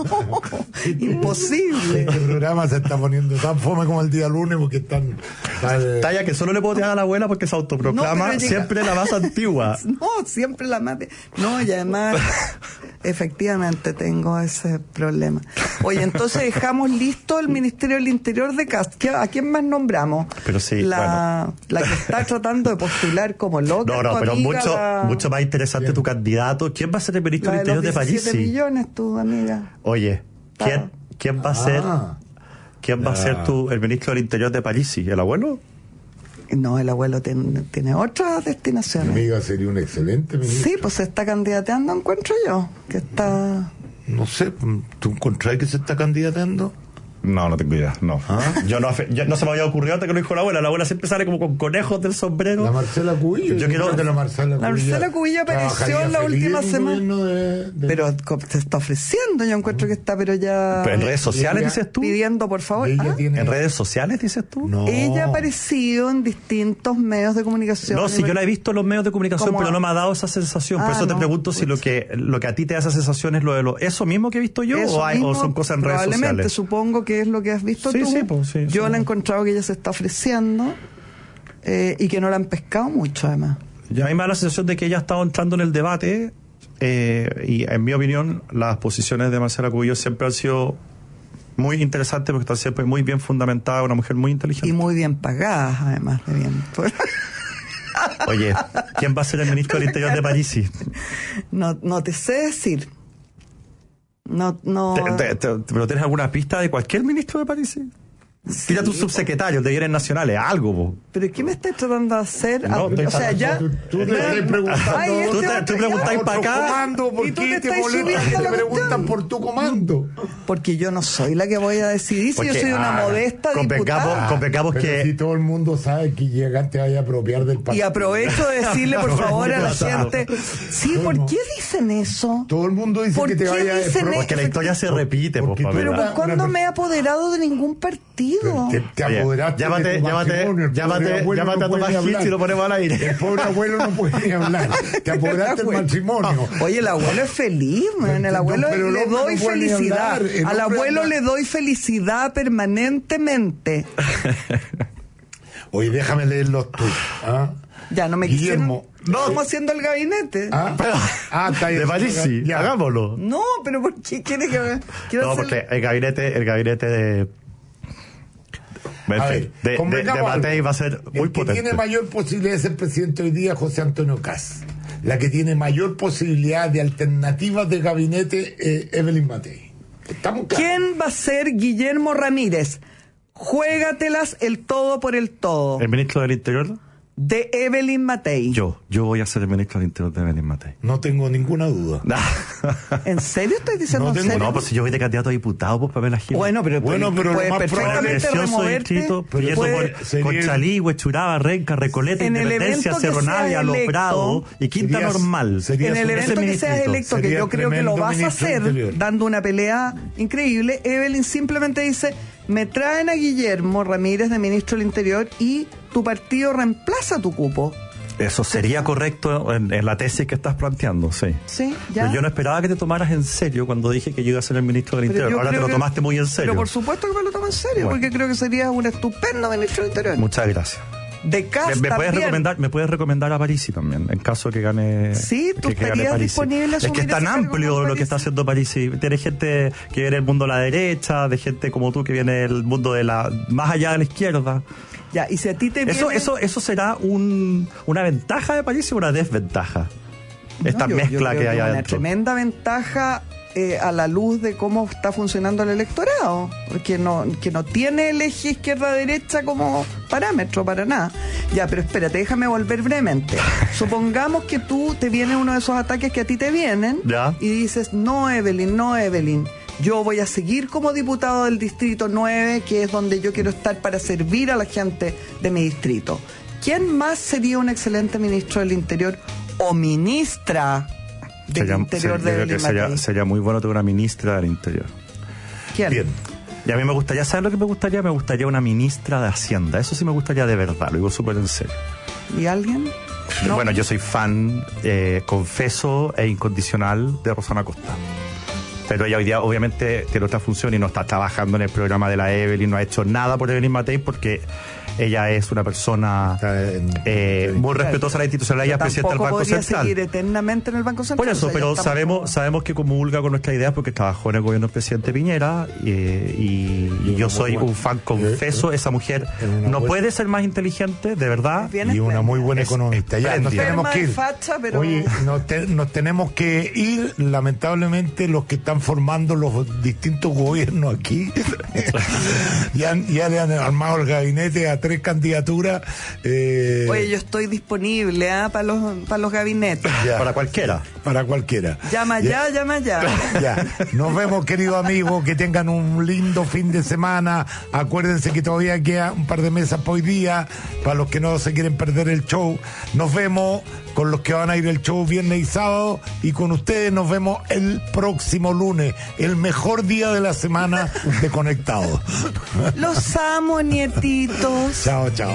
imposible. Este programa se está poniendo tan fome como el día lunes porque están. Tal... Talla que solo le puedo tirar a la abuela porque se autoproclama no, siempre la más antigua. No, siempre la más. De... No, y además, efectivamente tengo ese problema. Oye, entonces dejamos listo el Ministerio del Interior de Cast. ¿A quién más nombramos? Pero sí, la, bueno. la que está tratando de postular como loca. No, no, pero amiga, mucho, la... mucho más interesante tu candidato. ¿Quién va a ser el ministro del Interior de París? siete millones, tu amiga. Oye, ¿quién, ¿quién va a ser? Ah, ¿Quién va a ser tu, el ministro del Interior de París? ¿El abuelo? No, el abuelo tiene, tiene otras destinaciones. Mi amiga sería un excelente ministro. Sí, pues se está candidateando, encuentro yo. Que está. No sé, ¿tú encontrás que se está candidateando? No, no tengo idea, no. ¿Ah? Yo no, yo, no se me había ocurrido hasta que lo dijo la abuela. La abuela siempre sale como con conejos del sombrero. La Marcela Cubillo. Yo quiero que la Marcela Cubillo. La Marcela Cubillo apareció en la última semana. De, de... Pero se está ofreciendo, yo encuentro que está, pero ya. Pero en redes sociales ella, dices tú. Pidiendo, por favor. ¿Ah? Tiene... ¿En redes sociales dices tú? No. Ella ha aparecido en distintos medios de comunicación. No, si yo la he visto en los medios de comunicación, pero no me ha dado esa sensación. Ah, por eso no, te pregunto pues... si lo que lo que a ti te da esa sensación es lo de lo. ¿Eso mismo que he visto yo o, hay, mismo, o son cosas en redes sociales? Probablemente, supongo que es lo que has visto sí, tú. Sí, pues, sí, yo sí. la he encontrado que ella se está ofreciendo eh, y que no la han pescado mucho, además. Y a mí me da la sensación de que ella ha estado entrando en el debate eh, y, en mi opinión, las posiciones de Marcela Cubillo siempre han sido muy interesantes porque está siempre muy bien fundamentada, una mujer muy inteligente. Y muy bien pagada, además de bien. Oye, ¿quién va a ser el ministro del Interior de París? No, no te sé decir. No, no. ¿Te, te, te, ¿Pero tienes alguna pista de cualquier ministro de París? Sí, tira tu subsecretario, el de bienes nacionales, algo. Po. ¿Pero qué me estás tratando de hacer? No, o sea, ya. Tú, tú te estás preguntando. Ay, este tú, te, tú preguntáis para acá. Comando, ¿por ¿Y tú qué te, te molesta que te preguntan por tu comando? Porque yo no soy la que voy a decidir, si Porque, yo soy una ah, modesta convengamos, diputada. Convengamos que. Si todo el mundo sabe que llegan, te vaya a apropiar del partido. Y aprovecho de decirle, por favor, a la gente. Sí, ¿por qué dicen eso? Todo el mundo dice que te vaya a expropiar. Porque la historia se repite, por favor. Pero ¿por cuándo me he apoderado de ningún partido? Te, te apoderaste llámate, de tu llámate, llámate, llámate no a Tomás Gil si lo ponemos al aire. El pobre abuelo no puede ni hablar. Te apoderaste del matrimonio. Oye, el abuelo es feliz, man. El abuelo no, le doy no felicidad. Al abuelo anda... le doy felicidad permanentemente. Oye, déjame leerlos tú. ¿Ah? Ya, no me Guillermo. Quisieron... No, estamos haciendo el gabinete. Ah, ah está ahí. De París, sí. Ya. Hagámoslo. No, pero ¿por qué quiere que No, hacer... porque el gabinete, el gabinete de. A ver, de, de, de Matei va a ser muy el que potente. tiene mayor posibilidad de ser presidente hoy día, José Antonio Kast. La que tiene mayor posibilidad de alternativas de gabinete, eh, Evelyn Matei. ¿Estamos claros? ¿Quién va a ser Guillermo Ramírez? Juégatelas el todo por el todo. ¿El ministro del Interior? De Evelyn Matei. Yo, yo voy a ser el ministro del Interior de Evelyn Matei. No tengo ninguna duda. ¿En serio estás diciendo no en tengo, serio? No, pues si yo voy de candidato a diputado, pues Pamela Gil. Bueno, pero, bueno, pero puedes lo más perfectamente removerte. Conchalí, Huechuraba, Renca, Recoleta, en Independencia, Cerro Navia, Los Prados y Quinta serías, Normal. Serías en el evento que seas electo, que yo creo que lo vas a hacer, dando una pelea increíble, Evelyn simplemente dice, me traen a Guillermo Ramírez de ministro del Interior y tu partido reemplaza tu cupo. Eso sería correcto en, en la tesis que estás planteando, sí. Sí, ya. Pero yo no esperaba que te tomaras en serio cuando dije que yo iba a ser el ministro del Interior. Ahora te lo tomaste muy en serio. Pero por supuesto que me lo tomo en serio, bueno. Porque creo que sería un estupendo ministro del Interior. Muchas gracias. De Cast ¿Me, me puedes también. recomendar, me puedes recomendar a Parisi también, en caso que gane. Sí, tú que, que estarías gane disponible a Es que es tan amplio lo que está haciendo Parisi. Tiene gente que viene del mundo de la derecha, de gente como tú que viene del mundo de la más allá de la izquierda. Ya, y si a ti te Eso, viene... eso, eso será un, una ventaja de Parisi o una desventaja. esta No, yo- yo mezcla creo que hay es una adentro. tremenda ventaja eh, a la luz de cómo está funcionando el electorado, porque no, que no tiene el eje izquierda-derecha como parámetro para nada. Ya, pero espérate, déjame volver brevemente. Supongamos que tú te viene uno de esos ataques que a ti te vienen Ya. y dices, no, Evelyn, no, Evelyn. Yo voy a seguir como diputado del Distrito nueve, que es donde yo quiero estar para servir a la gente de mi distrito. ¿Quién más sería un excelente ministro del Interior o ministra del Sería, Interior sería- de yo creo Evelyn que sería, Matei? sería muy bueno tener una ministra del Interior. ¿Quién? Bien. Y a mí me gustaría, ¿sabes lo que me gustaría? Me gustaría una ministra de Hacienda. Eso sí me gustaría de verdad, lo digo súper en serio. ¿Y alguien? No. Bueno, yo soy fan, eh, confeso e incondicional de Rosana Costa. Pero ella hoy día obviamente tiene otra función y no está trabajando en el programa de la Evelyn, no ha hecho nada por Evelyn Matei porque ella es una persona eh, muy respetuosa de la institucionalidad, ella es presidenta del Tampoco Banco podría Central. seguir eternamente en el Banco Central. Por eso, o sea, ya pero estamos sabemos como- sabemos que comulga con nuestra idea porque trabajó en el gobierno del presidente Piñera y, y- y yo soy un fan confeso. Esa mujer no puede ser más inteligente, de verdad. Y una muy buena economista. Ya nos espléndida. tenemos que ir. Enferma de facha, pero- Oye, nos, te- nos tenemos que ir. Lamentablemente, los que están formando los distintos gobiernos aquí ya, han- ya le han armado el gabinete a tres candidaturas. eh, Oye, yo estoy disponible ¿ah? para los, para los gabinetes. ya. Para cualquiera. Para cualquiera. Llama ya, llama ya. Ya. Nos vemos, queridos amigos, que tengan un lindo fin de semana. Acuérdense que todavía queda un par de mesas por hoy día, para los que no se quieren perder el show. Nos vemos con los que van a ir el show viernes y sábado, y con ustedes nos vemos el próximo lunes, el mejor día de la semana de Conectados. Los amo, nietitos. Chao, chao.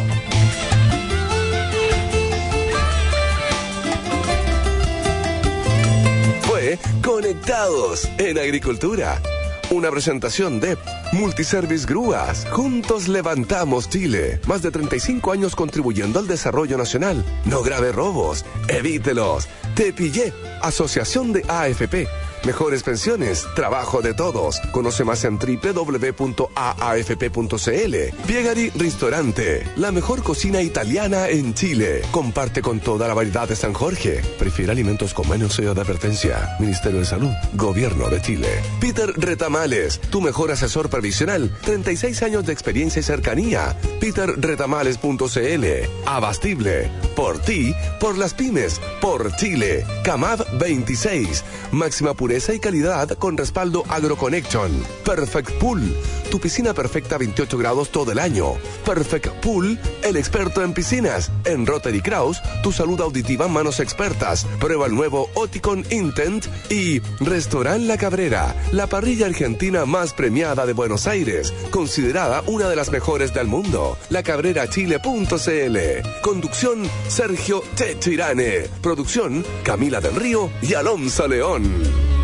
Fue Conectados en Agricultura. Una presentación de Multiservice Grúas. Juntos levantamos Chile. Más de treinta y cinco años contribuyendo al desarrollo nacional. No grave robos. Evítelos. Te pillé. Asociación de A F P. Mejores pensiones, trabajo de todos. Conoce más en doble u doble u doble u punto a a f p punto c l. Piegari Ristorante, la mejor cocina italiana en Chile. Comparte con toda la variedad de San Jorge. Prefiere alimentos con menos sello de advertencia. Ministerio de Salud, Gobierno de Chile. Peter Retamales, tu mejor asesor previsional. treinta y seis años de experiencia y cercanía. peter retamales punto c l. Abastible. Por ti, por las pymes, por Chile. Camad veintiséis. Máxima pureza y calidad con respaldo AgroConnection. Perfect Pool, tu piscina perfecta a veintiocho grados todo el año. Perfect Pool, el experto en piscinas. En Rotary Kraus, tu salud auditiva en manos expertas. Prueba el nuevo Oticon Intent y Restaurant La Cabrera, la parrilla argentina más premiada de Buenos Aires, considerada una de las mejores del mundo. la cabrera chile punto c l. Conducción Sergio Checho Irane. Producción Camila del Río y Alonso León.